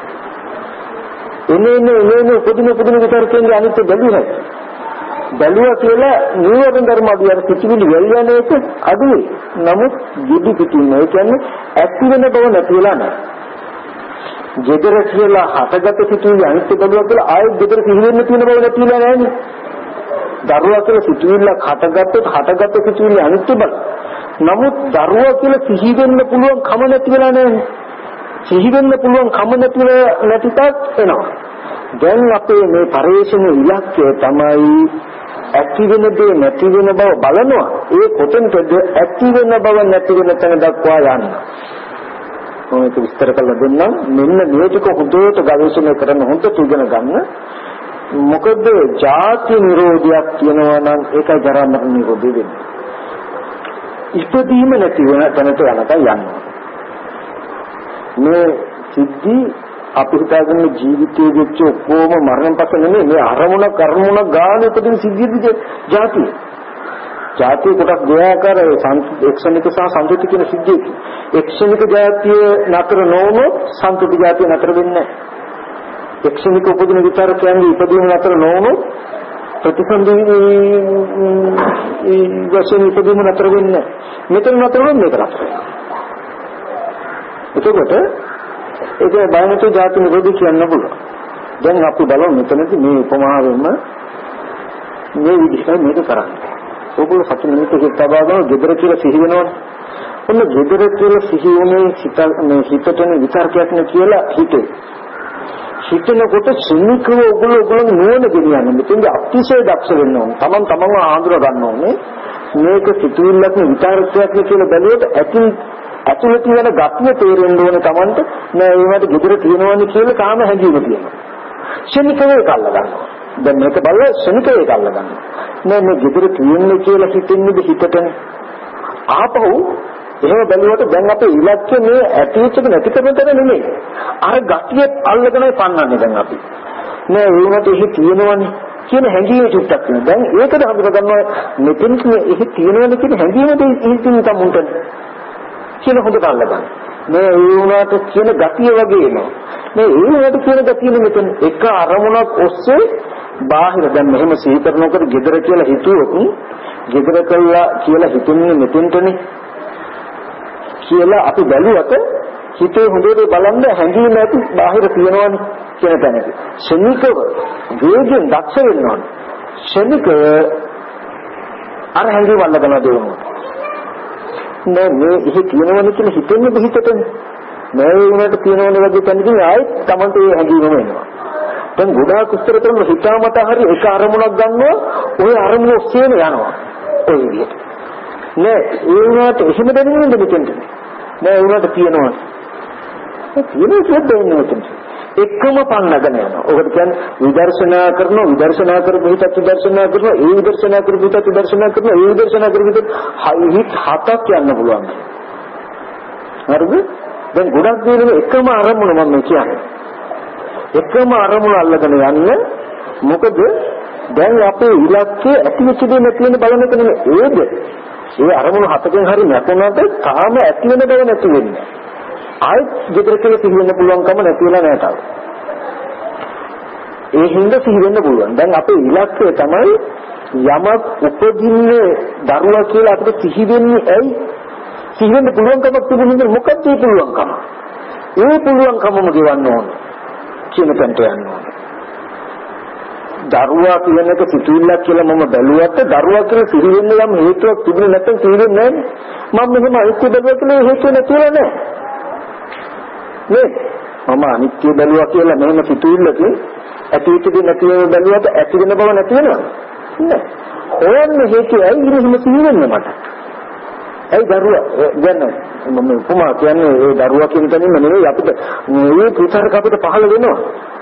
එනේ එනේ එනේ උපදින උපදින විතරකෙන් අනිත්‍ය බැලුවා. බැලුවා කියලා නීවරණ ධර්ම අඩු අර පිටිවිලි වැල්යන එක අඩුයි. නමුත් gedhi පිටින් ඒ කියන්නේ ඇති වෙන බව නැතිලා නැහැ. gedara කියලා හටගත සිටිවිලි අනිත්‍ය බැලුවා කියලා ආයෙත් gedara සිහි වෙන්න තියෙන බව නැතිලා නැහැනේ. දරුවා කියලා සිටිවිල්ලක් හටගත්තොත් හටගත සිටිවිලි අනිත්‍ය බව. නමුත් දරුවා කියලා සිහි වෙන්න පුළුවන් කම නැති වෙලා නැහැ. සිහි වෙන්න පුළුවන් කම නැති නැතිවත් එනවා. දැන් අපේ මේ පරිශ්‍රණ ඉලක්කය තමයි ඇති වෙන දේ නැති වෙන බව බලනවා. ඒ කොතෙන්ද ඇති වෙන බව නැති වෙන තැන දක්වා යන්න. මොකද විස්තර කරලා දෙන්නම්. මෙන්න මේ ටික හොඳට ගවේෂණය කරන හොඳට ඉගෙන ගන්න. මොකද ජාති නිරෝධයක් කියනවා නම් ඒකයි ජරා මරණ නිරෝධය වෙන්නේ. ඉපදීම නැති වෙන තැනට යනකම් යනවා. මේ සිද්ධි අපි හිතාගෙන ජීවිතයේ වෙච්ච ඔක්කොම මරණයෙන් පස්සේ නෙමෙයි මේ අරමුණ කර්මුණ ගාන උපදින සිද්ධියද ජාතිය. ජාතිය කොටස් දෙආකාර එක්ෂණික සහ සංතති කියන සිද්ධිය. එක්ෂණික ජාතිය නතර නොවුනොත් සංතති ජාතිය නතර වෙන්නේ නැහැ. එක්ෂණික උපදින විතරකයන්ගේ ඉපදීම නතර නොවුනොත් ප්‍රතිසන්දි වශයෙන් ඉපදීම නතර වෙන්නේ නැහැ. මෙතන නතර වෙන්නේ මේක නතර වෙනවා. එතකොට ඒක බයනතු ජාති නිරෝධය කියන්න පුළුවන්. දැන් අපි බලමු මෙතනදී මේ උපමාවෙන්ම මේ විදිහට මේක කරන්නේ. ඕගොල්ලෝ සතු නිමිති හිතබාවම gedara කියලා සිහි වෙනවනේ. ඔන්න gedara කියලා සිහි වුණේ හිත මේ හිතටන විතරකයක් නේ කියලා හිතේ. හිතනකොට සිනිකව ඕගොල්ලෝ ඕගොල්ලෝ නුවණ ගෙනියන්නේ. මෙතෙන්ද අතිශය දක්ෂ වෙන්න ඕනේ. Taman tamanව ආඳුර ගන්න ඕනේ. මේක සිතුවිල්ලක් නේ විතරකයක් නේ කියලා බැලුවොත් ඇතින් ඇතුළේ තියෙන ගතිය තේරෙන්න ඕනේ Tamanට. නෑ ඒවට gedara තියෙනවනේ කියලා කාම හැඟීම තියෙනවා. ශනිකව ඒක අල්ල ගන්නවා. දැන් මේක බලලා ශනිකව ඒක අල්ල ගන්නවා. නෑ මේ gedara තියෙන්නේ කියලා හිතෙන්නේ හිතටනේ. ආපහු එහෙම බැලුවට දැන් අපේ ඉලක්කය මේ ඇතිවෙච්ච නැති කරන තැන නෙමෙයි. අර ගතිය අල්ලගෙනයි පන්නන්නේ දැන් අපි. නෑ ඒ වුණත් එහෙ තියෙනවනේ කියන හැඟීම චුට්ටක් තියෙනවා. දැන් ඒකද හඳුනා ගන්නවා මෙතන එහෙ තියෙනවනේ කියන හැඟීමද ඉතින් තමුන්ට කියන හොඳට අල්ලගන්න. මේ ඒ වුණාට කියන ගතිය වගේ එනවා. මේ ඒ වුණාට කියන ගතිය මෙතන එක අරමුණක් ඔස්සේ බාහිර දැන් මෙහෙම සිහි කරනකොට gedara කියලා හිතුවොත් gedara කළා කියලා හිතන්නේ මෙතෙන්ටනේ කියලා අපි බැලුවට හිතේ හොඳට බලන්න හැඟීම ඇති බාහිර තියෙනවනේ කියන තැනක. ශනිකව වේගෙන් දක්ෂ වෙන්න ඕනේ. ශනිකව අර හැඟීම අල්ලගෙන දෙනවා. නෑ මේ ඉහි තියෙනවනේ කියලා හිතෙන්නේ බහිතටනේ. නෑ ඒ උනට තියෙනවනේ වගේ තැනකින් ආයෙත් Tamanට ඒ හැඟීමම එනවා. දැන් ගොඩාක් උත්තර කරන හිතාමත හරි එක අරමුණක් ගන්නවා ওই අරමුණ ඔස්සේම යනවා. ඔය විදිහට. නෑ ඒ උනට එහෙම දැනෙන්නේ මෙතෙන්ට. නෑ ඒ උනට තියෙනවා. ඒ තියෙන සුද්ධ වෙනවා. එකම පන්නගෙන යනවා. ඔකට කියන්නේ විදර්ශනා කරනවා විදර්ශනා කරපු හිතත් විදර්ශනා කරනවා ඒ විදර්ශනා කරපු හිතත් විදර්ශනා කරනවා ඒ විදර්ශනා කරපු හිතත් හිත හතක් යන්න පුළුවන්. හරිද? දැන් ගොඩක් දේවල් එකම අරමුණ මම කියන්නේ. එකම අරමුණ අල්ලගෙන යන්න මොකද දැන් අපේ ඉලක්කය ඇතිවෙච්ච දේ නැති වෙන බලන එක නෙමෙයි ඒද? ඒ අරමුණ හතකින් හරි නැතුණාට තාම ඇති වෙන බව නැති වෙන්නේ. ආයෙත් gedara කියලා සිහි වෙන්න පුළුවන්කම නැති වෙලා නැහැ තාම. ඒ හින්දා සිහි වෙන්න පුළුවන්. දැන් අපේ ඉලක්කය තමයි යමක් උපදින්නේ දරුවා කියලා අපිට සිහි වෙන්නේ ඇයි? සිහි වෙන්න පුළුවන්කමක් තිබුණේ මොකක්ද ඒ පුළුවන්කම? ඒ පුළුවන්කමම ගෙවන්න ඕන. කියන තැනට යන්න ඕන. දරුවා කියන එක සිතුවිල්ලක් කියලා මම බැලුවට දරුවා කියලා සිහි වෙන්න යම් හේතුවක් තිබුණේ නැත්නම් සිහි වෙන්නේ නැහැ. මම මෙහෙම අනිත්‍ය බැලුවා කියලා හේතුව නැතිලා නැහැ. නේ මම අනිත්‍ය බැලුවා කියලා මෙහෙම සිතුවිල්ලකින් ඇතිවෙච්ච නැතිව බැලුවට ඇති වෙන බව නැති වෙනවද නෑ හොයන්නේ හේතුවයි ඉතින් සිහි වෙන්නේ මට ඒ දරුවා දැන් මම උපමා කියන්නේ ඒ දරුවා කියන තැනින්ම නෙවෙයි අපිට මේ පුතරක අපිට පහළ වෙනවා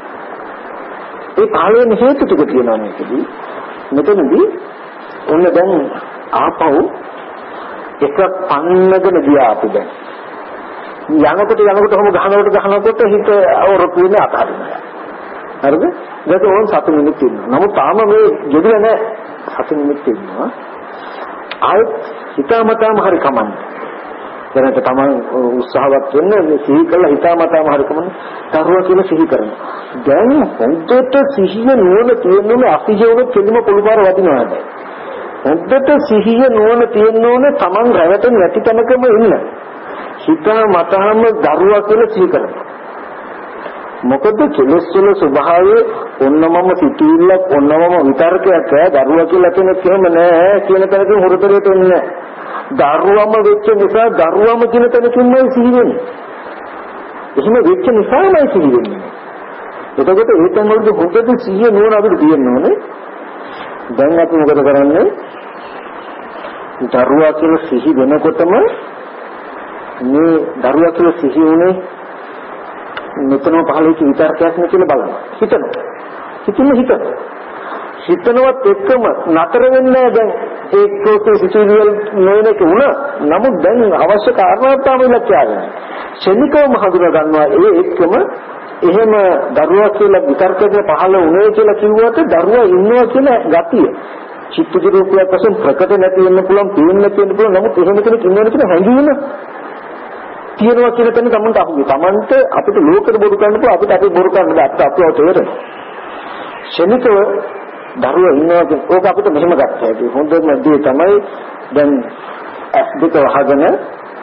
ඒ පහළ වෙන හේතු ටික තියෙනවා මේකදී මෙතනදී ඔන්න දැන් ආපහු එක පන්නගෙන ගියා අපි දැන්. යනකොට යනකොට ඔහොම ගහනකොට ගහනකොට හිත අවරොත් වෙන අතහරිනවා. හරිද? ඒක ඕන් සතු නිමිති ඉන්නවා. නමුත් තාම මේ ගෙඩිය නෑ සතු නිමිති ඉන්නවා. ආයෙත් හිතාමතාම හරි කමන්නේ. දැනට තමන් උත්සාහවත් වෙන්න සිහි කළා හිතාමතාම හරි කමන්නේ. තරුවා කියලා සිහි කරනවා. දැන් හොඳට සිහිය නුවණ තියෙනුනේ අසිහියුණු කෙලිම පොළපාර වදිනවා දැන්. හොඳට සිහිය නුවණ තියෙනුනේ තමන් රැවටෙන්නේ නැති තැනකම ඉන්න. හිතාමතාම දරුවා කියලා සිහි කරනවා. මොකද කෙලෙස් වල ස්වභාවය ඔන්නමම සිටිල්ලක් ඔන්නමම විතර්කයක් දරුවා කියලා කෙනෙක් එහෙම නෑ කියන තැනකින් හොරතරයට එන්නේ නෑ. දරුවම වෙච්ච නිසා දරුවම කියන තැනකින්මයි සිහි වෙන්නේ. එහෙම වෙච්ච නිසාමයි සිහි වෙන්නේ. එතකොට ඒ තැන් වලදී හොඳට සිහිය නුවණ අපිට තියෙන්න ඕනේ. දැන් අපි මොකද කරන්නේ? දරුවා කියලා සිහි වෙනකොටම මේ දරුවා කියලා සිහි වුණේ මෙතන පහළ වෙච්ච විතර්කයක් නේ කියලා බලනවා. හිතනවා. හිතින් හිතනවා. හිතනවත් එක්කම නතර වෙන්නේ දැන් ඒකෝසේ සිතුවිලි නොවනක වුණා. නමුත් දැන් අවශ්‍ය කාරණාවක් තමයි ලක්ෂ්‍යය. ශනිකවම හඳුනා ගන්නවා ඒ එක්කම එහෙම දරුවා කියලා විතර්කයක පහළ වුණේ කියලා කිව්වට දරුවා ඉන්නවා කියන ගතිය. චිත්තජ රූපයක් වශයෙන් ප්‍රකට නැති වෙන්න පුළුවන්, පේන්න නැති වෙන්න පුළුවන්. නමුත් එහෙම කෙනෙක් ඉන්නවනේ කියන හැඟීම තියනවා කියන තැන තමන්ට අහුවේ. තමන්ට අපිට ලෝකෙට බොරු කරන්න පුළුවන්, අපිට අපි බොරු කරන්න බෑ. අපිට අපව තේරෙනවා. ශනිකව දරුවා ඉන්නවා කියන ඕක අපිට මෙහෙම ගත්තා. ඒක හොඳම දේ තමයි දැන් ඇස් දෙක වහගෙන මේ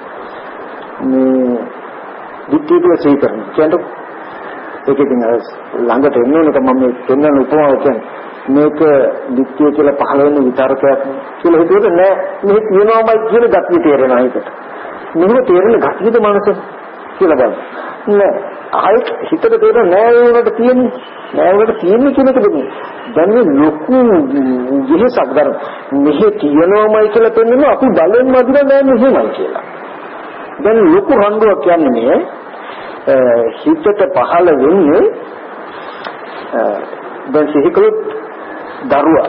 විත්තිය සී කරන. කියන්නේ ඒකකින් ළඟට එන්න ඕනක මම මේ පෙන්වන උපමාව කියන්නේ මේක විත්තිය කියලා පහළ වෙන විතරකයක් කියලා හිතුවොත් නෑ මේ කියනවාමයි කියන ගතිය තේරෙනවා ඒකට. මෙහෙම තේරෙන ගතියද මනස කියලා බලන්න. නෑ ආයෙත් හිතට තේරෙන්නේ නෑ ඒ උනට තියෙන්නේ. නෑ උනට තියෙන්නේ කියන එක දෙන්නේ. දැන් මේ ලොකු විහිසක් දරන මෙහෙ කියනවාමයි කියලා පෙන්වනවා අපි බලෙන් මදින නෑ මෙහෙමයි කියලා. දැන් ලොකු රණ්ඩුවක් කියන්නේ මේ හිතට පහළ වෙන්නේ දැන් සිහිකලොත් දරුවා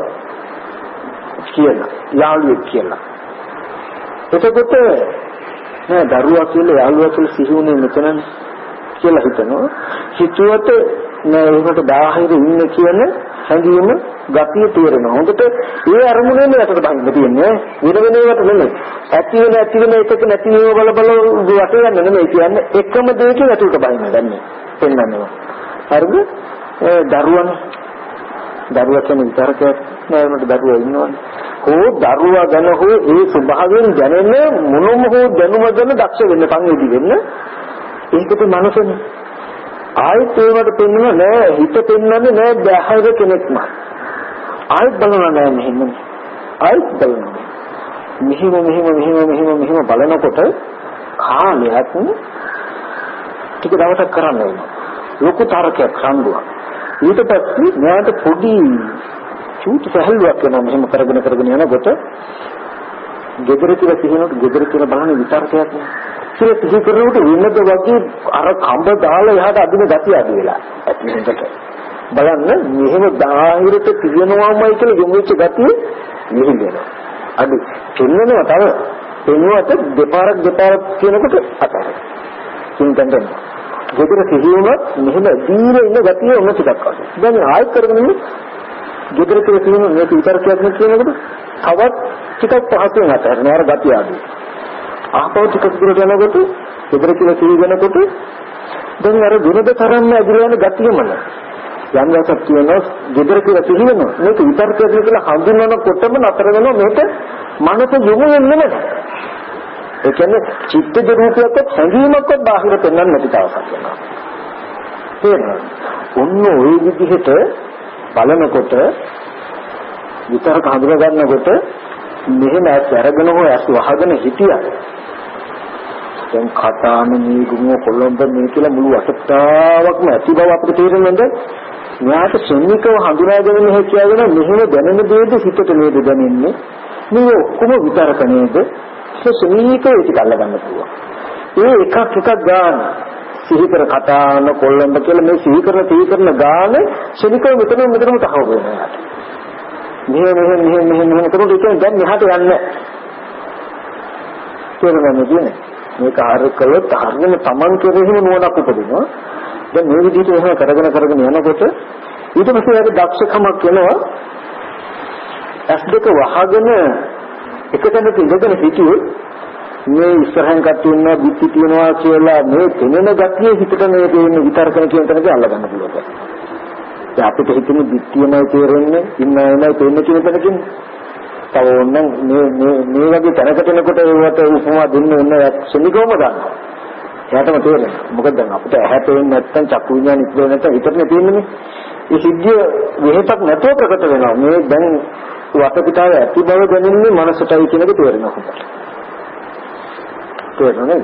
කියලා යාළුවෙක් කියලා. එතකොට නෑ දරුවා කියලා යාළුවා කියලා සිහිුනේ මෙතනනේ කියලා හිතනවා. හිතුවට නෑ ඒකට බාහිර ඉන්න කියන හැඟීම ගතිය තේරෙනවා. හොඳට ඒ අරමුණේ නේද බහින්න තියෙන්නේ. වෙන වෙන ඒවාට නෙමෙයි. ඇති වෙන ඇති වෙන එකක නැති ඒවා බල බල වට යන්න නෙමෙයි කියන්නේ. එකම දෙයකින් ඇතුළට බහින්න ගන්නේ. පෙන්නනවා. හරිද? ඒ දරුවන් දරුවා කියන විතරකයක් නෑ උනට දරුවා ඉන්නවනේ. හෝ දරුවා ගැන හෝ ඒ ස්වභාවයෙන් දැනෙන මොනම හෝ දැනුම ගැන දක්ෂ වෙන්න පංගෙදි වෙන්න. ඒකත් මනසනේ. ආයෙත් ඒවට පෙන්වන්න නෑ හිත පෙන්වන්නේ නෑ බාහිර කෙනෙක්ම. ආයෙත් බලනවා නෑ මෙහෙම. ආයෙත් බලනවා. මෙහෙම මෙහෙම මෙහෙම මෙහෙම මෙහෙම බලනකොට කාලයක් ටික දවසක් කරන්න වෙනවා. ලොකු තරකයක් රණ්ඩුවක්. ඊට පස්සේ මෙයාට පොඩි චූටි සහල්ුවක් වෙනවා මෙහෙම කරගෙන කරගෙන යනකොට ගෙදර කියලා සිහිනොත් ගෙදර කියලා බලන විතරකයක් නේ. ඉතින් සිහි කරනකොට වෙනද වගේ අර කඹ දාලා එහාට අදින ගතිය අඩු වෙලා ඇතිවෙනකොට බලන්න මෙහෙම බාහිරට පියනවාමයි කියලා යොමුච්ච ගතිය මෙහෙම වෙනවා. අඩු පෙන්නනවා තව පෙන්නුවට දෙපාරක් දෙපාරක් කියනකොට අතර චින්තන දෙනවා. ගෙදර සිහිනුනොත් මෙහෙම දීර ඉන්න ගතිය ඔන්න ටිකක් වගේ. දැන් ආයෙත් කරගෙන ඉන්නේ ගෙදර කියලා සිහිනුන මේක විතරකයක් නේ කියනකොට තවත් ටිකක් පහසුවෙන් අතහැරෙනවා අර ගතිය අඩු. ආපහු ටිකක් දුරට යනකොට ගෙදර කියලා සිහි වෙනකොට දැන් අර දුරද තරම්ම ඇදලා යන ගතියම නෑ. යම් දවසක් කියනවා ගෙදර කියලා සිහි වෙනවා මේක විතරකයක් කියලා හඳුන්වනකොටම නතර වෙනවා මේක මනස යොමු වෙන්නේ නැහැ. ඒ කියන්නේ චිත්තජ රූපයක්වත් හැඟීමක්වත් බාහිර පෙන්වන්න නැති දවසක් වෙනවා. තේරෙනවද? ඔන්න ওই විදිහට බලනකොට විතරක හඳුනා ගන්නකොට මෙහෙම ඇස් අරගෙන හෝ ඇස් වහගෙන හිටියා. දැන් කතාන මේ ගුණ කොළඹ මේ කියලා මුළු අසත්තාවක්ම ඇති බව අපිට තේරෙන්නේ. මෙයාට ශනිකව හඳුනාගෙන මෙහෙ කියගෙන මෙහෙම දැනෙන දෙයද හිතට නේද දැනෙන්නේ. මේ ඔක්කොම විතරක නේද? ශනිකව ඒක අල්ලගන්න පුළුවන්. ඒ එකක් එකක් ගන්න සිහි කර කතාන කොළඹ කියලා මේ සිහි කරන සිහි කරන ගාන ශනිකව මෙතන මෙතනම තහවුරු වෙනවා. මෙහෙ මෙහෙ මෙහෙ මෙහෙ මෙහෙ කරනකොට ඒක දැන් මෙහාට යන්නේ. තේරුණාද කියන්නේ? මේක හරිය කළොත් හරියම Taman කෙරෙහිම නුවණක් උපදිනවා. දැන් මේ විදිහට එහෙම කරගෙන කරගෙන යනකොට ඊට පස්සේ හරි දක්ෂකමක් වෙනවා. ඇස් දෙක වහගෙන එකතැනක ඉඳගෙන හිටියොත් මේ ඉස්සරහෙන් කට්ටිය ඉන්නවා බුද්ධි තියනවා කියලා මේ තෙමෙන ගතිය හිතට මේ දෙන්නේ විතරකන කියන තැනක අල්ලගන්න පුළුවන්. දැන් අපිට හිතෙන්නේ බුද්ධියමයි තේරෙන්නේ ඉන්නවමයි තේන්නේ කියන තැනකින්. තව ඕනනම් මේ මේ මේ වගේ තැනකට එනකොට ඒවට උපමා දෙන්න ඕන ශනිකවම ගන්න. එයාටම තේරෙනවා. මොකද දැන් අපිට ඇහැ පේන්නේ නැත්නම් චක්කු විඤ්ඤාණය ඉස්සර නැත්නම් හිතට තේරෙන්නේ. ඒ සිද්ධිය වෙහෙතක් නැතුව ප්‍රකට වෙනවා. මේ දැන් වටපිටාව ඇති බව දැනෙන්නේ මනසටයි කියන එක තේරෙනවා හොඳට. තේරෙන්නේ?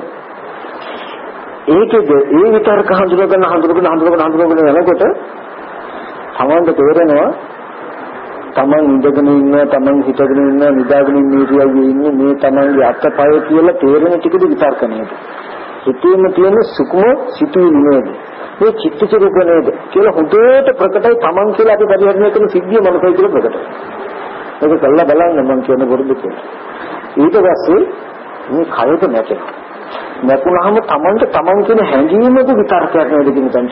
ඒකද ඒ විතරක හඳුනගෙන හඳුනගෙන හඳුනගෙන හඳුනගෙන යනකොට සමන්ද තේරෙනවා තමන් ඉඳගෙන ඉන්න තමන් හිටගෙන ඉන්න නිදාගෙන ඉන්න ඉරියව්වේ ඉන්නේ මේ තමන්ගේ අත්පය කියලා තේරෙන ටිකද විතර්ක නේද? හිතේම තියෙන සුකුම සිතුවිලි නේද? මේ චිත්තච රූප නේද කියලා හොඳට ප්‍රකටයි තමන් කියලා අපි පරිහරණය කරන සිද්ධිය මනසයි කියලා ප්‍රකටයි. ඒක කළා බලන්න මම කියන වරුද කියලා. ඊට පස්සේ මේ කයද නැතෙනවා. නැතුනහම තමන්ට තමන් කියන හැඟීමක විතර්කයක් නේද කියන තැනට.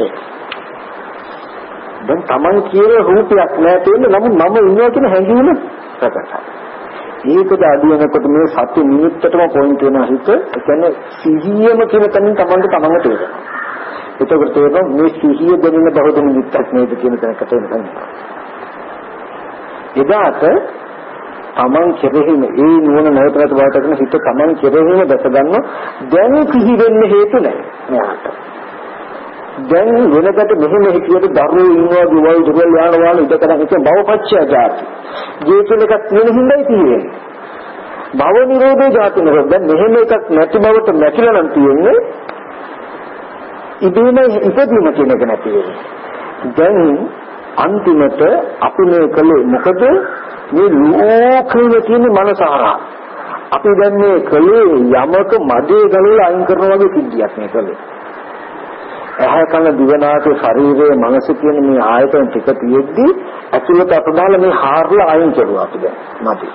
දැන් තමන් කියන රූපයක් නෑ තියෙන්නේ නමුත් මම ඉන්නවා කියන හැඟීම ප්‍රකටයි. ඒකද අදිනකොට මේ සත්‍ය නිමිත්තටම පොයින්ට් වෙනවා හිත. ඒ කියන්නේ සිහියම කියන තැනින් තමන්ට තමන්ව තේරෙනවා. ඒකකට තේරෙනවා මේ සිහිය දෙන්න බහුද නිමිත්තක් නේද කියන තැනකට එනවා. එදාට තමන් කෙරෙහිම ඒ නුවණ නැවත නැවත වාට කරන හිත තමන් කෙරෙහිම දැක ගන්න දැන් සිහි වෙන්න හේතු නැහැ මෙයාට. දැන් වෙනකට මෙහෙම හිතියට දරුවෝ ඉන්නවා දුවල් දුවල් යනවා ඉදකරන් එක භවපච්චය જાති. ජීවිතේ එකක් තියෙන හිඳයි තියෙන්නේ. භව නිරෝධේ જાති නේද? දැන් මෙහෙම එකක් නැති බවට නැතිලා නම් තියෙන්නේ ඉදීම ඉදීම කියන එක නැති වෙන්නේ. දැන් අන්තිමට අපි මේ කලේ මොකද මේ ලෝකයේ තියෙන මනසහරා අපි දැන් මේ කලේ යමක මදේ ගලලා අයින් කරනවා වගේ සිද්ධියක් මේ කලේ. ඇහැ කන දිවනාට ශරීරයේ මනස කියන මේ ආයතන ටික තියෙද්දි ඇතුළත අපදාල මේ හාරලා අයින් කරුවා අපි දැන් නැති.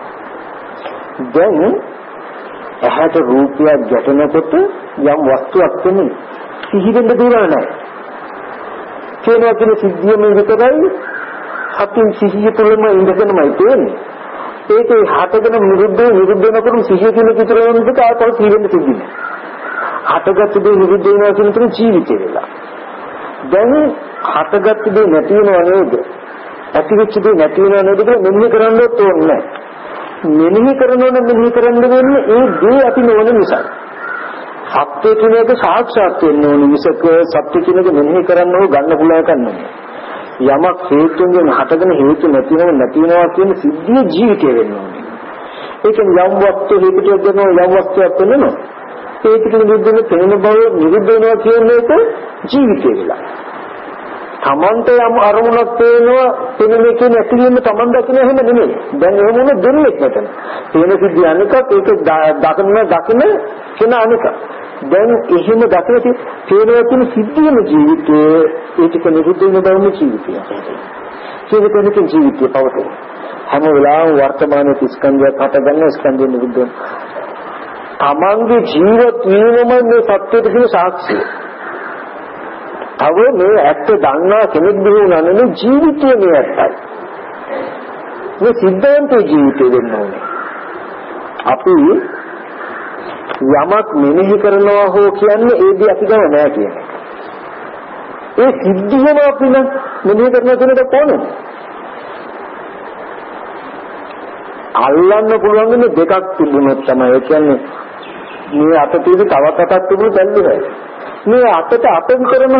දැන් ඇහැට රූපයක් ගැටෙනකොට යම් වස්තුවක් තියෙන්නේ සිහි වෙන්න දුර නැහැ. කියනවා කියන සිද්ධිය මේ විතරයි අපි සිහිය තුළම ඉඳගෙනමයි තියෙන්නේ. ඒකේ හටගෙන නිරුද්ධ නිරුද්ධ වෙනකොට සිහිය කියන විතර වෙනකොට ආපහු සිහි වෙන්න තිබුණේ. හටගත් දේ නිරුද්ධ වෙනවා කියන තුන ජීවිතේ වෙලා. දැන් හටගත් දේ නැති වෙනව නේද? ඇතිවෙච්ච දේ නැති වෙනව නේද කියලා මෙනෙහි කරන්නත් ඕනේ. මෙනෙහි කරනවනම් මෙනෙහි කරන්න වෙන්නේ ඒ දේ අපි නොවන නිසා. සත්‍ය කියන එක සාක්ෂාත් වෙන්න ඕනේ මිසක සත්‍ය කියන එක මෙනෙහි කරන්න ඕන ගන්න පුළුවන් එකක් නෙමෙයි. යමක් හේතුන්ගෙන් හටගෙන හේතු නැතිවෙනව නැතිවෙනවා කියන සිද්ධිය ජීවිතේ වෙන්න ඕනේ. ඒක යම් වස්තු හේතුවක් දෙනවා යම් වස්තුවක් වෙනවා. ඒකට නිරුද්ධ වෙන තේන බව නිරුද්ධ වෙනවා කියන එක ජීවිතේ වෙලා. තමන්ට යම් අරමුණක් පේනවා එන්නේ කියන ඇතිවෙන්න තමන් දකින්න එහෙම නෙමෙයි. දැන් එහෙම නෙමෙයි දෙන්නේ මෙතන. තේන සිද්ධිය අනිකක් ඒක දකින්න දකින්න කියන අනිකක්. දැන් එහෙම දකින්න තේනවා කියන සිද්ධියම ජීවිතේ ඒක නිරුද්ධ වෙන බවම ජීවිතය. ජීවිතේ ජීවිතය පවතන. හැම වෙලාවෙම වර්තමානයේ ස්කන්ධයක් හටගන්න ස්කන්ධය නිරුද්ධ වෙනවා. තමන්ගේ ජීවත් වීමම මේ සත්‍යයට කියන සාක්ෂිය. තව මේ ඇත්ත දන්නා කෙනෙක් බිහි වුණා නෙමෙයි ජීවිතය මේ ඇත්තයි. මේ සිද්ධාන්ත ජීවිතය වෙන්න ඕනේ. අපි යමක් මෙනෙහි කරනවා හෝ කියන්නේ ඒ දේ අපි ගම නෑ කියන එක. ඒ සිද්ධියම අපි නම් මෙනෙහි කරන කෙනෙක් කොහොමද? අල්ලන්න පුළුවන් ඉන්නේ දෙකක් තිබුණොත් තමයි. ඒ කියන්නේ මේ අත තියෙන තවත් අතක් තිබුණොත් බැලුවයි. මේ අතට අපෙන් කරන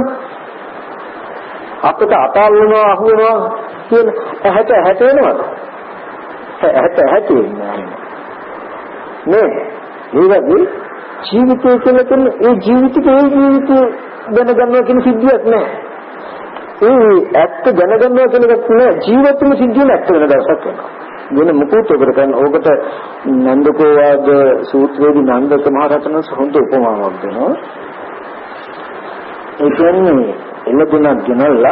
අපිට අතාල්නවා අහුවෙනවා කියන ඇහැට ඇහැට වෙනවද? ඇහැට ඇහැට වෙන්නේ නෑ. මේ වගේ ජීවිතය කියලා කියන්නේ ඒ ජීවිතේ ඒ ජීවිතේ දැනගන්නවා කියන සිද්ධියක් නෑ. ඒ ඇත්ත දැනගන්නවා කියන එක නෑ ජීවිතේම සිද්ධිය නැත්ත වෙන දවසක් වෙනවා. වෙන මොකද උකට කරන ඕකට නන්දකෝවාද සූත්‍රයේදී නන්දක මහ රහතන් වහන්සේ හොඳ උපමාවක් දෙනවා. ඒ කියන්නේ එළදෙනක් ගෙනල්ලා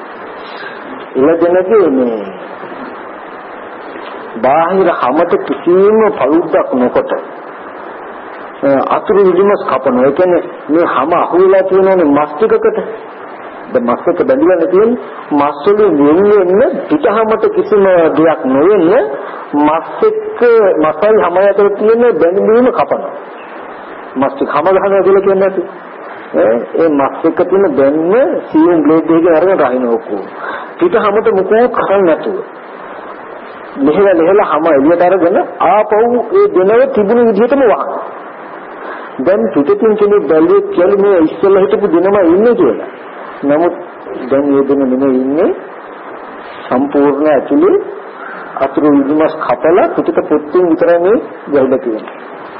එළදෙනගේ මේ බාහිර හැමත කිසිම පළුද්දක් නොකොට අතුරු විදුමස් කපනවා. ඒ කියන්නේ මේ හැම අහුවෙලා තියෙනනේ මස් ටිකකට. දැන් මස් එක බැඳලා නැතිනම් මස් වලින් වෙන්නේ පිටහමට කිසිම දෙයක් නොවෙන්න මස් එක්ක මසයි හැම අතර තියෙන බැඳීම කපනවා. මස් ටික හැම ගහනවා කියලා කියන්නේ නැති. ඒ මස් එක්ක තියෙන බැඳීම සියුම් බ්ලේඩ් එකකින් අරගෙන රහින ඔක්කොම. පිටහමට මොකෝ කරන්නේ නැතුව. මෙහෙල මෙහෙල හැම එළියට අරගෙන ආපහු ඒ දෙනව තිබුණු විදිහටම වහන. දැන් පිටින් කෙනෙක් බැලුවේ කියලා මේ ඉස්සෙල්ලා හිටපු දෙනම ඉන්නේ කියලා. නමුත් දැන් මේ දෙන නෙමෙයි ඉන්නේ සම්පූර්ණ ඇතුලේ අතුරු විදුමස් කපලා පිටට පොත්තෙන් විතරයි මේ ගහලා තියෙන්නේ.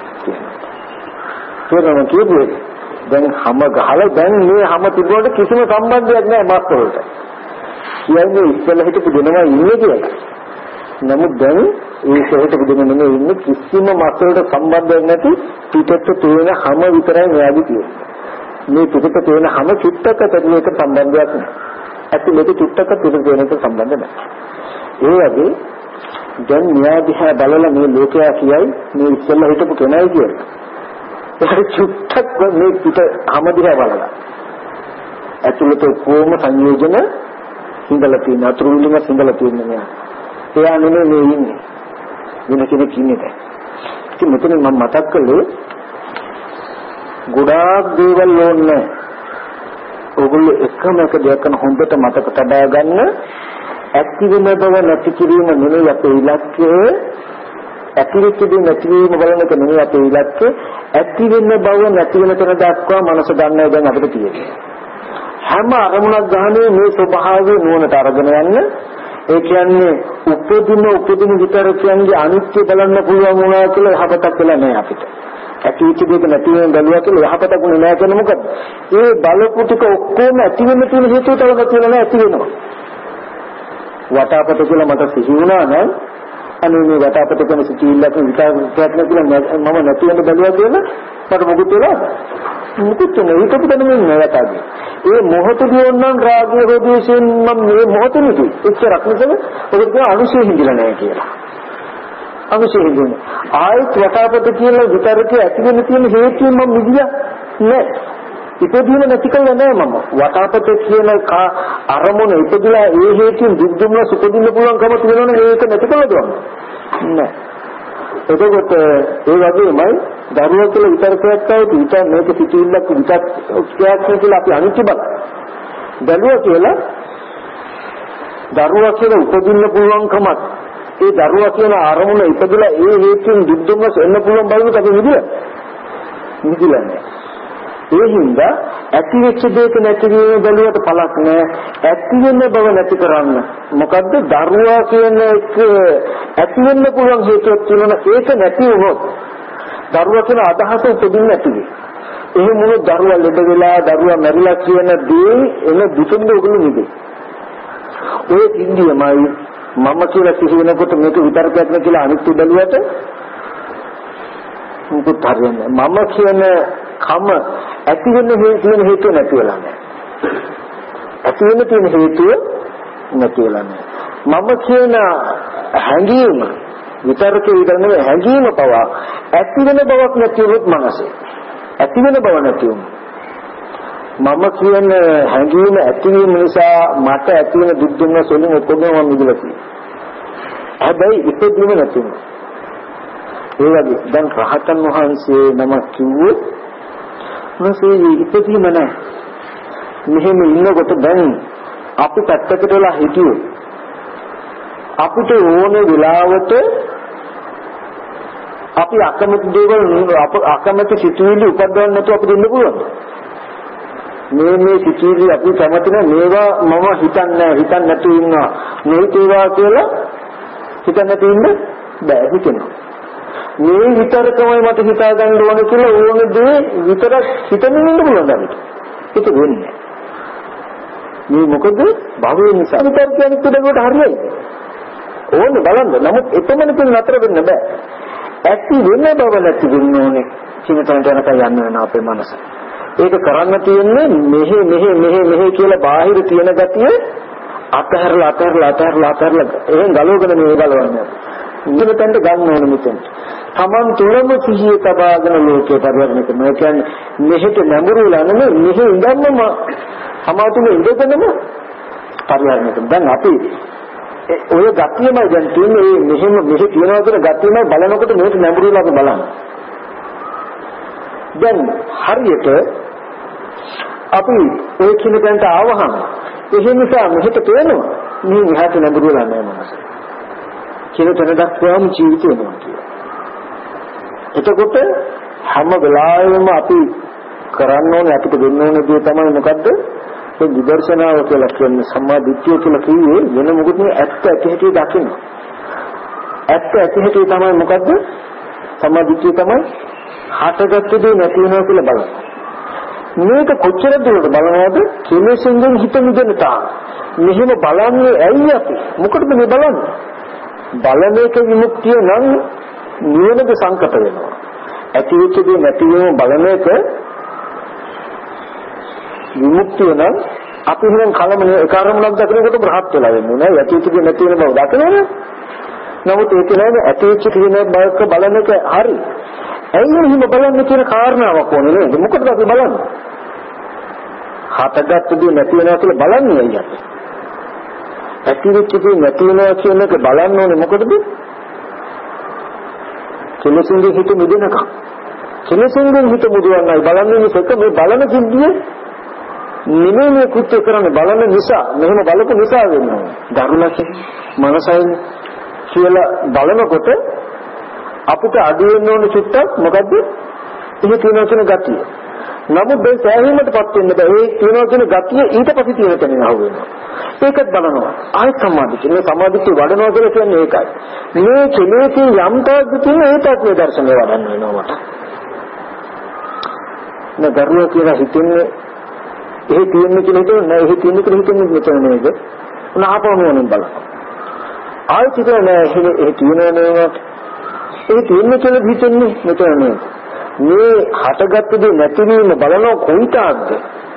ඒකම කියන්නේ දැන් හැම ගහලා දැන් මේ හැම තිබුණාට කිසිම සම්බන්ධයක් නැහැ මස් වලට. කියන්නේ ඉස්සෙල්ලා හිටපු දෙනම ඉන්නේ කියලා. නමුත් දැන් ඒ ශරීරයට බුදුම නෙමෙයි ඉන්නේ කිසිම මස් වලට සම්බන්ධයක් නැති පිටට තියෙන හැම විතරයි මෙයාගේ තියෙන්නේ. මේ පිටට තියෙන හැම චුට්ටක ඇතුළේක සම්බන්ධයක් නැහැ. ඇතුළේක චුට්ටක පිටට තියෙනක සම්බන්ධ නැහැ. ඒ වගේ දැන් මෙයා දිහා බලලා මේ ලෝකයා කියයි මේ ඉස්සෙල්ලා හිටපු කෙනයි කියලා. ඒක චුට්ටක් මේ පිට හැම දිහා බලලා. ඇතුළත කොහොම සංයෝජන සිඳලා තියෙන අතුරු විලම සිඳලා තියෙන මෙයා. එයා නෙමෙයි මේ ඉන්නේ. වෙන කෙනෙක් ඉන්නේ නැහැ. ඉතින් මෙතන මම මතක් කළේ ගොඩාක් දේවල් ඕනේ. ඔයගොල්ලෝ එකම එක දෙයක් කරන හොඳට මතක තබා ගන්න. ඇති වෙන බව නැති කිරීම නෙමෙයි අපේ ඉලක්කය. ඇතිවෙච්ච දේ නැතිවීම බලන එක නෙමෙයි අපේ ඉලක්කය. ඇති වෙන බව නැති වෙන තැන දක්වා මනස ගන්නව දැන් අපිට තියෙන්නේ. හැම අරමුණක් ගහන්නේ මේ ස්වභාවය නුවණට අරගෙන යන්න. ඒ කියන්නේ උපදින උපදින විතරකයන්ගේ අනිත්‍ය බලන්න පුළුවන් වුණා කියලා යහපතක් වෙලා නැහැ අපිට. ඇතිවෙච්ච දෙයක නැති වෙන බැලුවා කියලා යහපතක් උනේ නැහැ කියන්නේ මොකද? ඒ බලපු ටික ඔක්කොම ඇති වෙන්න තියෙන හේතුව තව නැති වෙනවා ඇති වෙනවා. වටාපත කියලා මට සිහි වුණා නම් අනේ මේ වටාපත කියන සිතිවිල්ලක විකාශයක් නැතිනම් මම නැති වෙන්න බැලුවා කියලා මට මොකද වෙලාද? මොකද නෙවෙයි හිතපු දෙන්නේ නැවතයි. ඒ මොහොතදී ඕනනම් රාගය හොදේශෙන් මම මේ මොහොතේදී එච්චරක් නෙවෙයි ඔබ කියන අනුශේ හිඳිලා නැහැ කියලා. අනුශේ හිඳින. ආයත් වටාපත කියලා විතරකේ ඇති වෙන්න තියෙන හේතුව මම මිදිලා නැහැ. ඉපදීම නැති කළා නෑ මම. වටාපත කියන අරමුණ ඉපදලා ඒ හේතුන් දුක් දුන්න සුපදින්න පුළුවන්කම තියෙනවනේ ඒක නැති කළා දුන්න. නෑ. එතකොට ඒ වගේමයි දරුවා කියලා විතරකයක් આવුත් විතර මේක සිටිල්ලක් විතරකයක් කියලා අපි අනිත්‍ය බල. දරුවා කියලා දරුවා කියලා උපදින්න පුළුවන්කමත් ඒ දරුවා කියන අරමුණ ඉපදලා ඒ හේතුන් දුක් දුන්න එන්න පුළුවන් බවකට අපි මිදිලා. මිදිලා නෑ. ඒ හින්දා ඇති වෙච්ච දෙයක නැති වීම බැලුවට පළක් නෑ. ඇති වෙන බව නැති කරන්න. මොකද්ද දරුවා කියන එක ඇති වෙන්න පුළුවන් හේතුවක් තියෙනවා. ඒක නැති වුණොත් දරුවා කියන අදහස උපදින්නේ නැති වෙයි. එහෙම වුණොත් දරුවා ලෙඩ වෙලා දරුවා මැරිලා කියන දේ එන දුකින්ද උගුළු නෙවේ. ඔය ඉන්දියමයි මම කියලා සිහි වෙනකොට මේක විතරකයක් නේ කියලා අනිත්‍ය බැලුවට මොකද හරියන්නේ. මම කියන කම ඇති වෙන හේතුව හේතුව නැති වෙලා නැහැ. ඇති වෙන තියෙන හේතුව නැති වෙලා නැහැ. මම කියන හැඟීම විතරකේ විතර නෙවෙයි හැඟීම පවා ඇති වෙන බවක් නැති වුත් මනසේ. ඇති වෙන බව නැති වුණා. මම කියන හැඟීම ඇතිවීම නිසා මට ඇති වෙන දුක් දුන්න සොලින් ඔක්කොම මම මිදලා තියෙනවා. හැබැයි ඉපදීම නැති වුණා. ඒ වගේ දැන් රහතන් වහන්සේ නම කිව්වොත් මොකද ඉපදීම නැහැ. මෙහෙම ඉන්නකොට දැන් අපි පැත්තකට වෙලා හිටියොත් අපිට ඕනේ වෙලාවට අපි අකමැති දේවල් අකමැති සිතුවිලි උපදවන්න නැතුව අපිට ඉන්න පුළුවන්. මේ මේ සිතුවිලි අපි කැමති නැහැ මේවා මම හිතන්නේ හිතන්නේ නැතුව ඉන්නවා. නොහිතේවා කියලා හිතන්නේ නැතුව ඉන්න බෑ හිතෙනවා. මේ විතරකමයි මට හිතා ගන්න ඕනේ කියලා ඕන දේ විතරක් හිතමින් ඉන්න පුළුවන් අපිට. ඒක වෙන්නේ. මේ මොකද භවයේ නිසා විතර කියන්නේ පිටකට හරියයි. ඕනේ බලන්න. නමුත් එතමනකින් නතර වෙන්න බෑ. ඇති වෙන බව නැති වෙන්න ඕනේ. චින්තනට යනකම් යන්න වෙන අපේ මනස. ඒක කරන්න තියෙන්නේ මෙහෙ මෙහෙ මෙහෙ මෙහෙ කියලා බාහිර තියෙන ගතිය අතහැරලා අතහැරලා අතහැරලා අතහැරලා එහෙන් ගලවගෙන මේ ගලවන්නේ. ඉන්නතෙන්ට ගන්න ඕන මෙතෙන්. Taman තුලම සිහිය තබාගෙන ලෝකේ පරිවර්තනය කරනවා. ඒ කියන්නේ මෙහෙට නැඹුරුලා නෙමෙයි මෙහෙ ඉඳන්ම සමාතුල ඉඳගෙනම පරිවර්තනය කරනවා. දැන් අපි ඔය ගතියමයි දැන් තියෙන්නේ මෙහෙම මෙහෙ තියනවා කියන ගතියමයි බලනකොට මේක නැඹුරුලා අපි බලන්න. දැන් හරියට අපි ඔය කියන තැනට ආවහම ඒ නිසා මෙහෙට පේනවා මේ විහාට නැඹුරුලා නැහැ මනස. කියන තැන දක්වාම ජීවිතය වෙනවා කියලා. එතකොට හැම වෙලාවෙම අපි කරන්න ඕනේ අපිට දෙන්න ඕනේ දේ තමයි මොකද්ද? ඒ විදර්ශනාව කියලා කියන්නේ සම්මා දිට්ඨිය කියලා කිව්වේ වෙන මොකද නෙවෙයි ඇත්ත ඇති හැටි දකින්න. ඇත්ත ඇති හැටි තමයි මොකද්ද? සම්මා දිට්ඨිය තමයි හටගත්තු දේ නැති වෙනවා කියලා බලන්න. මේක කොච්චර දුරට බලනවද? කෙලෙසෙන්ගෙන් හිත මිදෙන්න තාම. මෙහෙම බලන්නේ ඇයි අපි? මොකටද මේ බලන්නේ? බලන එක විමුක්තිය නම් නිවනක සංකත වෙනවා. ඇති වෙච්ච දේ නැති වෙනව බලන එක විමුක්තිය නම් අපි හිතන කලම ඒ කාර්යමලක් දකිනකොට බ්‍රහත් වෙලා වෙන්නේ නෑ. ඇති වෙච්ච දේ නැති වෙන බව දකිනවනේ. නමුත් ඒක නෑ ඇති වෙච්ච දේ බවක බලන එක හරි. ඇයි එහෙම බලන්නේ කියන කාරණාවක් ඕනේ නේද? මොකටද අපි බලන්නේ? හටගත්තු දේ නැති වෙනවා කියලා බලන්නේ ඇයි අපි? ඇති වෙච්ච දේ නැති වෙනවා කියන එක බලන්න ඕනේ මොකටද? කෙලෙසින්ගේ හිත මුදනකම්. කෙලෙසින්ගේ හිත මුදවන්නයි බලන්නේ මේක මේ බලන සිද්ධිය නෙමෙයි මේ කෘත්‍ය කරන්නේ බලන නිසා මෙහෙම බලපු නිසා වෙන්නේ. ධර්මයේ මනසයි කියලා බලනකොට අපිට අඩු වෙන්න ඕන චුට්ටක් මොකද්ද? ඉහි තියෙන කියන ගතිය. නමුත් මේ සෑහීමටපත් වෙන්න බෑ. ඒ තියෙන කියන ගතිය ඊට පස්සේ තියෙන තැනින් අහු වෙනවා. ඒකත් බලනවා. ආයෙත් සමාධිය. මේ සමාධිය වඩනවා කියලා කියන්නේ ඒකයි. මේ කෙලෙසින් යම් තාක් තියෙන ඒකත් මේ දර්ශනය වඩන්න වෙනවා මට. නේ ධර්මය කියලා හිතන්නේ ඒ තියෙන්නේ කියලා හිතන්නේ නෑ. ඒ තියෙන්නේ කියලා හිතන්නේ මෙතන නේද? උනාපෝනුවනේ බලන්න. ආයෙත් හිතන්නේ නෑ ඒ තියෙනව නේද? ඒ තියෙන්නේ කියලා හිතන්නේ මෙතන නේද? මේ හටගත්තු දේ නැතිවීම බලනවා කොයිතාක්ද?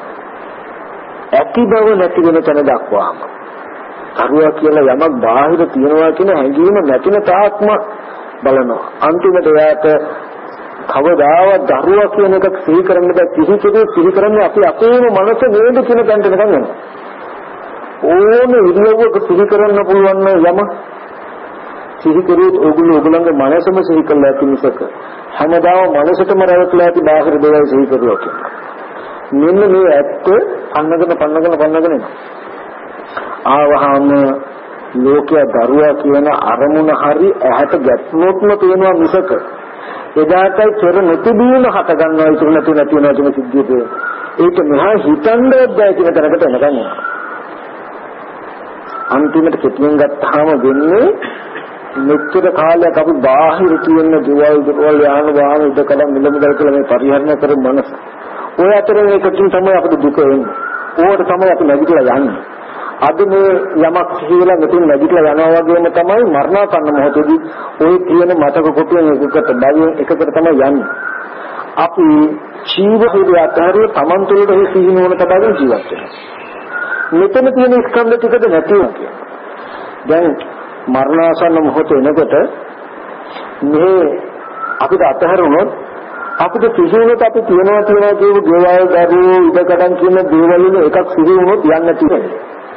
ඇති බව නැති වෙන තැන දක්වාම. කරුවා කියලා යමක් බාහිර තියනවා කියන හැඟීම නැතින තාක්ම බලනවා. අන්තිමට එයාට කවදාවත් දරුවා කියන එක සිහි කරන්න බෑ. සිහි කෙරේ සිහි කරන්නේ අපි අපේම මනස නේද කියන තැනට නිකන් යනවා. ඕන ඉරියව්වක සිහි කරන්න පුළුවන් යම සිහි කරුවොත් ඕගොල්ලෝ ඕගොල්ලන්ගේ මනසම සිහි කළා ඇති මිසක හැමදාම මනසටම රැවටලා ඇති බාහිර දේවල් සිහි කරුවා කියලා. මෙන්න මේ ඇත්ත පන්නගෙන පන්නගෙන පන්නගෙන යනවා. ආවහම ලෝකයේ දරුවා කියන අරමුණ හරි ඇහැට ගැටුනොත්ම පේනවා මිසක එදාටයි පෙර නොතිබීම හට ගන්නවා ඉතුරු නැති නැති වෙනවා කියන සිද්ධිය පේනවා. ඒක මෙහා හිතන්නේ බෑ කියන තරකට එනකන් යනවා. අන්තිමට කෙටියෙන් ගත්තාම වෙන්නේ මෙච්චර කාලයක් අපි බාහිර කියන දේවල් දේවල් යාන වාහන ඉදකඩ මිල මුදල් කියලා මේ පරිහරණය කරන මනස. ඔය අතරේ මේකකින් තමයි අපිට දුක එන්නේ. ඕකට තමයි අපි නැගිටලා යන්නේ. අද මේ යමක් සිහිලා මෙතන නැගිටලා යනවා වගේම තමයි මරණාසන්න මොහොතේදී ওই තියෙන මතක කොටුවෙන් එකකට බැවින් එකකට තමයි යන්නේ. අපි ජීවිතය අතහැරිය තමන් තුළට ඒ සිහින වන තබාගෙන ජීවත් වෙනවා. මෙතන තියෙන ස්කන්ධ ටිකද නැතිව කියනවා. දැන් මරණාසන්න මොහොත එනකොට මේ අපිට අතහැරුණොත් අපිට සිහිනුත් අපි තියනවා තියනවා කියපු දේවල් දරුවෝ ඉඩකඩම් කියන දේවල් වල එකක් සිහි වුණොත් යන්නේ නැති වෙනවා.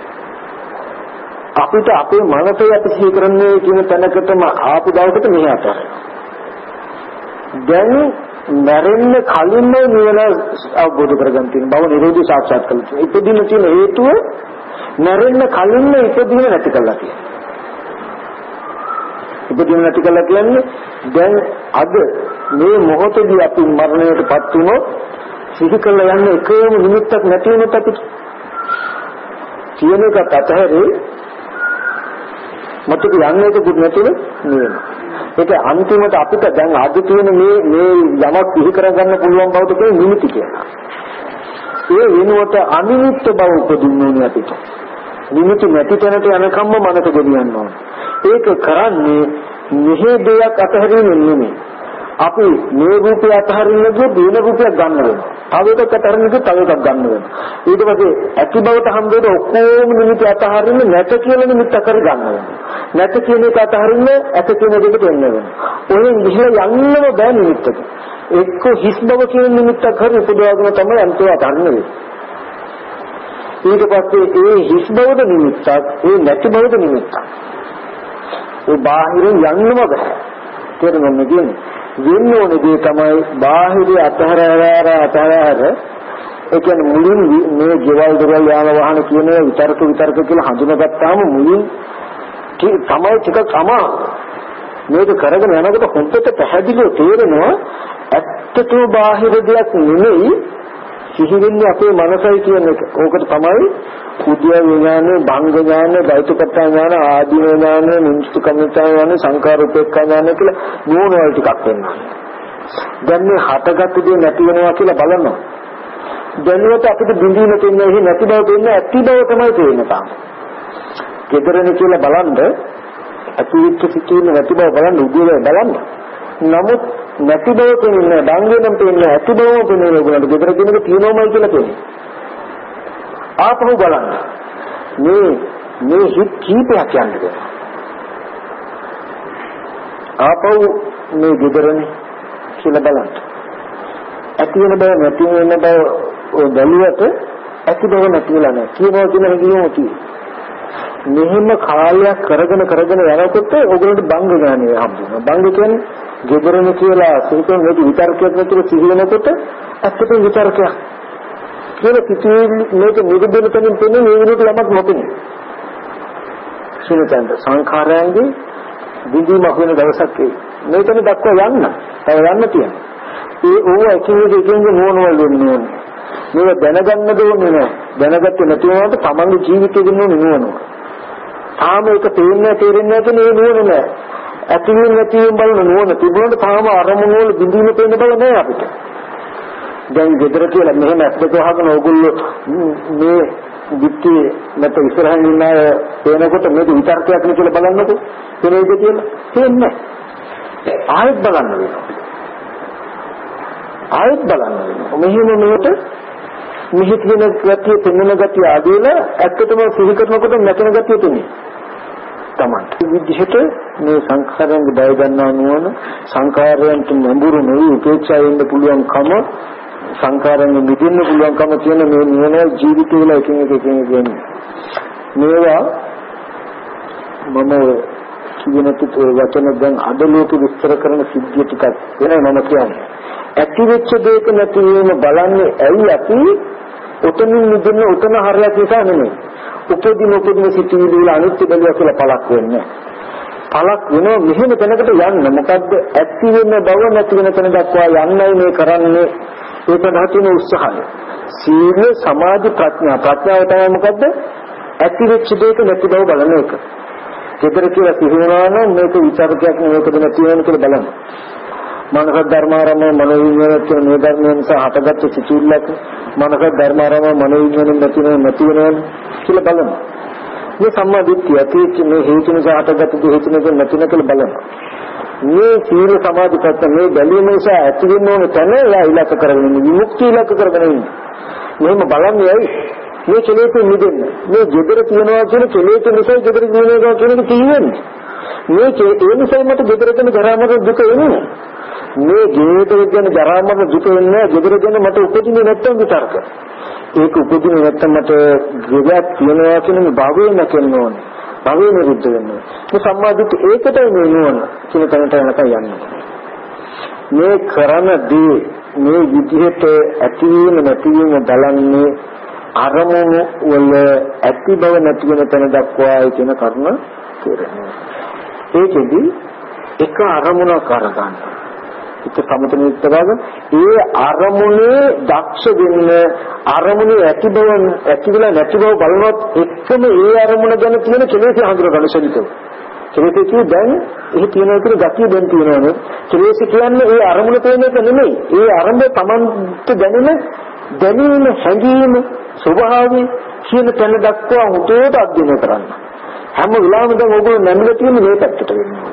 අපිට අපේ මනසේ අපි සිහි කරන්නේ කියන තැනකටම ආපු දවසට මෙහෙ අතහැරෙනවා. දැන් මැරෙන්න කලින්ම නිවන අවබෝධ කරගන්න තියෙන බව නිරෝධී සාක්ෂාත් කරගන්න. ඉපදින තියෙන හේතුව මැරෙන්න කලින්ම ඉපදින නැති කරලා තියෙනවා. ඉපදින නැති කරලා කියන්නේ දැන් අද මේ මොහොතේදී අපි මරණයටපත් වුණොත් සිහි කරලා යන්නේ එකම නිමිත්තක් නැති වුණොත් අපි කියන එක අතහැරේ මතක යන්නේ දුක් නැතුව නෙවෙයි. ඒක අන්තිමට අපිට දැන් අද තියෙන මේ මේ යමක් සිහි කරගන්න පුළුවන් බවට කියන නිමිති කියනවා. ඒ වෙනුවට අනිමිත්ත බව උපදින්නේ අපිට. නිමිති නැති තැනට යනකම්ම මනස ගෙනියන්න ඕනේ. ඒක කරන්නේ මෙහෙ දෙයක් අතහැරීමෙන් නෙමෙයි. අපි මේ රූපය අතහරින්නකෝ දින රූපයක් ගන්න වෙනවා. තව එකක් අතහරින්නකෝ තව එකක් ගන්න වෙනවා. ඊට පස්සේ ඇති බවට හම්බෙන්න ඔක්කොම නිමිති අතහරින්න නැත කියලා නිමිත්ත කර ගන්න වෙනවා. නැත කියන එක අතහරින්න ඇත කියන දෙකට එන්න වෙනවා. ඔයෙන් ගිහිලා යන්නම බෑ නිමිත්තට. එක්ක හිස් බව කියන නිමිත්තක් හරි උපදවාගෙන තමයි අන්තය අතහරින්නේ. ඊට පස්සේ ඒ හිස් බවද නිමිත්තක්, ඒ නැති බවද නිමිත්තක්. ඒ බාහිරින් යන්නම බෑ. තේරුම් ගන්න වෙන්න ඕනේ දේ තමයි බාහිරය අතහැර අතහැර ඒ කියන්නේ මුලින් මේ ගෙවල් දොරවල් යාන වාහන කියන විතරක විතරක කියලා හඳුනාගත්තාම මුලින් තමයි ටිකක් අමාරු. මේක කරගෙන යනකොට හොඳට පැහැදිලිව තේරෙනවා ඇත්තටම බාහිර දෙයක් නෙමෙයි සිහි වෙන්නේ අපේ මනසයි කියන එක. ඕකට තමයි කුඩිය විඥාන, භංග ඥාන, ධෛතකත්ව ඥාන, ආදී ඥාන, නිමිත්තකමිතා ඥාන, සංකාර උපේක්ඛා ඥාන කියලා නෝන වල ටිකක් වෙනවා. දැන් මේ හටගත්තු දේ නැති වෙනවා කියලා බලනවා. දැනුවත් අපිට බිඳීම තේන්නේ නැහැ, නැති බව තේන්නේ, ඇති බව තමයි තේරෙන්නේ තාම. කෙතරෙන කියලා බලන්න අතීත සිටින නැති බව බලන්න උදේ බලන්න. නමුත් නැති බව තේන්නේ බංගෙනම් තේන්නේ ඇති බව තේන්නේ ඔයගොල්ලන්ට ගෙදර කෙනෙක් තියෙනවමයි කියලා තේන්නේ. ආපහු බලන්න. මේ මේ හිත් කීපයක් යන්නේ. ආපහු මේ ගෙදරනේ කියලා බලන්න. ඇති වෙන බව නැති වෙන බව ඔය බැලුවට ඇති බව නැතිලා නැහැ. කියනවා කියන හැඟීම තියෙනවා. මෙහෙම කාලයක් කරගෙන කරගෙන යනකොට ඔයගොල්ලන්ට බංග ඥානය හම්බුනවා. බංග කියන්නේ ගෙදරම කියලා සිතන මේක විතර්කයක් නැතුව සිහි වෙනකොට ඇත්තටම විතර්කයක්. කියලා කිසිම මේක නිරුද්ධ වෙනින් තේන්නේ මේ විදිහට ළමක් නොපෙනේ. සිනතෙන්ද සංඛාරයන්ගේ විදීමක් වෙන දවසක් ඒ. මේකනේ දක්වා යන්න. තව යන්න තියෙනවා. ඒ ඕව එකිනෙක එකිනෙක නෝනවල වෙන්නේ. මේක දැනගන්න ඕනේ නෑ. දැනගත්තේ නැති වුණාට තමන්ගේ ජීවිතේ දෙන්නේ නෝනවා. තාම ඒක තේරෙන්නේ තේරෙන්නේ නැති නේ නෝන නෑ. ඇතිවෙන්නේ නැතිවෙන් බලන නෝන තිබුණාට තාම අරමුණු වල බිඳීම පේන්න බව නෑ අපිට. දැන් ගෙදර කියලා මෙහෙම ඇත්තට වහගෙන ඕගොල්ලෝ මේ පිටි නැත ඉස්සරහින් ඉන්න අය පේනකොට මේක විතර්කයක් නේ කියලා බලන්නකෝ. පේනේද කියලා? පේන්නේ නෑ. ආයෙත් බලන්න වෙනවා. ආයෙත් බලන්න වෙනවා. මෙහෙම මේකට මිහිත් වෙන ගතිය, පෙනෙන ගතිය ආදීලා ඇත්තටම සිහි කරනකොට නැතන ගතිය තුනේ. තමයි. විදිහට මේ සංඛාරයන්ගේ බය ගන්නා නුවණ, සංඛාරයන්ට නඹුරු නොවි උපේක්ෂාවෙන්න පුළුවන්කම, සංඛාරයෙන් මිදෙන්න පුළුවන්කම කියන මේ නුවණ ජීවිතේ වල එකින් එක එකින් එක එන්නේ. මේවා මම කියන තුරු වචන දැන් අද ලෝකෙ විස්තර කරන සිද්ධිය ටිකක් වෙනයි මම කියන්නේ. ඇති වෙච්ච දෙයක නැති වීම බලන්නේ ඇයි අපි උතනින් මිදෙන්න උතන හරයක් නිසා නෙමෙයි. උපදින උපදින සිටිවිලි වල අනිත්‍ය බැලුවා කියලා පළක් වෙන්නේ. පළක් වෙනවා මෙහෙම තැනකට යන්න. මොකද්ද ඇති වෙන බව නැති වෙන තැන දක්වා යන්නයි මේ කරන්නේ. ඒක නැතින උත්සාහය. සීල සමාධි ප්‍රඥා. ප්‍රඥාව තමයි මොකද්ද? ඇති වෙච්ච දෙයක නැති බව බලන එක. ඊතර කියලා සිහිනවා නම් මේක විචාරකයක් නෙවෙයිද නැති වෙන කියලා බලන්න. මනස ධර්මාරම මනෝවිඤ්ඤාණ කියන මේ ධර්මයන් සහ හටගත් සිතුල්ලක් මනස ධර්මාරම මනෝවිඤ්ඤාණ නැති වෙන නැති වෙන කියලා බලන්න. මේ සම්මා දිට්ඨිය ඇති මේ හේතු නිසා හටගත් හේතු නිසා නැති වෙන කියලා බලන්න. මේ සීල සමාධි ප්‍රත්‍ය මේ බැලීම නිසා ඇති වෙන ඕන තැන එයා ඉලක්ක කරගෙන ඉන්නේ. විමුක්තිය ඉලක්ක කරගෙන ඉන්නේ. මෙහෙම බලන්නේ ඇයි? මේ කෙලෙස් නිදෙන්න. මේ gedara තියනවා කියන කෙලෙස් නිසා gedara දිනනවා කියන එක තියෙන්නේ. මේ ඒ නිසා මට gedara දෙන ජරා මරණ දුක එන්නේ. මේ gedara දෙන ජරා මරණ දුක එන්නේ gedara දෙන මට උපදින්නේ නැත්තම් විතරක. ඒක උපදින්නේ නැත්තම් මට gedara තියනවා කියන මේ භාවය නැකෙන්න ඕනේ. භාවය නිරුද්ධ වෙනවා. මේ සම්මාදිට ඒකටයි මේ නුවණ කියන තැනට යනකම් යන්නේ. මේ කරන දේ මේ විදිහට ඇතිවීම නැතිවීම බලන්නේ අරමුණු වල ඇති බව නැති වෙන තැන දක්වායි කියන කරුණ තේරෙනවා. ඒකෙදි එක අරමුණක් අරගන්න. ඒක සමතනිට්ඨවද ඒ අරමුණේ දක්ෂ වෙන්න අරමුණේ ඇති බව ඇති වෙලා නැති බව බලනොත් එක්කම ඒ අරමුණ ගැන තියෙන කෙලෙස් හඳුර ගන්න ශරීරය. කෙලෙස් කිය දැන් එහි තියෙන විතර ගතිය දැන් තියෙනවනේ. කෙලෙස් කියන්නේ ඒ අරමුණ තියෙන එක නෙමෙයි. ඒ අරමුණ Tamanට දැනෙන දැනීම හැඟීම ස්වභාවය කියන තැන දක්වා හොඳට අධ්‍යයනය කරන්න. හැම වෙලාවෙම දැන් ඔයගොල්ලෝ නැමිලා තියෙන මේ පැත්තට වෙන්නේ.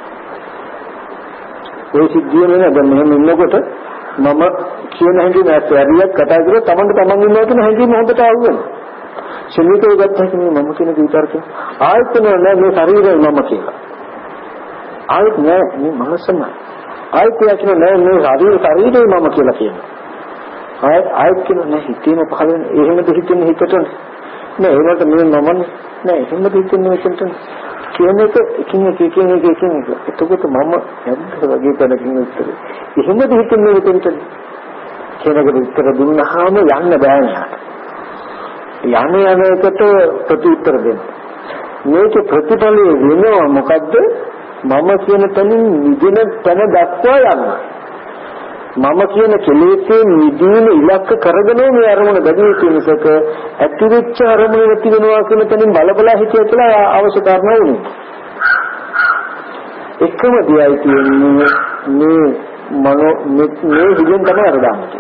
ඒ සිද්ධිය නේ දැන් මෙහෙම ඉන්නකොට මම කියන හැඟීම ඇත්තරියක් කතා කරලා Tamanට Taman ඉන්නවා කියන හැඟීම හොඳට ආව වෙනවා. ශරීරය ගත්තම මම කියන විතරක ආයතන නෑ මේ ශරීරය මම කියලා. ආයත නෑ මේ මනසම. ආයත කියන නෑ මේ ශරීර ශරීරය මම කියලා කියනවා. ආයත ආයත කියන නෑ හිතේම පහළ වෙන එහෙමද හිතෙන්නේ හිතට නෑ ඒකට මේ මම නෑ එහෙමද හිතෙන්නේ මෙතනට කියන එක එකින් එක එකින් එක එකින් එක. එතකොට මම හැද්ද වගේ තැනකින් උත්තරේ. එහෙමද හිතෙන්නේ මෙතනට කියනකට උත්තර දුන්නාම යන්න බෑ නේද? යන යන එකට ප්‍රතිඋත්තර දෙන්න. මේක ප්‍රතිඵලයේ වෙනවා මොකද්ද? මම කියන තැනින් නිදින තැන දක්වා යන්න. මම කියන කෙලෙසේ නිදීන ඉලක්ක කරගෙන මේ අරමුණ බැදී කියනසක ඇතිවෙච්ච අරමුණ නැති වෙනවා කියන තැනින් බලබලා හිතේ කියලා අවශ්‍ය කාරණා වුණේ. එකම දියයි කියන්නේ මේ මනෝ මේ හිතෙන් තමයි අරදාන්නේ.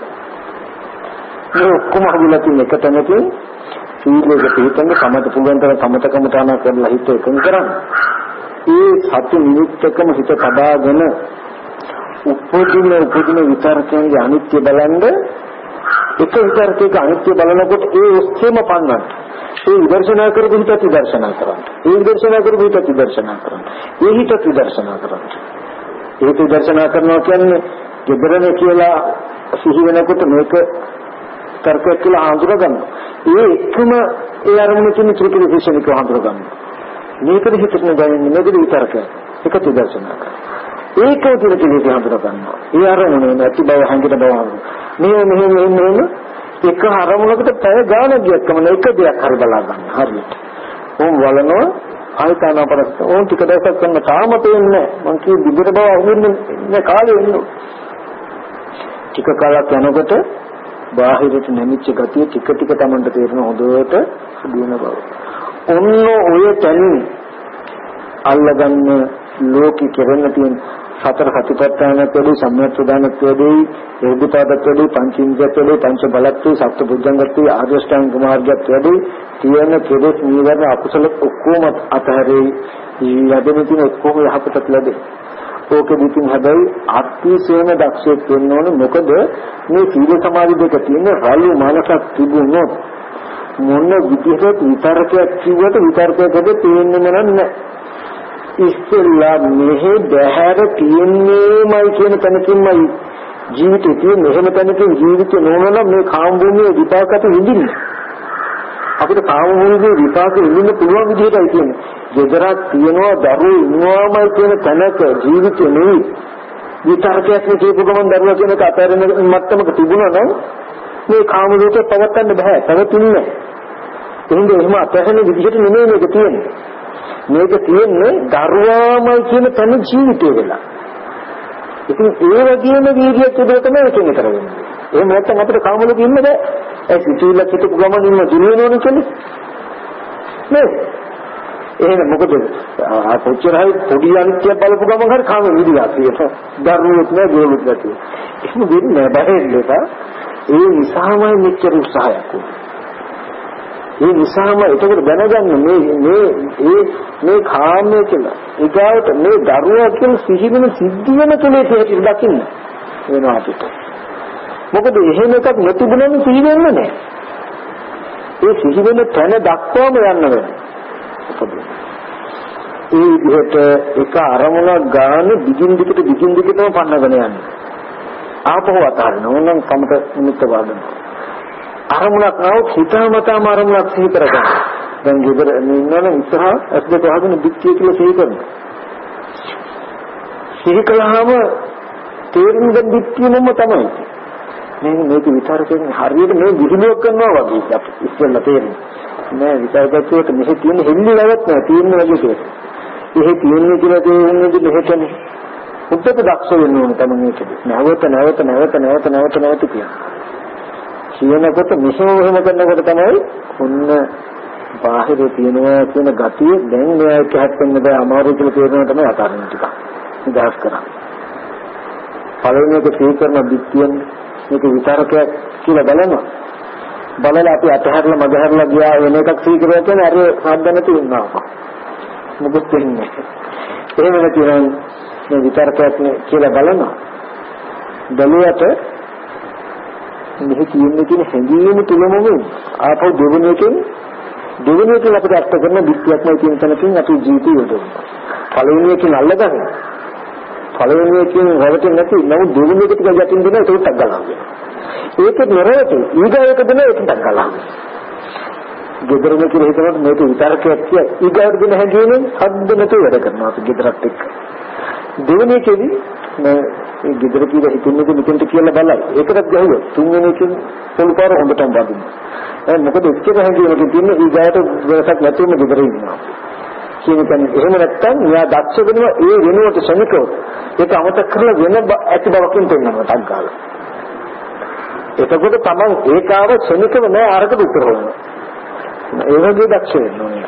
මේ ඔක්කොම හදුලා තියෙන එක තැනකින් සීලයක පිළිපදින්න සමත පුළුවන් තරම් සමතකම තන කරලා හිත එකඟ කරන්න. ඒ සති නිමිත්තකම හිත කඩාගෙන උපදින උපදින විතරකයන්ගේ අනිත්‍ය බලන්න එක විතරකයක අනිත්‍ය බලනකොට ඒ ඔස්සේම පන්නන්න. ඒ විදර්ශනා කරපු හිතත් විදර්ශනා කරන්න. ඒ විදර්ශනා කරපු හිතත් විදර්ශනා කරන්න. ඒ හිතත් විදර්ශනා කරන්න. ඒක විදර්ශනා කරනවා කියන්නේ gedරනේ කියලා සිහි වෙනකොට මේක තර්කයක් කියලා හඳුනා ගන්නවා. ඒ එකම ඒ අරමුණ තියෙන ත්‍රිපිටක විශ්ේෂණිකව හඳුනා ගන්නවා. මේකද හිතට දැනෙන්නේ මේකද විතරක එක විදර්ශනා කරනවා. ඒකෝ තියෙන කෙනෙක් හඳුනා ගන්නවා. ඒ අරමුණ නැති බව හැංගිට බව හඳුනා. මේ මෙහෙම මෙහෙම මෙහෙම එක අරමුණකට පැය ගානක් ගියක්ම එක දෙයක් හරි බලා ගන්න. හරියට. ඕම් වලනවා ආයතනපරස්ත ඕම් ටික දවසක් කරන තාම තේන්නේ නැහැ. මං කිය විදිර බව අහුවෙන්නේ මේ කාලේ ඉන්නවා. ටික කාලයක් යනකොට බාහිරට නැමිච්ච ගතිය ටික ටික Tamanට තේරෙන හොඳට දින බව. ඔන්න ඔය තැනින් අල්ලගන්න ලෝකෙ කෙරෙන්න තියෙන සතර සතිපට්ඨානත් වැඩි සම්‍යක් ප්‍රදානත් වැඩි යෝගිතාවත් වැඩි පංචින්ද්‍රියත් වැඩි පංච බලත් සත්‍ය බුද්ධංගත් ආර්ය ශ්‍රාංග මාර්ගයත් වැඩි තියෙන කෙලෙස් නීවරණ අකුසල ඔක්කොම අතහැරේ යදෙන තියෙන ඔක්කොම යහපතට ලැබේ. ඕකෙ දිකින් හැබැයි අත්‍යසේම දක්ෂයෙක් වෙන්න ඕනේ. මොකද මේ සීල සමාධි දෙක තියෙන රළු මානසක් තිබුණොත් මොන විදිහට විතරකයක් කිව්වට විතරකයකද තේන්නේ නැහැ. ඉස්සෙල්ලා මෙහෙ බහැර තියෙන්නේමයි කියන තැනකින්මයි ජීවිතේ තියෙන මෙහෙම තැනකින් ජීවිතේ නොවන මේ කාම භූමියේ විපාකات විඳින්නේ. අපිට කාම භූමියේ විපාක විඳින්න පුළුවන් විදිහටයි කියන්නේ. දෙදරක් තියනවා දරුවෝ ඉන්නවාමයි කියන තැනක ජීවිතේ නෙවෙයි. විතරකයක් කියපු ගමන් දරුවා කියන එක අතරින් මට්ටමක තිබුණා නම් මේ කාම ලෝකේ පවත්න්න බෑ. පවතින්නේ නැහැ. එහෙනම් එහෙම අතහැරෙන විදිහට නෙමෙයි මේක තියෙන්නේ. මේක තියෙන්නේ දරුවාමයි කියන තැන ජීවිතේ වෙලා. ඉතින් ඒ වගේම වීර්යයක් තිබුණ තමයි ඒක කරන්නේ. එහෙම නැත්නම් අපිට කාම ලෝකෙ ඉන්න බෑ. ඒ සිතුවිල්ල හිතපු ගමන් ඉන්න දිනවනෝනේ කියන්නේ. නේද? එහෙනම් මොකද ආ කොච්චරයි පොඩි අනිත්‍ය බලපු ගමන් හරි කාම විදිලා තියෙනවා. දරුවොත් නෑ ගෝලුත් නැති. එහෙම වෙන්නේ නැහැ බැහැල්ලක. ඒ නිසාමයි මෙච්චර උත්සාහයක් උනේ. ඒ නිසාම ඒකට දැනගන්න මේ මේ මේ මේ කාමයේ කියලා ඊගාවට මේ දරුවා කියන සිහිවෙන සිද්ධියම තුනේ තියෙන දකින්න වෙනවා අපිට. මොකද එහෙම එකක් නැතිබුණම සිහි වෙන්නේ නැහැ. ඒ සිහි වෙන තැන දක්වාම යන්න වෙනවා. ඒ විදිහට එක අරමුණක් ගන්න දිගින් දිගට දිගින් දිගටම පන්නගෙන යන්නේ. ආපහු අතහරින ඕනම් කමත නිමිත්ත වඩන. අරමුණක් આવොත් හිතාමතාම අරමුණක් සිහි කරගන්න. දැන් ගෙදර ඉන්නවනම් ඉස්සරහ ඇස් දෙක වහගෙන දික්කිය කියලා සිහි කරනවා. සිහි කළාම තේරුම් ගන්න දික්කියම තමයි. මේ මේක විතරකින් හරියට මේ විහිළුවක් කරනවා වගේ අපි ඉස්සෙල්ලා තේරෙන්නේ. නෑ විතරකත්වයට මෙහි තියෙන හෙල්ලිලවත් නෑ තියෙන වගේ කියලා. එහෙ තියෙන්නේ කියලා තේරෙන්නේ මෙහෙටනේ. උත්තර දක්ෂ වෙන්න ඕනේ තමයි මේකද. නැවත නැවත නැවත නැවත නැවත නැවත කියන්නේ. කියනකොට මෙහෙම එහෙම කරනකොට තමයි ඔන්න බාහිර තියෙනවා කියන ගතිය දැන් මෙයාට හැප්පෙන්න බෑ අමාරු කියලා තේරෙනවා තමයි අතාරින්න ටික. නිදහස් කරා. පළවෙනි එක තේ කරන දික්තියෙන් මේක විතරකයක් කියලා බලනවා. බලලා අපි අතහැරලා මගහැරලා ගියා වෙන එකක් සීකරලා කියන්නේ අර සාද්ද නැති වෙනවා. මොකද වෙන්නේ? එහෙම නැතිනම් මේ විතරකයක් කියලා බලනවා. බලුවට මෙහි කියන්නේ කියන හැඟීම තුලම ආපහු දෙවෙනි එකෙන් දෙවෙනි එකෙන් අපිට අර්ථ කරන විද්‍යාත්මක කියන තැනකින් අපි ජීවිතය යොදවනවා. පළවෙනි එකෙන් අල්ලගන්න. පළවෙනි එකෙන් රැවටෙන්නේ නැති නමුත් දෙවෙනි එක ටික යටින් දෙන ඒකට ටක් ගන්නවා. ඒකේ නොරවටි ඊගායක දෙන ඒකට ටක් ගන්නවා. ගෙදරම කියලා හිතනකොට මේක විතරකයක් කිය ඊගාවට දෙන හැංගීමෙන් හද්ද නැතුව වැඩ කරනවා අපි ගෙදරත් එක්ක. දෙවෙනි එකේදී මේ ගෙදර කියලා හිතන්නේ මෙතෙන්ට කියලා බලයි. ඒකටත් ගහුවා. තුන්වෙනි එකෙන් පොල්පාර හොඳටම වදිනවා. ඒ මොකද එච්චර හැංගීමකින් තියන්නේ ඊගායට වෙනසක් නැතුවම ගෙදර ඉන්නවා. කියන කෙනෙක් එහෙම නැත්තම් එයා දක්ෂ වෙනවා ඒ වෙනුවට ශනිකව. ඒක අමතක කරලා වෙන ඇති බවකින් පෙන්නනවා ටක් ගාලා. එතකොට තමන් ඒකාව ශනිකව නෑ අරකට උත්තර හොයනවා. ඒ වගේ දක්ෂ වෙන්න ඕනේ.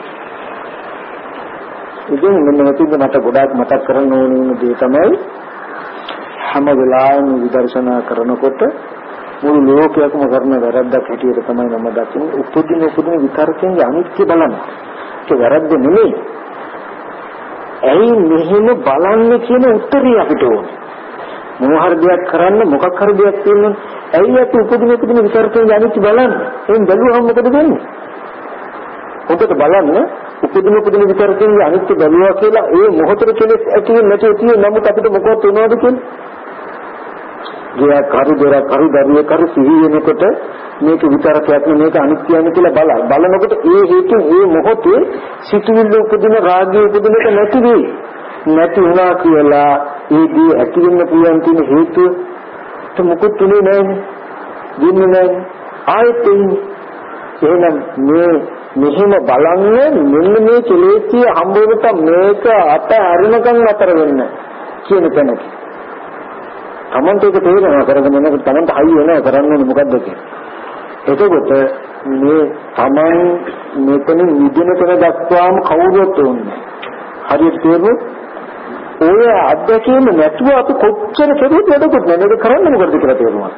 ඉතින් මෙන්න මෙතන මට ගොඩාක් මතක් කරන්න ඕනේ දේ තමයි හැම වෙලාවෙම විදර්ශනා කරනකොට මුළු ලෝකයකම කරන වැරද්දක් හැටියට තමයි මම දකින්නේ උපදින උපදින විතරකෙන්ගේ අනිත්‍ය බලන්න. ඒක වැරද්ද නෙමෙයි. ඇයි මෙහෙම බලන්නේ කියන උත්තරي අපිට ඕනේ. මොනවා හරි දෙයක් කරන්න මොකක් හරි දෙයක් තියෙනවා. ඇයි අපි උපදින උපදින විතරකෙන්ගේ අනිත්‍ය බලන්නේ? එහෙන් බැලුවම මොකද වෙන්නේ? ඔබට බලන්න උපදින උපදින විතරකින් අනිත්‍ය බැලුවා කියලා ඒ මොහොතේ කෙලෙස් ඇති වෙන්නේ නැති තියෙන නමුත් අපිට මොකක්ද වෙනවද කියන්නේ? ගියා කරු දොර කරු දරුවේ කරු සිහි වෙනකොට මේක විතරකයක් නෙමෙයි මේක අනිත්‍යයි කියලා බලයි. බලනකොට ඒ හේතුන් ඒ මොහොතේ සිතුවිල්ල උපදින රාගය උපදින එක නැති වෙයි. නැති වුණා කියලා ඒදී ඇති වෙන්න පුළුවන් තියෙන හේතුව તો මොකද තුනේ නැහැ. දෙන්නේ නැහැ. ආයෙත් එහෙනම් මේ මෙහෙම බලන්නේ මෙන්න මේ කෙලෙසිය හම්බ වෙනකම් මේක අත අරිනකම් අතර වෙන්න කියන තැනක. තමන්ට ඒක තේරෙනවා කරගෙන යනකොට තමන්ට හයි වෙනවා කරන්න ඕනේ මොකද්ද කියන්නේ. එතකොට මේ තමන් මෙතන නිදින තැන දක්වාම කවුරුත් ඕනේ. හරියට තේරුණොත් ඔය අධ්‍යක්ෂකෙම නැතුව අපි කොච්චර කෙරුවත් වැඩකුත් නෑ. මේක කරන්න මොකද කියලා තේරුණා.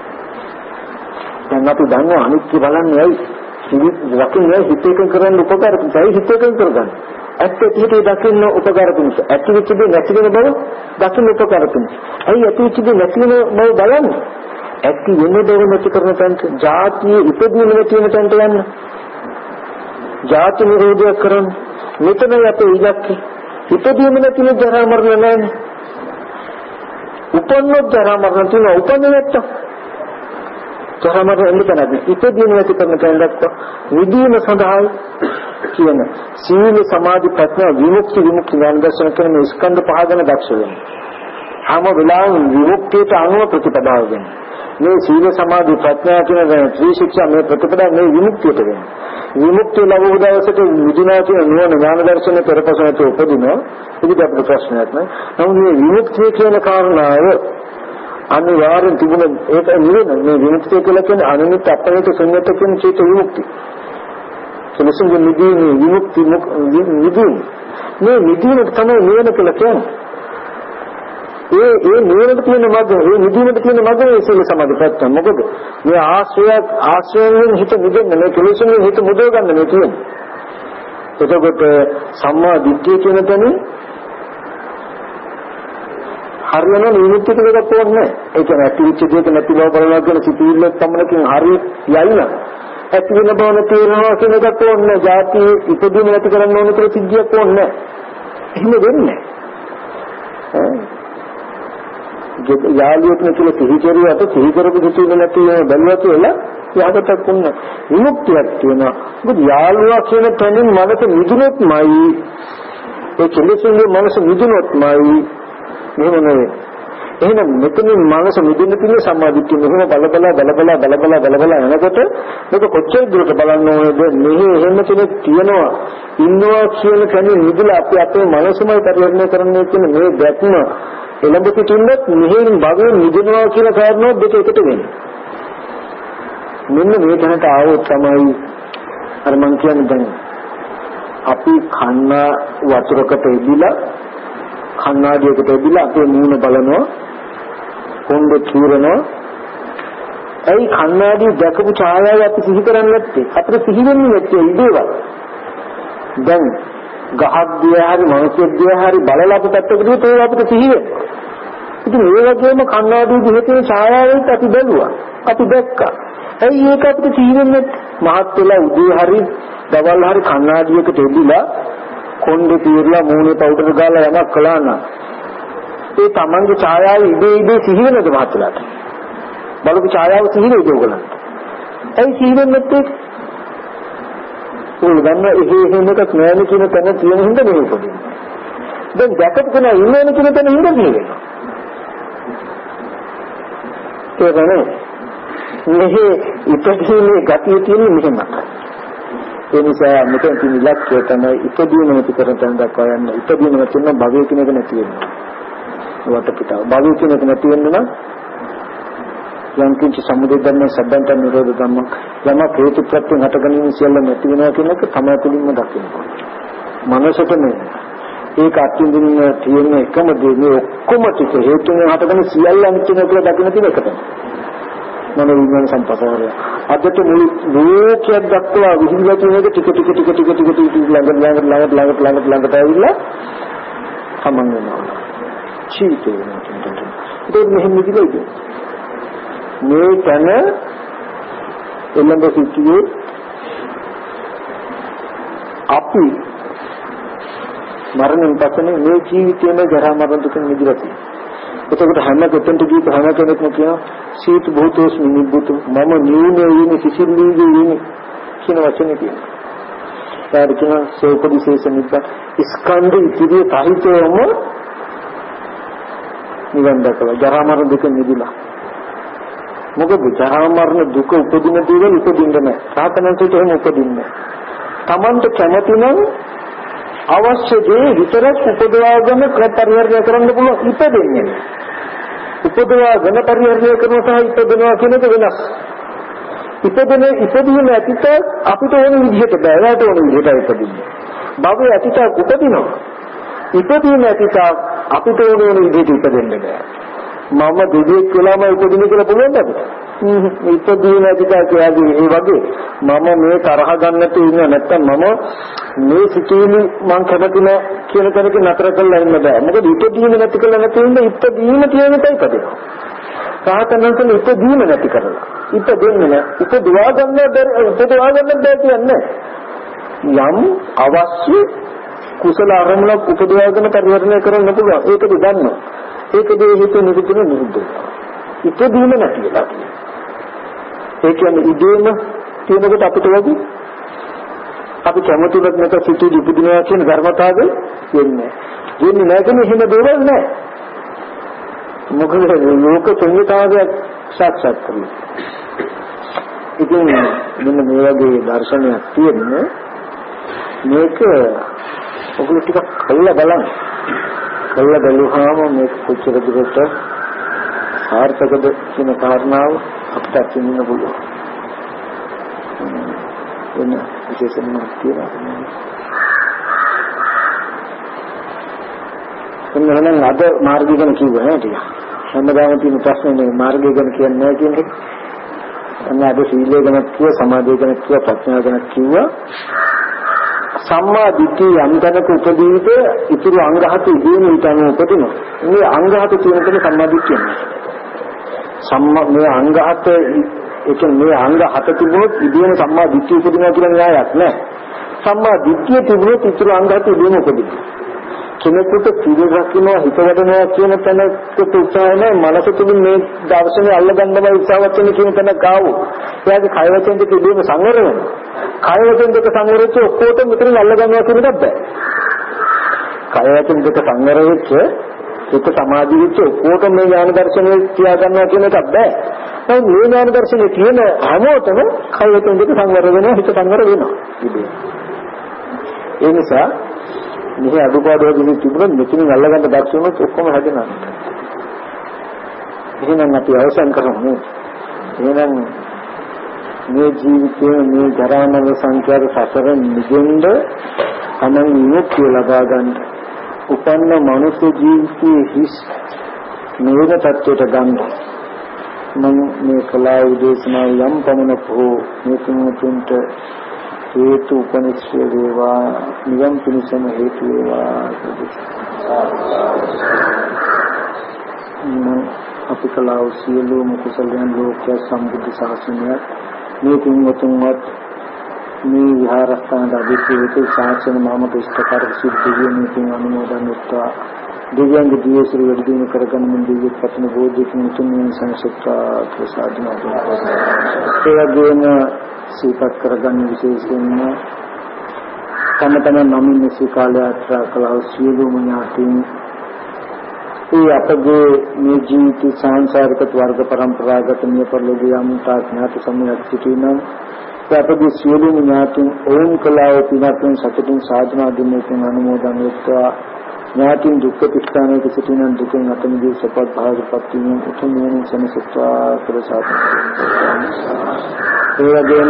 දැන් අපි දන්නවා අනිත්‍ය බලන්නේ ඇයි? දකින්නේ හිත එකඟ කරන්න උපකාර කරයි හිත එකඟ කරගන්න. ඇත්ත පිටේ දකින්න උපකාර කරනවා. ඇති වෙච්ච දේ නැති වෙන බව දකින්න උපකාර කරනවා. ඇයි ඇති වෙච්ච දේ නැති වෙන බව බලන්නේ? ඇති වෙන දේ නැති කරන තැනට ජාතිය ඉපදීම නැති වෙන තැනට යන්න. ජාති නිරෝධය කරන්න. මෙතන අපේ ඉලක්කය. ඉපදීම නැති වෙන ජරා මරණ නැහැ. උපන්නොත් ජරා මරණ තියෙනවා. උපන්නේ නැත්තම් ජරාමර එන්නකනදී ඉපදීම නැති කරන කෙනෙක්ව විදීම සඳහායි කියන සීල සමාධි ප්‍රඥා විමුක්ති විමුක්ති ඥාන දර්ශන කරන මේ ස්කන්ධ පහ ගැන දක්ෂ වෙනවා. හැම වෙලාවෙම විමුක්තියට අනුව ප්‍රතිපදාව වෙනවා. මේ සීල සමාධි ප්‍රඥා කියන ත්‍රි ශික්ෂා මේ ප්‍රතිපදාව මේ විමුක්තියට වෙනවා. විමුක්තිය ලැබුව දවසට විදුනා කියන නුවණ ඥාන දර්ශන පෙරපසනට උපදිනවා. ඒක අපේ ප්‍රශ්නයක් නෑ. නමුත් මේ විමුක්තිය කියන කාරණාව අනිවාර්යෙන් තිබුණ ඒක නෙවෙයි මේ විමුක්තිය කියලා කියන්නේ අනිමිත් අපරිත සංයත කියන චේත විමුක්තිය. කෙලෙසුන්ගේ නිදීමේ විමුක්ති නිදීම මේ නිදීමට තමයි නිවන කියලා කියන්නේ. ඒ ඒ නිවනට තියෙන මඟ ඒ නිදීමට තියෙන මඟ ඒ සීල සමාධි ප්‍රඥා. මොකද මේ ආශ්‍රය ආශ්‍රයෙන් හිත නිදෙන්න මේ කෙලෙසුන්ගෙන් හිත මුදව ගන්න මේ තියෙන්නේ. එතකොට සම්මා දිට්ඨිය කියන තැනින් හරියන නිමිති එකක් ඕනේ. ඒ කියන්නේ ඇතිවිච්ච දෙයක නැති බව බලනවා කියන සිතුවිල්ල සම්මනකින් හරිය යයින. ඇති වෙන බව නැති වෙනවා කියන එකක් ඕනේ. ಜಾති ඉදීම නැති කරන්න ඕන කියලා සිද්ධියක් ඕනේ. එහෙම වෙන්නේ නැහැ. යාළුවෙක් කියලා සිහි කරුවාට සිහි කරපු සිතුවිල්ල නැති වෙන බැලුවා කියලා යාගතක් වුණා. විමුක්තියක් තියෙනවා. මොකද යාළුවා කියන තැනින් මනස මිදුනොත්මයි ඒ කෙලෙසුන්ගේ මනස මිදුනොත්මයි මෙහෙම නෙවෙයි. එහෙනම් මෙතනින් මනස මිදෙන්න තියෙන සම්මාදිට්ඨිය මෙහෙම බල බල බල බල බල බල බල බල යනකොට මේක කොච්චර දුරට බලන්න ඕනේද? මෙහි එහෙම කෙනෙක් තියනවා ඉන්නවා කියන කෙනෙක් නිදලා අපි අපේ මනසමයි පරිවර්තනය කරන්නේ කියන මේ දැක්ම එළඹ සිටින්නත් මෙහෙන් භවයෙන් නිදෙනවා කියලා කාරණාව දෙක එකට වෙන්නේ. මෙන්න මේ තැනට ආවොත් තමයි අර මං කියන්නේ දැන් අපි කන්න වතුරකට ඉදිලා කන්නාඩියකට ඇදලා අපේ මූණ බලනවා කොණ්ඩ චූරනවා. ඇයි කන්නාඩිය දැකපු ඡායාව අපි සිහි කරන්නේ නැත්තේ? අපිට සිහි වෙන්නේ නැත්තේ ඉදේවා. දැන් ගහක් දිහා හරි මනුස්සයෙක් දිහා හරි බලලා අපි පැත්තකට ගියොත් ඒක අපිට සිහි වෙනවා. ඉතින් ඒ වගේම කන්නාඩිය දිහේ තියෙන ඡායාවෙත් අපි බැලුවා. අපි දැක්කා. ඇයි ඒක අපිට සිහි වෙන්නේ නැත්තේ? මහත් වෙලා උදේ හරි දවල් හරි කණ්ණාඩියකට එදිලා කොණ්ඩේ පිරලා මූණේ පවුඩර් ගාලා යමක් කළා නම් ඒ තමන්ගේ ඡායාව ඉබේ ඉබේ සිහි වෙනද මහත් වෙලාට බලපු ඡායාව සිහි වෙයිද ඔයගොල්ලන්ට ඒ සිහි වෙන්නේ නැත්තේ ඔය ගන්න එහෙ එහෙම එකක් නෑනේ කියන තැන තියෙන හින්දා මේ උපදින්නේ දැන් දැකපු කෙනා ඉන්නේ කියන තැන හින්දා තියෙනවා ඒ වගේ මෙහි ඉපදීමේ ගතිය තියෙන මෙහෙමයි. ඒ නිසා මෙතන තියෙන ඉලක්කය තමයි ඉපදීම නැති කරන තැන දක්වා යන්න. ඉපදීම නැතිනම් භවය කියන එක නැති වෙනවා. වටපිටාව. භවය කියන එක නැති වෙන්න නම් යම් කිසි සමුදය ධර්ම සම්බන්ත නිරෝධ ධර්ම යම හේතු ප්‍රත්‍යයෙන් හටගැනීම සියල්ල නැති වෙනවා කියන එක තමයි තුලින්ම දකින්න ඕනේ. මනසට නේ ඒක අත්දින්න තියෙන එකම දේ මේ ඔක්කොම ටික හේතුන් හටගෙන සියල්ල අනිත්‍ය කියලා දකින්න තියෙන එක තමයි. මන විඥාන සම්පතවල අදට මුළු ලෝකයක් දක්වා විහිදලා තියෙන එක ටික ටික ටික ටික ටික ටික ළඟ ළඟ ළඟ ළඟ ළඟ ළඟට ඇවිල්ලා සමන් වෙනවා චීතේ වෙනවා ඒක මෙහෙම නිදිලද මේ තන එළඹ සිටියේ අපි මරණයෙන් පස්සේ මේ ජීවිතේම ජරා මරණ දුක නිදිලා තියෙනවා එතකොට හැම කෙනෙකුට ගිහින් හැම කෙනෙක්ම කියනවා සීත භූතෝස් නිබ්බුත මම නියුනේ ඉන්නේ සිසිල්ලීගේ ඉන්නේ කියන වචනේ තියෙනවා. ඒකට කියන සෝපදිශේෂ නිබ්බ ස්කන්ධ ඉතිරිය සහිතවම නිවන් දැකලා ජරා මරණ දුක නිදිලා. මොකද ජරා මරණ දුක උපදින දේවල් උපදින්නේ නැහැ. සාතනන්තට එහෙම උපදින්නේ නැහැ. Tamanට කැමති නම් අවශ්‍ය දේ විතරක් උපදවාගෙන පරිහරණය කරන්න පුළුවන් ඉපදෙන්නේ. උපදවාගෙන පරිහරණය කරනවා සහ ඉපදෙනවා කියන එක වෙනස්. ඉපදෙන ඉපදීම ඇතිත අපිට ඕන විදිහට බෑ. ඒකට ඕන විදිහට ඉපදින්නේ. භවය ඇතිත උපදිනවා. ඉපදීම ඇතිත අපිට ඕන ඕන විදිහට ඉපදෙන්න බෑ. මම දෙවියෙක් වෙලාම ඉපදින්න කියලා පුළුවන්ද අපිට? ඉපදීම ඇතිත කියන්නේ ඒ වගේ මම මේ තරහ ගන්නට ඉන්න නැත්තම් මම මේ සිටිනි මං කැමති නෑ කියන කෙනෙක් නතර කරලා ඉන්න බෑ. මොකද ඉපදීම නැති කරලා නැති ඉන්න ඉපදීම කියන එකයි පදේ. සාහතනන්තන ඉපදීම නැති කරලා. ඉපදෙන්නේ නෑ. ඉපදවා ගන්න බැරි ඉපදවා ගන්න බැහැ කියන්නේ. යම් අවශ්‍ය කුසල අරමුණක් උපදවාගෙන පරිවර්තනය කරන්න පුළුවන්. ඒකද දන්නවා. ඒකද හේතු නිරුද්ධ නිරුද්ධ. ඉපදීම නැතිලා. ඒ කියන්නේ ඉදීම තියෙනකොට අපිට වගේ අපි කැමතිවත් නැත සිටි ඉපදිනවා කියන ධර්මතාවය වෙන්නේ. වෙන්නේ නැහැ කියන්නේ එහෙම දේවල් නැහැ. මොකද ලෝක සංහිතාවය සාක්ෂාත් කරගන්න. ඉතින් මෙන්න මේ වගේ දර්ශනයක් තියෙන්නේ මේක ඔගොල්ලෝ ටිකක් කල්ලා බලන්න. කල්ලා බලුවාම මේක කොච්චර දුරට සාර්ථකද කියන කාරණාව අපිට අත්දකින්න පුළුවන්. වෙන විශේෂම තියෙනවා. එන්නනම් අද මාර්ගය ගැන කිව්වා නේද? හැමදාම තියෙන ප්‍රශ්නේ මේ මාර්ගය ගැන කියන්නේ නැහැ කියන එක. අන්න අද සීලය ගැන කිව්වා, සමාධිය ගැන කිව්වා, ප්‍රඥාව ගැන කිව්වා. සම්මා දිට්ඨිය යම් තැනක උපදීද ඉතුරු අංග හත ඉදීම ඊටම උපදිනවා. මේ අංග හත තියෙන කෙන සම්මා දිට්ඨිය. සම්මා මේ අංග හත ඒ කියන්නේ මේ අංග හත තිබුණොත් ඉදීම සම්මා දිට්ඨිය උපදිනවා කියලා න්‍යායක් නැහැ. සම්මා දිට්ඨිය තිබුණොත් ඉතුරු අංග හත ඉදීම උපදිනවා. කෙනෙකුට පිළිග රකින්න හිත වැඩනවා කියන තැනකට උත්සාහය නැහැ. මනස තුලින් මේ දර්ශනය අල්ලගන්නම උත්සාහවත් වෙන කියන තැනක ආවෝ. එයාගේ කය වචෙන් දෙක ඉදීම සංවර වෙනවා. කය වචෙන් දෙක සංවර වෙච්ච ඔක්කොටම මෙතනින් අල්ලගන්නවා කියන එකක් බෑ. කය වචෙන් දෙක සංවර වෙච්ච හිත සමාධි වෙච්ච ඔක්කොටම මේ ඥාන දර්ශනය තියා ගන්නවා කියන එකක් බෑ. නමුත් මේ ඥාන දර්ශනය තියෙන හැමෝටම කය වචෙන් දෙක සංවර වෙනවා, හිත සංවර වෙනවා. ඒ නිසා මෙහි අඩුපාඩුවකින් තිබුණොත් මෙතනින් අල්ලගන්න දක්ෂ වුණොත් ඔක්කොම හැදෙනවා. එහෙනම් අපි අවසන් කරමු. එහෙනම් මේ ජීවිතයේ මේ ජරාමරණ සංඛ්‍යාත සසර නිදෙන්න අනන් විමුක්තිය ලබා ගන්න උපන්න මනුෂ්‍ය ජීවිතයේ හිස් නිවන තත්ත්වයට ගන්න මම මේ කලාව උදේශනා යම් පමණක් හෝ මේ තුන්ට හේතු උපනිශ්‍රේ වේවා නිවන් පිණසම හේතු වේවා අපි කලාව සියලුම කුසලයන් ලෝක සම්බුද්ධ ශාසනය මේ තුන්වතුන්වත් මේ විහාරස්ථාන අධිපති ශාසන මාමක ඉෂ්ඨකාර සිද්ධියෙන් මේ අනුමෝදන් වෙත්වා දිව්‍යංග දිවේශ්වර වැඩිදින කරගන්න දිව්‍ය පතන බෝධිකින් තුන්වෙනි සංසත්තා ප්‍රසාදනා ඒ වගේම සීපත් කරගන්න විශේෂයෙන්ම තම තමන් නමින් මේ කාලය යාත්‍රා කළා සියලුම ඥාතීන් ඒ අපගේ මේ ජීවිත සංසාරික වර්ග પરම්පරාගත නිය පරිලෝකීය අමුතා ඥාති සමයක් සිටිනා අපගේ සියලුම ඥාතීන් ඕම් කලාව පිනතුන් සතුටින් සාධනා දෙන්නකින් අනුමෝදන් වෙත්වා ඥාතීන් දුක්ඛ පිටානයක සිටින දුකෙන් අත මිදී සපත් භාගපත් වීම උතුම් නිවන සනසත්වා ප්‍රසාදනා ඒ වගේම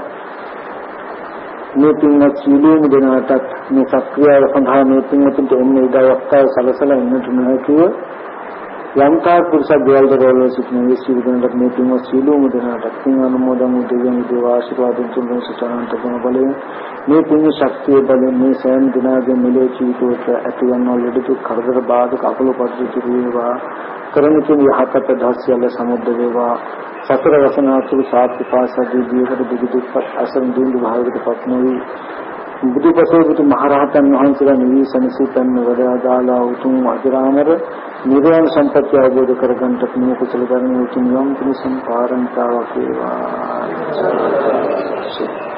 මේ පින්වත් සියලුම දෙනාටත් මේ සක්‍රියව සඳහා මේ පින්වතුන්ට එන්නේ ඉදවස්තාව සලසලා ඉන්නට නොහැකිව යම්තා පුරුෂ දේවල් සිටින මේ සියලුම මේ පින්වත් සියලුම දෙනාට පින් අනුමෝදන් දෙවියන් දේව ආශිර්වාදයෙන් තුන්වෙනි සචනන්ත ගුණ බලයෙන් මේ පුණ්‍ය ශක්තිය බලයෙන් මේ සෑම දිනකගේ මෙලේ ජීවිතයට ඇතිවන්නා ලෙඩ දුක් කරදර බාධක අකල පරිදි වේවා කරමින් යහපත දහස්යල සමුද්ද වේවා සතර වසනාසුරු සාත්‍ය පාසදී දීකට දුක දුක්පත් අසරණ දුඳු භාවයකට පත් නොවි බුදුපසෝගත මහරහතන් වහන්සේලා නිවි සනසිතන් වදාලා උතුම් අජරාමර නිර්වාණ සම්පත්‍ය අවබෝධ කරගන්නට මේ කුසල ධර්ම උතුම් යම් කුසල සම්පාරණතාවක් වේවා